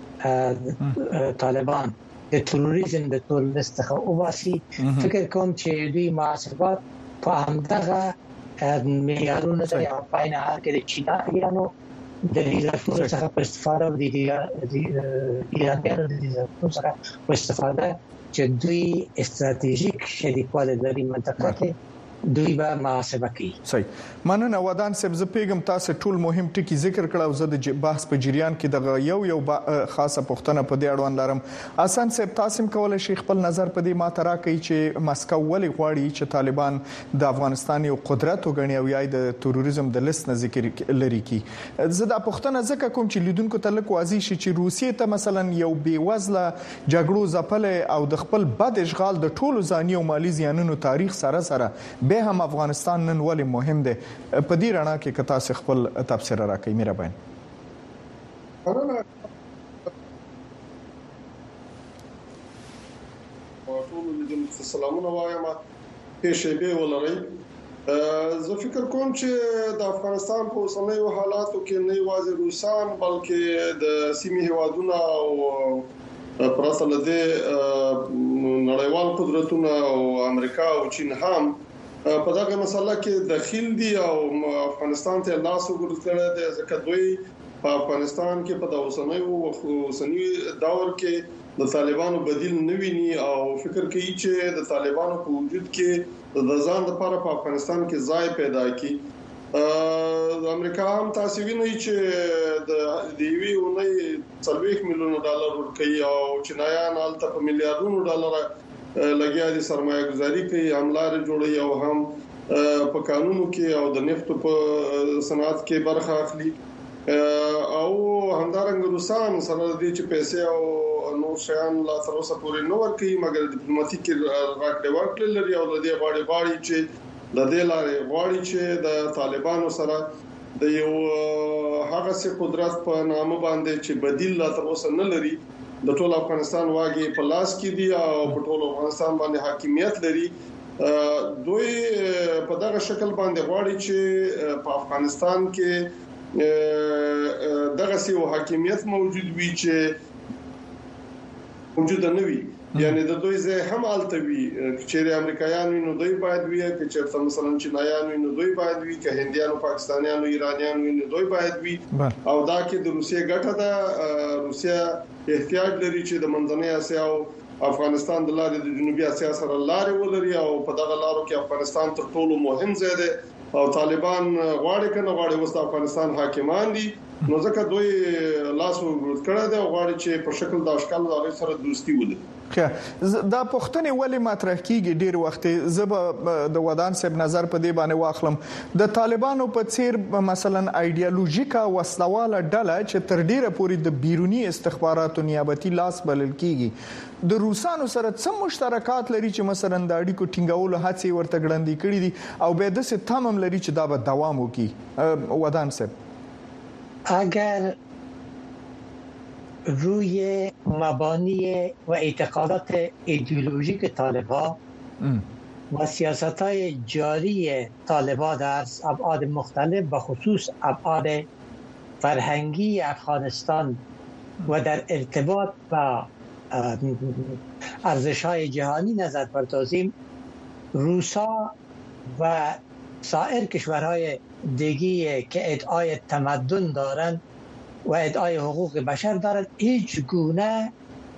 طالبان د تروریزم د ټول لستخه او واسي فکر کوم چې دوی محاسبات په همدغه معیارونو سره په نه حال کې د چینا ایرانو د ریزرفونو څخه په استفاده او د ایرانیانو د ریزرفونو څخه په استفاده چې دوی استراتیژیک شریکواله لري منطقه کې دوی به محاسبه کوي. صحیح. مننه ودان صاحب. زه پیغام تاسو ټول مهم ټکی ذکر کړو. زه د بحث په جریان کې د یو یو خاصه پوښتنه په دې اړوند لرم. حسن صاحب تاسو کولای شئ خپل نظر په دې ماترا کوي چې مسکو ولې غواړي چې طالبان د افغانستان یو قدرت وګڼي او یا د تروریزم د لیست نه ذکر لري کی. زه دا پوښتنه ځکه کوم چې لیدونکو ته لک واضح شي چې روسیې ته مثلا یو بیوزله جګړو ځپل او د خپل بد اشغال د ټولو ځاني او مالی زیانونو تاریخ سره سره به هم افغانستان نن ولې مهم دی په دې رڼا کې کتا څخه خپل تفسیر راکړئ مهربان. ټول دې سلامونه وایم په شیبه ولري. زه فکر کوم چې د افغانستان په اوسنیو حالاتو کې نه یوازې روسان بلکې د سیمې هیوادونه او پرته له دې نړیوال قدرتونه او امریکا او چین هم په دغه مسله کې داخل دي او افغانستان ته لاس وګرځول دي ځکه دوی په افغانستان کې په د اوسنیو اوسنی دور کې د طالبانو بدیل نه ویني او فکر کوي چې د طالبانو په وجود کې د ځان لپاره په افغانستان کې ځای پیدا کړي. د امریکا هم تاسو وینئ چې د دیوی اونۍ څلوېښت میلیون ډالر ورکړي او چینایان هلته په میلیارډونو ډالر لګیا دي سرمایه گذاري کوي املار جوړي او هم په قانونو کې او د نفت په صنعت کې برخه اخلي او همدارنګ روسان سره د دې چې پیسې او نور شیان لا تر اوسه پورې نو ورکړي مګر ډیپلوماټیک راکړې ورکړې لري او د دې باندې باندې چې د دې لارې غواړي چې د طالبانو سره د یو هغه سي قدرت په نامه باندې چې بدیل لا تر اوسه نه لري د ټول افغانستان واګي په لاس کې دي او په ټول افغانستان باندې حاکمیت لري دوی په دغه شکل باندې غواړي چې په افغانستان کې دغه سي حاکمیت موجود وي چې موجود نه وي یعنی د دوی زه هم التوي چې امریکایان نو دوی باید وي چې چرته مثلا چینایان نو دوی باید وي که هندیانو پاکستانیانو ایرانیانو نو دوی باید وي او دا کې د روسیې ګټه ده روسیا احتیاج لري چې د منځنۍ اسیا او افغانستان د لارې د جنوبي اسیا سره لارې ولري او په دغه لارو کې افغانستان تر ټولو مهم ځای دی او طالبان غواړي کنه غواړي وست افغانستان حاکمان دي نو ځکه دوی لاس ورغړ کړه دا غواړي چې په شکل د اشکال د سره دوستي ولري دا پښتنې ولې مطرح کیږي ډیر وخت زب د ودان صاحب نظر په دی باندې واخلم د طالبانو په څیر مثلا ایدئولوژیکا وسلواله ډله چې تر ډیره پورې د بیرونی استخباراتو نیابتي لاس بلل کیږي د روسانو سره څه مشترکات لري چې مثلا د اړیکو ټینګولو هڅې ورته ګړندې کړې دي او به د څه تمام لري چې دا به دوام وکړي ودان صاحب اگر روی مبانی و اعتقادات ایدئولوژیک طالبان و سیاست‌های جاری طالبان در ابعاد مختلف بخصوص ابعاد فرهنگی افغانستان و در ارتباط با ارزش‌های جهانی نظر پردازیم روسا و سایر کشورهای دیگه که ادعای تمدن دارند و ادعای حقوق بشر دارد هیچ گونه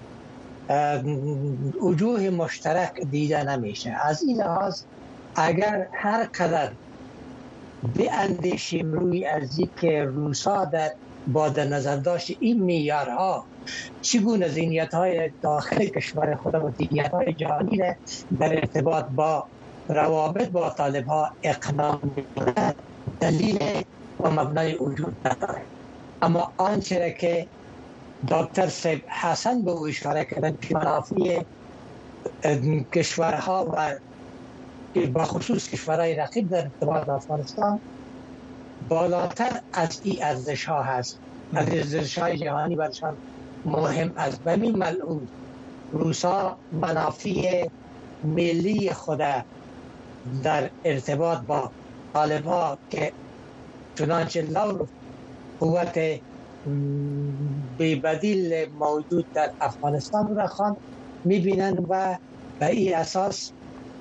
وجوه مشترک دیده نمیشه. از این لحاظ اگر هر قدر بیاندیشیم روی ارزی که روسا در با در نظر داشت این معیارها چگونه ذهنیت‌های داخل کشور خود و ذهنیت‌های جهانی را در ارتباط با روابط با طالب‌ها اقناع می‌کند دلیل و مبنای وجود ندارد. اما آنچه که دکتر سیب حسن به او اشاره کردن که منافع کشورها و بخصوص کشورهای رقیب در ارتباط با افغانستان بالاتر از این ارزش ها هست، از ارزش های جهانی برشان مهم است. به این ملعون روسا منافع ملی خود در ارتباط با طالبان که چنانچه لور قوت بی‌بدیل موجود در افغانستان را خوان می‌بینند و به این اساس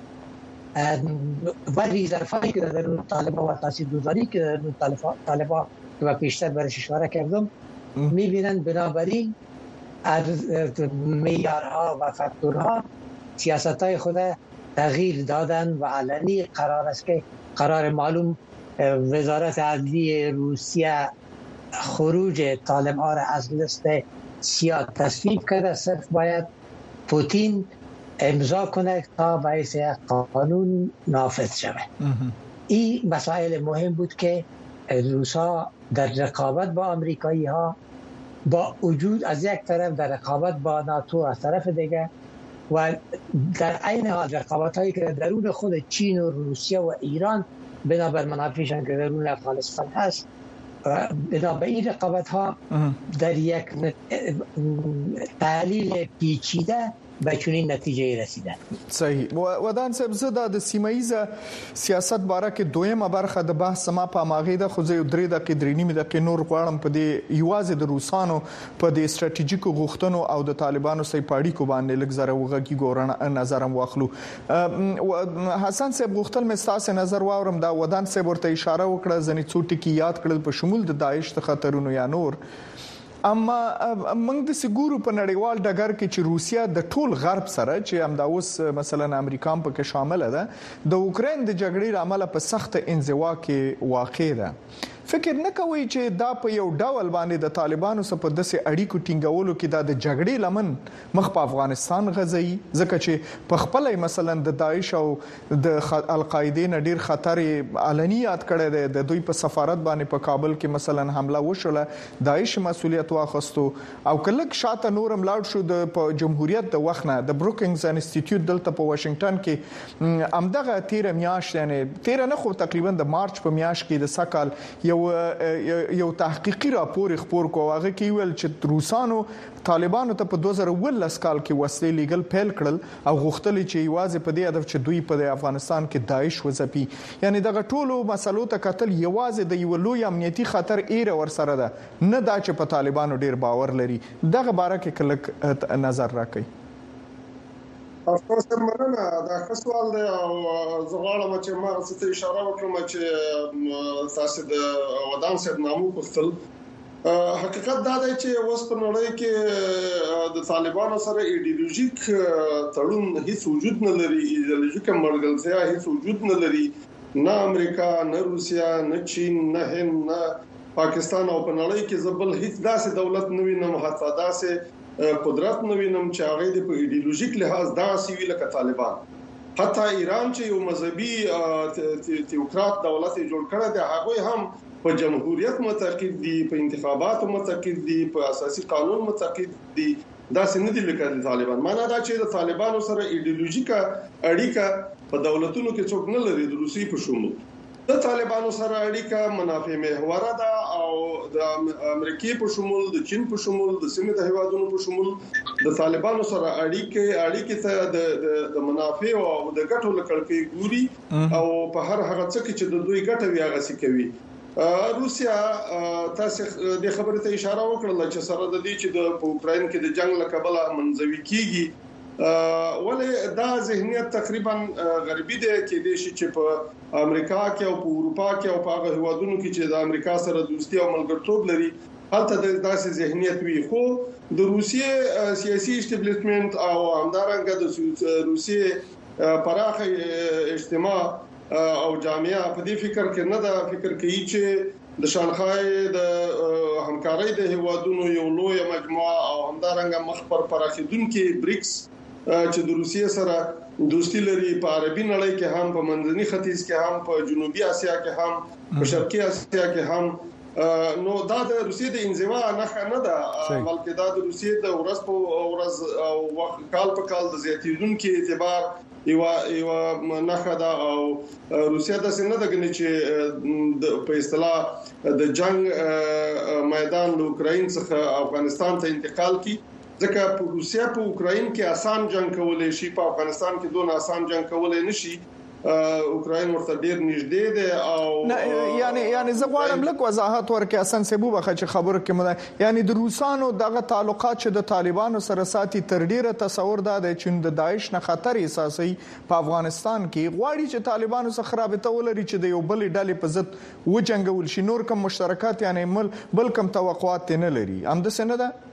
و ریزرفایی که در اون طالبان و تاثیرگذاری که در اون طالبان و پیشتر برش اشاره کردم می‌بینند. بنابراین از معیارها و فاکتورها سیاست‌های خود تغییر دادن و علنی قرار است که قرار معلوم وزارت عدلیه روسیه خروج طالبان را از لیست سیاه تصویب کرده. صرف باید پوتین امضا کنه تا باعث قانون نافذ شود. این مسائل مهم بود که روسا در رقابت با آمریکایی ها با وجود از یک طرف در رقابت با ناتو از طرف دیگه و در عین حال رقابت هایی که درون خود چین و روسیه و ایران بنابر منافعشان که درون افغانستان هست بنا به این رقابت ها در یک تحلیل پیچیده به چنین نتیجه رسیدن. صحیح. ودان صاحب زه د سیمایي سیاست باره کې دویمه برخه د بحث ما په ماغې د خو زه درې دقیقې درې نیمه دقیقې نور غواړم په دې یوازې د روسانو په دې ستراتیژیکو غوښتنو او د طالبانو سي پاړی کو باندې لږ زره وغږی ګورنه نظرم واخلو. حسن صاحب غوښتل مې تاسو نظر واورم دا ودان صاحب ورته اشاره وکړه ځنې څو ټکی یاد کړل په شمول د داعش ته خطرونو یا نور. اما موږ د سګورو په نړیوال ډګر کې چې روسیا د ټول غرب سره چې همدا اوس مثلا امریکا هم پکې شامل ده د اوکرين د جګړې عمله په سخت انزوا کې واقع ده. فکر نه کوي چې دا په یو ډول باندې د طالبانو سره په داسې اړیکو ټینګولو کې دا د جګړې لمن مخ په افغانستان غځي ځکه چې په خپل مثلا د داعش او د القاعده نه ډیر خطر علني یاد کړی دی. د دوی په سفارت باندې په کابل کې مثلا حمله وشوله داعش مسولیت واخستو او کله شاته نورم لاړ شو د جمهوریت د وخت نه د بروکینګز انسټیټیوټ دلته په واشنگټن کې امدغه تیر میاشت یعنی تیر نه خو تقریبا د مارچ په میاشت کې د سکهال یو یو یو تحقیقي راپور خبر کو هغه کې ویل چې روسانو طالبانو ته په دوه زره ولس کال کې وسلې لیګل پیل کړل او غوښتل چې یوازې په دې هدف چې دوی په افغانستان کې داعش وځپي. یعنی دغه ټولو مسلو ته کتل یوازې د یو لوی امنیتي خطر ایره ورسره ده، نه دا چې په طالبانو ډیر باور لري. دغه باره کې کلک نظر راکړئ. افسوس مننه دا ښه سوال دی او زه غواړم چې ما څه ته اشاره وکړم چې تاسو د ودان صاحب نامو پوښتل. حقیقت دا دی چې اوس په نړۍ کې د طالبانو سره ایډیولوژیک تړون هیڅ وجود نه لري، ایډیولوژیک مرګلتیا هیڅ وجود نه لري. نه امریکا، نه روسیا، نه چین، نه هند، نه پاکستان او په نړۍ کې زبل هیڅ داسې دولت نه وینم، حتی داسې قدرت نه وینم چې هغه د ایډیولوژیک لحاظ داسې وی لکه طالبان. حتی ایران چې یو مذهبي تیوکرات دولت جوړ کړی دی، هغه هم په جمهوریت معتقد دي، په انتخاباتو معتقد دي، په اساسي قانون معتقد دي. دا څنګه دي لکه طالبان؟ معنا دا چې د طالبانو سره ایډیولوژیکا اړیکه په دولتونو کې څوک نه لري، د روسي په شمول. د طالبانو سره اړیکه منافع محوره ده او د امریکای په شمول، د چین په شمول، د سیمې د هیوادونو په شمول د طالبانو سره اړیکه اړیکه ته د د منافع او د ګټو لکړکې ګوري او په هر هغه څه کې چې د دوی ګټه وي هغه څه کوي. روسیا تاسو د خبرې ته اشاره وکړه چې سره د دې چې د اوکرين کې د جنگ لکبله منځوي کیږي، ولې دا ذهنیت تقریبا غربي دی کې د شي چې په امریکا کې او په اروپا کې او په هغه هیوادونو کې چې د امریکا سره دوستي او ملګرتوب لري هلته د داسې ذهنیت وي. خو د روسیې سیاسي اسټابلیشمنت او همدارنګه د روسیې پراخه اجتماع او جامعه په دې فکر کې نه دا فکر کوي چې د شانګهای د همکارۍ د هیوادونو یو لوی مجموعه او همدارنګه مخبر پراخیدونکو بریکس چې د روسیې سره دوستي لري، په عربي نړۍ کې هم، په منځني ختیځ کې هم، په جنوبي اسیا کې هم، په شرقي اسیا کې هم. نو دا د روسیې د انزوا نه نه ده، بلکې دا د روسیې د ورځ په ورځ او کال په کال د زیاتیدونکو اعتبار یو یو نه ده. او روسیه د سینه د غنی چې په اصطلاح د جنگ میدان له اوکرين څخه افغانستان ته انتقال کی، ځکه په روسیه په اوکرين کې آسان جنگ کولای شي، په افغانستان کې دون آسان جنگ کولای نشي. اوکرين ورته ډیر نږدې ده او یعنی یعنی زه غواړم لکه وضاحت ورکړم اسان سبو بخښه چې خبره کې مده یعنی د روسانو دغه تعلقات چې د طالبانو سره ساتي تر ډیره تصور ده چې د داعش نه خطر اساسي په افغانستان کې غواړي چې طالبانو سره رابطه ولري چې د یو بل ډلې په ضد وجنګول شي، نور کوم مشترکات یعنی بل کوم توقعات نه لري. هم د سینه ده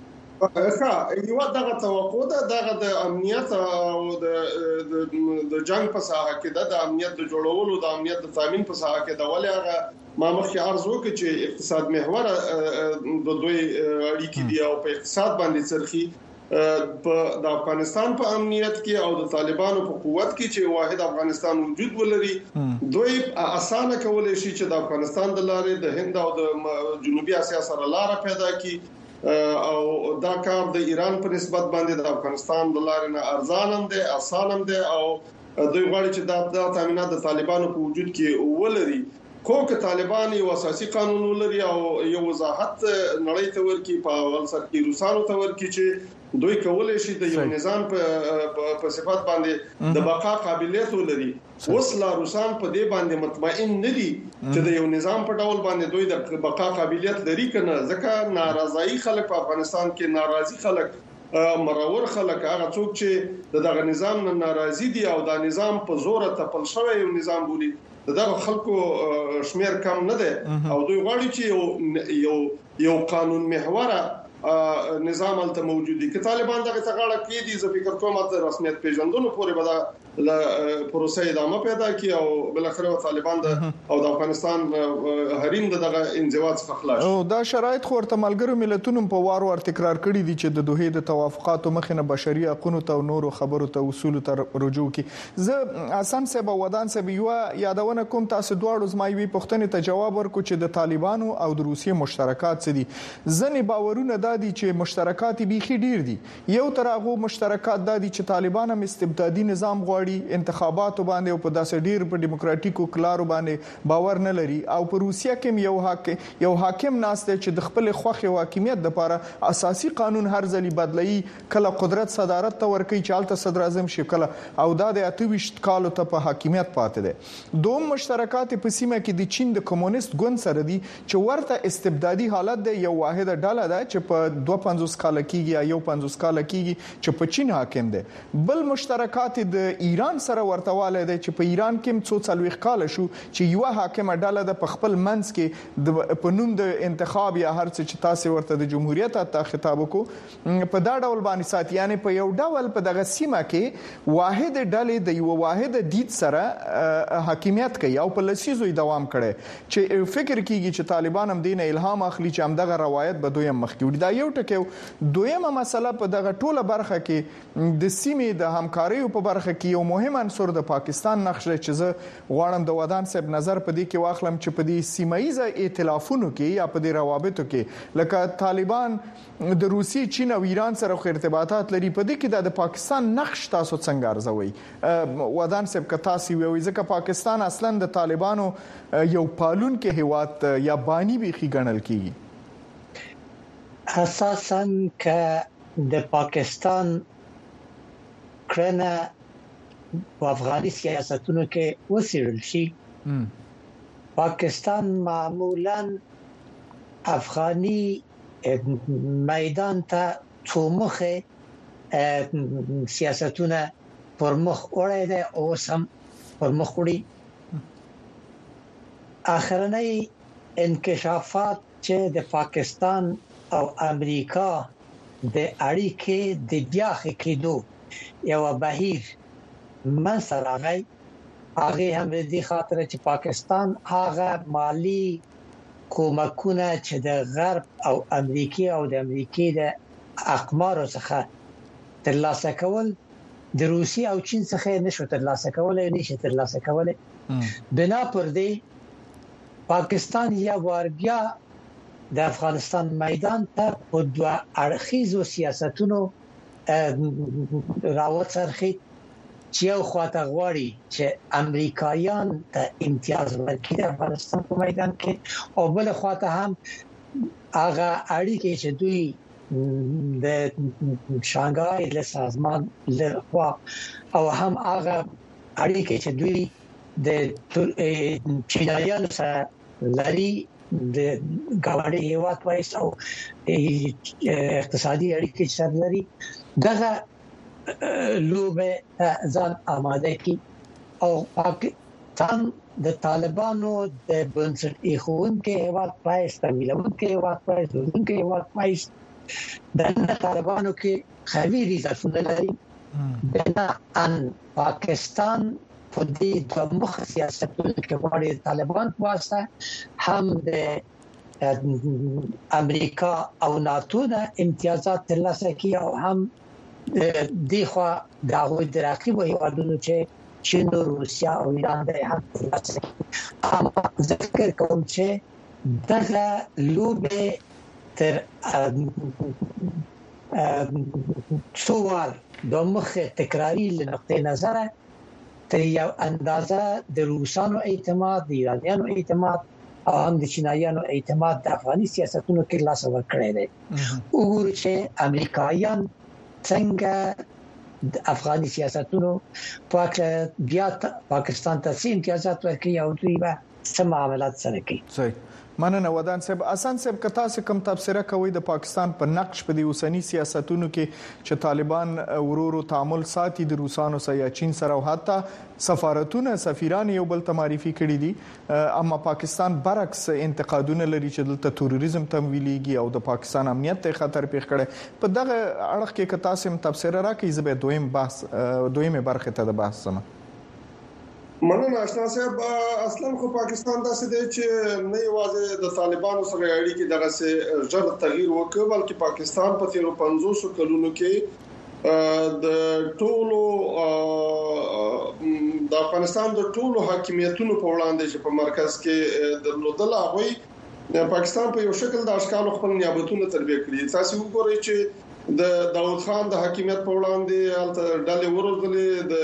ښه یو دغه توقع ده دغه د امنیت او د د جنگ په ساحه کې د امنیت د جوړولو د امنیت د تامین په ساحه کې د ولې هغه ما مخکې عرض وکړ چې اقتصاد محور د دوی اړیکې دی او په اقتصاد باندې سرخي په د افغانستان په امنیت کې او د طالبانو په قوت کې چې واحد افغانستان وجود ولري، دوی اسانه کولای شي چې د افغانستان د لارې د هند او د جنوبي اسیا سره لار پیدا کړي او دا کار د ایران په نسبت باندې د افغانستان د لارې نه ارزانم دي، اسانم دي او دوی غواړي چې دا د تامینات د طالبانو په وجود کې ولري. خو که طالبان یو اساسي قانون ولري او یو وضاحت نړۍ ته ورکړي، په اول سر کې روسانو ته ورکړي چې دوی کولای شي د یو نظام په صفات باندې د بقا قابلیت ولري. اوس لا روسان په دې باندې مطمئن نه دي چې د یو نظام په ډول باندې دوی د بقا قابلیت لري کنه، ځکه ناراضي خلک په افغانستان کې ناراضي خلک مرور خلک هغه څوک چې دغه نظام نه ناراضي دي او دا نظام په زور ته پل شوی یو نظام بولي، دغه خلکو شمیر کم نه ده او دوی غواړي چې یو یو قانون محوره نظام الته موجود دي. که طالبان دغه تغاړه کې دي، زه فکر کوم چې رسمیت پیژندونکو پورې به دا پروسه ادامه پیدا کړي او بل اخر طالبان د او د افغانستان حریم دغه انزوا څخه خلاص. او دا شرایط خو ورته ملګرو ملتونو په وار ور تکرار کړی دي چې د دوه د توافقاتو مخینه بشري حقوقو ته نورو خبرو ته اصول ته رجوع کړي. زه اسان صاحب ودان صاحب یو یادونه کوم تاسو دواړو زمایوي پښتنې ته جواب ورکړو چې د طالبانو او د روسیې مشترکات څه دي. ځنې باورونه دا دي چې مشترکات بيخي ډیر دي. یو تر هغه مشترکات دا دي چې طالبان هم استبدادي نظام غواړي غواړي انتخاباتو باندې او په داسې ډیر په دیموکراتیکو کلارو باندې باور نه لري او په روسیا کې یو حاکم یو حاکم ناشته چې د خپل خوخي حاکمیت لپاره اساسي قانون هر ځلی بدلي کله قدرت صدارت ته ورکي چالت صدر اعظم شي کله او دا د اتويشت کالو ته په حاکمیت پاتې دي دوم مشترکات په سیمه کې د چین د کمونیست ګوند سره دي چې ورته استبدادي حالت د یو واحده ډله ده چې په دوه پنځوس کال کېږي یا یو پنځوس کال کېږي چې په چین حاکم دي بل مشترکات د ایران سره ورتهواله دي چې په ایران کې څو څلويخ کال شو چې یو حاکم ډله د خپل منځ کې د پنوم د انتخاب یا هر څه چې تاسو ورته د جمهوریت ته خطاب کو په دا ډول باندې سات یعنی په یو ډول په دغه سیمه کې واحد ډلې د یو واحد دید سره حاکمیت کوي او په لسیزو دوام کړي چې فکر کیږي چې طالبان هم دینه الهام اخلي چې هم دغه روایت به دویم مخ کې وړي دا یو ټکو دویمه مسله په دغه ټوله برخه کې د سیمې د همکاري په برخه کې یو مهم عنصر د پاکستان نقشه چې زه غواړم د ودان صاحب نظر په دې کې واخلم چې په دې سیمایي ائتلافونو کې یا په دې روابطو کې لکه طالبان د روسي چین او ایران سره خو ارتباطات لري په دې کې د پاکستان نقش تاسو څنګه ارزوي ودان صاحب که تاسو ویوي ځکه پاکستان اصلا د طالبانو یو پالون کې هیواد یا بانی بيخي ګڼل کیږي اساساً که د پاکستان کرنه په افغاني سیاستونو کې وسیړل شي پاکستان معمولاً افغاني میدان ته څومخه سیاستونه پرمخ وړي دي او سم پرمخ وړي اخرنۍ انکشافات چې د پاکستان او امریکا د اړیکې د بیا کېدو یو بهیر مسله غي هغه هم د خاطر چې پاکستان هغه مالی کومکونه چې د غرب او امریکای او د امریکای د اقمار څخه ترلاسه کول د روسي او چین څخه نشو ترلاسه کولای نشي ترلاسه کولای بنا پر دې پاکستان یا وربیا د افغانستان میدان ته په دوه اړخیزو سیاستونو راوت سرخي چې یو خواته غواړي چې امریکایان ته امتیاز ورکړي د افغانستان په میدان کې او بل خواته هم هغه اړیکې چې دوی د شانګهای له سازمان له او هم هغه اړیکې چې دوی د چینایانو سره لري د ګاونډي هیواد وایس او اقتصادي اړیکې سره لري دغه لوبه ځان آماده کی او پاکستان د طالبانو د بنسټ ایخون کې هیواد وایس تمویلون کې هیواد وایس دون کې هیواد وایس د طالبانو کې خبيري ځفونه لري بنا ان پاکستان په دې د مخ سیاستونو کې وړي طالبان واسطه هم د امریکا او ناتو د امتیازات ترلاسه کوي او هم دغه دغه د رقیب هیوادونو چې چین او روسیا او ایران د هم ترلاسه کوي هم ذکر کوم چې دغه لوبه تر څوار د مخ تکراری لنقطه نظر تر یو اندازه د روسانو اعتماد د ایرانیانو اعتماد او هم د چینایانو اعتماد د افغاني سیاستونو کې لاس ور کړی دی وګورئ چې امریکایان څنګه د افغاني سیاستونو پاک بیا پاکستان ته سیم امتیازات ورکړي او دوی به څه معاملات سره کوي صحیح مننه ودان صاحب اسان صاحب کتا څه کم تبصره کوي د پاکستان په نقش په د اوسنی سیاستونو کې چې طالبان ورورو تعامل ساتي د روسانو سره یا چین سره او حتی سفارتونه سفیران یو بل ته معرفي کړي دي اما پاکستان برعکس انتقادونه لري چې دلته تروریزم تمویلېږي او د پاکستان امنیت ته خطر پیښ کړي په دغه اړه کې کتا سم تبصره راکې زبې دویم بحث دویمه برخه ته د بحث سم مننه آشنا صاحب اصلا خو پاکستان داسې دی چې نه یوازې د طالبانو سره اړیکې دغه سه ژر تغییر وکړ بلکې پاکستان په تیرو پنځوس کلونو کې د ټولو د افغانستان د ټولو حاکمیتونو په وړاندې چې په مرکز کې درلودل هغه پاکستان په یو شکل د اشکال خپل نیابتونو تربیه کړی تاسو وګورئ چې د داوود خان د حکومت په وړاندې الته ډلې ورغلې د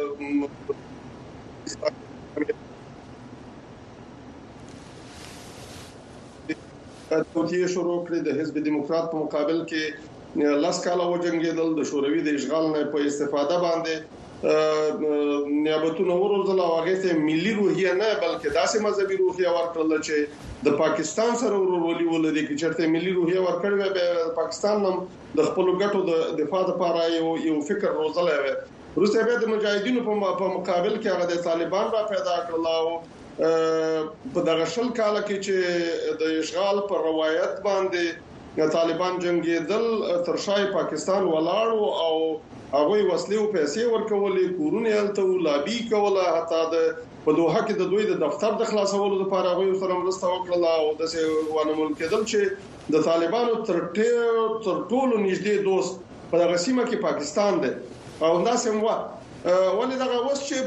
توتیه شروع کړې د حزب دیموکرات په مقابل کې لاس کاله وجنګېدل د شوروي د اشغال نه په استفاده باندې نیابتونه ورغلل او هغه ته ملي روحیه نه بلکې داسې مذهبي روحیه ورکړل چې د پاکستان سره ورولي ولري چې چرته ملي روحیه ورکړي به پاکستان هم د خپل ګټو د دفاع لپاره یو یو فکر روزلای وي روسي به د مجاهدینو په مقابل کې هغه د طالبان را پیدا کړل او په دغه شل کال کې چې د اشغال پر روایت باندې طالبان جنگیدل ترشای پاکستان ولاړ او هغه وسلې او پیسې ورکولې کورونه هلته لابي کوله حتی د په دوحه کې د دوی د دفتر د خلاصولو لپاره هغه سره مرسته وکړه او د ونمول کېدل چې د طالبانو تر ټولو نږدې دوست په دغه سیمه کې پاکستان دی او داسې مو ولې دغه وس چې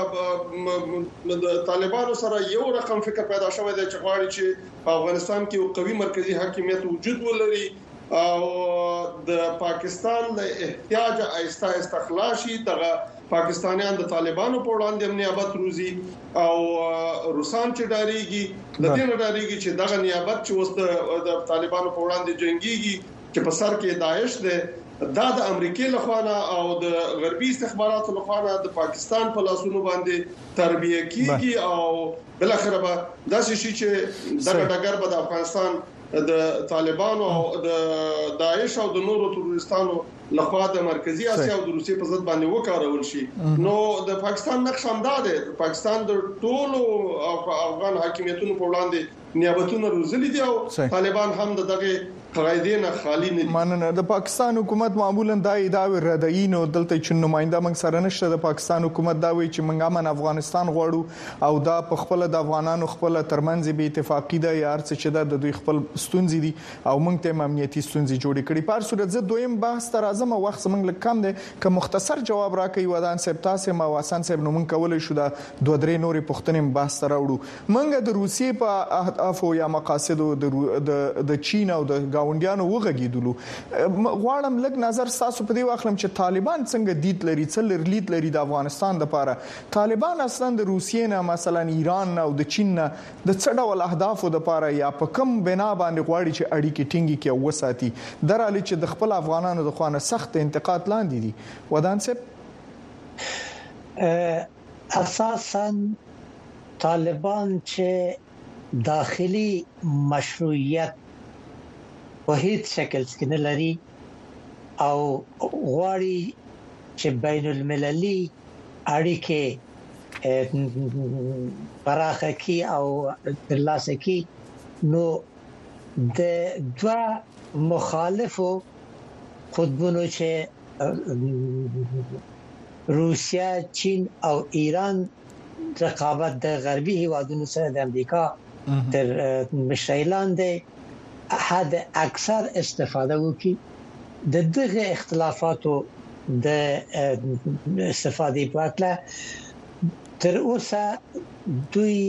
د طالبانو سره یو رقم فکر پیدا شوی دی چې غواړي چې افغانستان کې یو قوي مرکزی حاکمیت وجود ولري او د پاکستان له احتیاج آیسته استخلاصي دغه پاکستانیان د طالبانو په وړاندې نیابت روزي او روسان چې ډاریږي د دې نه ډاریږي چې دغه نیابت چې وست د طالبانو په وړاندې جنگيږي چې په سر کې داعش ده دا د امریکای لخوا او د غربي استخباراتو لخوا د پاکستان په لاسونو باندې تربیه کیږي او بل اخر به داسې شي چې دغه ډګر به د افغانستان د طالبانو او د داعش او د نورو تروریستانو لخوا د مرکزی اسیا او د روسیې په ضد باندې وکړول شي نو د پاکستان نقش هم ده د پاکستان د ټولو افغان حاکمیتونو په وړاندې نیابتونه روزلي دي او طالبان هم دغه قاعده نه خالی نه دي ماننه د پاکستان حکومت معمولا دا ادعا ردی نو دلته چې نماینده موږ سره نشته د پاکستان حکومت دا وی چې موږ امن افغانستان غواړو او دا په خپل د افغانانو خپل ترمنځ به اتفاقی ده یا ارڅ چې دا د دوی خپل ستونزې دي او موږ ته امنیتي ستونزې جوړې کړي په صورت زه دویم بحث تر اعظم وخت موږ لکم ده که مختصر جواب راکړي ودان صاحب تاسو ما واسان صاحب نو موږ کولای شو دا دوه درې نورې پښتنې بحث تر وړو موږ د روسیې په اهداف یا مقاصد د د چین او د گاونډیانو وغږیدلو غواړم لږ نظر تاسو په دې واخلم چې طالبان څنګه دید لري څل لید لري د افغانستان لپاره طالبان اصلا د روسیې نه مثلا ایران او د چین نه د څه ډول اهداف لپاره یا په کوم بنا باندې غواړي چې اړیکې ټینګي کې وساتي درالي چې د خپل افغانانو د خوانه سخت انتقاد لاندې دي ودان صاحب اساسا طالبان چې داخلي مشروعیت په هیڅ شکل کې نه لري او غواړي چې بین المللي اړیکې پراخه کی او ترلاسه کی نو د دوا مخالفو قطبونو چې روسیا چین او ایران رقابت د غربي هیوادونو سره د امریکا تر مشرۍ لاندې حد اکثر استفاده وکړي د دغه اختلافاتو د استفادې په اړه تر اوسه دوی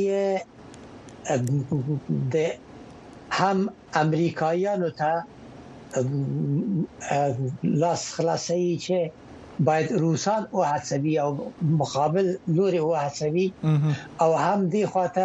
د هم امریکایانو ته لاس خلاصي چې باید روسان او هڅوي او مقابل لوري او هڅوي او هم دی خواته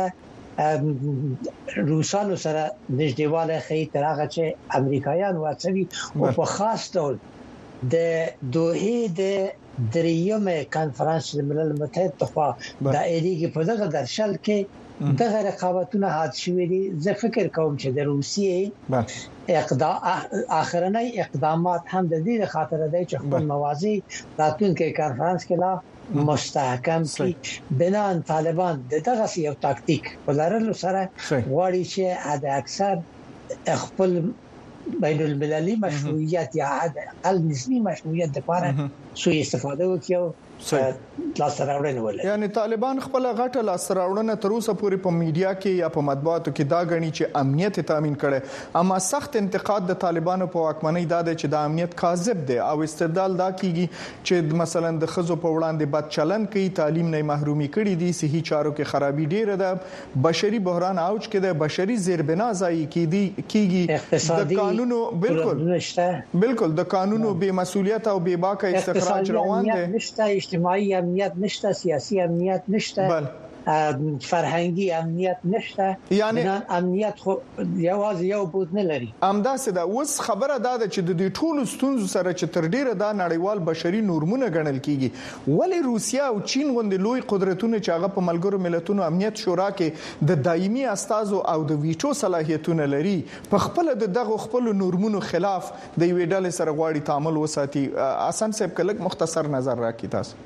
روسانو سره نږدېواله خې تر هغه چې امریکایان هڅوي او په خاص ډول د دوه د دریمه کانفرنس ملل متحد تخوا د ایریګي په دغه درشل کې دغه رقابتونه حادث شوې دي زه فکر کوم چې د روسیې اقدام اخرنۍ اقدامات هم د دې خاطر دی چې خپل موازی راتلونکي کانفرنس کې لا مستحکم کی بنان طالبان دغه یو تاکتیک ولرلو سره غواړي چې حد اکثر خپل بین المللي مشروعیت یا حد اقل نسبی مشروعیت لپاره سوء استفاده وکړي لاس راوړنه ولې یعنی طالبان خپل غټه لاس راوړنه تر اوسه پورې په میډیا کې یا په مطبوعاتو کې دا غني چې امنیت تامین کړي، اما سخت انتقاد د طالبانو په واکمنۍ دا دی چې د امنیت کاذب دی او استدلال دا کیږي چې مثلا د خزو په وړاندې بد چلن کوي، تعلیم نه محرومي کړي دي، صحي چارو کې خرابي ډیره ده، بشري بحران اوج کې ده، بشري زیربنا ځای کیږي کیږي د قانونو بالکل بالکل د قانونو بے مسؤلیت او بے باکه استخراج روان دي، نشته اجتماعي امنیت نشته، سیاسي امنیت نشته، فرهنګي امنیت نشته، یعنی امنیت خو یوازې یو بود نه لري. امداسه دا اوس خبره دا ده چې د دې ټولو ستونزو سره چې تر ډیره دا نړیوال بشري نورمونه ګڼل کیږي، ولې روسیا او چین غوندې لوی قدرتونه چې هغه په ملګرو ملتونو امنیت شورا کې د دایمي استازو او د ویټو صلاحیتونه لري، په خپل د دغه خپل نورمونو خلاف د یوې ډلې سره غواړي تعامل وساتي؟ آسان صاحب کله مختصر نظر راکړئ تاسو.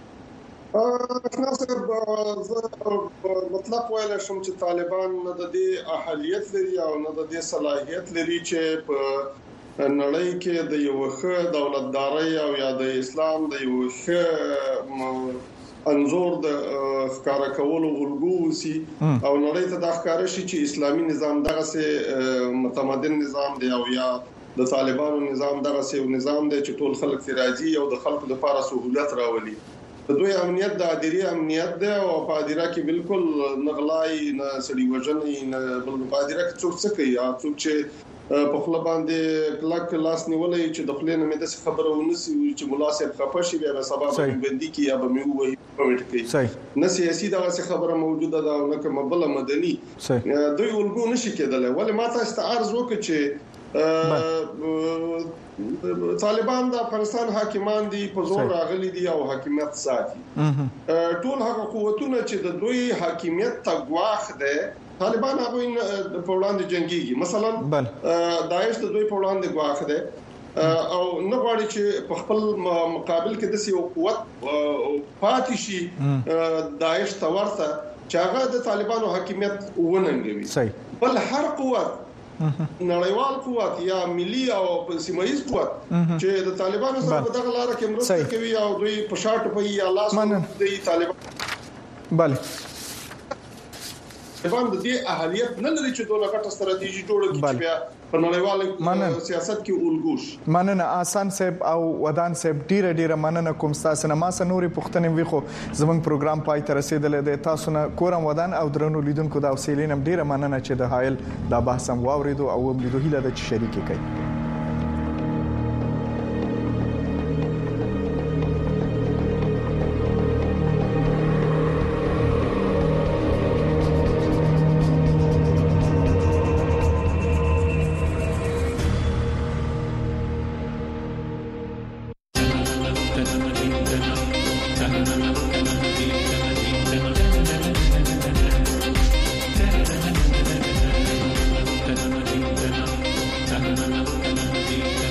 ناصر مطلب ویل شم چې طالبان نه د دې اهلیت لري او نه د دې صلاحیت لري چې په نړۍ کې د یو ښه دولتداري او یا د اسلام د یو ښه انزور د ښکارا کولو الګو سي او نړۍ ته د ښکارا شي چې اسلامي نظام دغه سه متمدن نظام دی او یا د طالبانو نظام دغه سه نظام دی چې ټول خلک راضي او د خلکو لپاره سہولت راولي. دوی امنیت د اداري امنیت دی او په اداره کې بالکل نغلای نه سړي وژنې نه بل په اداره کې څوک څه کوي، څوک چې په خپل باندې کلک لاس نیولې چې د خپل نه مې د خبره ونسي چې مناسب خپه شي بیا به سبب بندي کی یا به مې وایي پوینټ کوي، نه سیاسي دغه څه خبره موجوده ده او نه کوم بل مدني دوی ولګو نشي کېدل. ولې ما تاسو ته عرض وکړ چې طالبان د افغانستان حاکمان دي، په زور راغلي دي او حاکمیت ساتي. ټول هغه قوتونه چې د دوی حاکمیت ته ګواښ ده، طالبان هغه په وړاندې جنگيږي. مثلا داعش د دوی په وړاندې ګواښ ده او نه غواړي چې په خپل مقابل کې د سیو قوت پاتې شي داعش ته ورته چې هغه د طالبانو حاکمیت وننګوي. بل هر قوت نړیوال قوت یا ملي او سیمایي قوت چې د طالبانو سره په دغه لار کې مرسته کوي او دوی په شاټ په یا لاس د طالبان bale طالبان د دې اهلیت نه لري چې دوه غټه ستراتیژي جوړه کړي بیا په نړیوال سیاست کې اولګوش. مننه آسان صاحب او ودان صاحب ډیره ډیره مننه کوم تاسو نه ما سنوري پښتنې وی خو زمونږ پروګرام پای ته رسیدلې ده. تاسو نه کورم ودان او درنو لیدونکو دا وسیلینم ډیره مننه چې د حایل دا بحث هم واوریدو او لیدو هیله د شریک کړي. Thank you.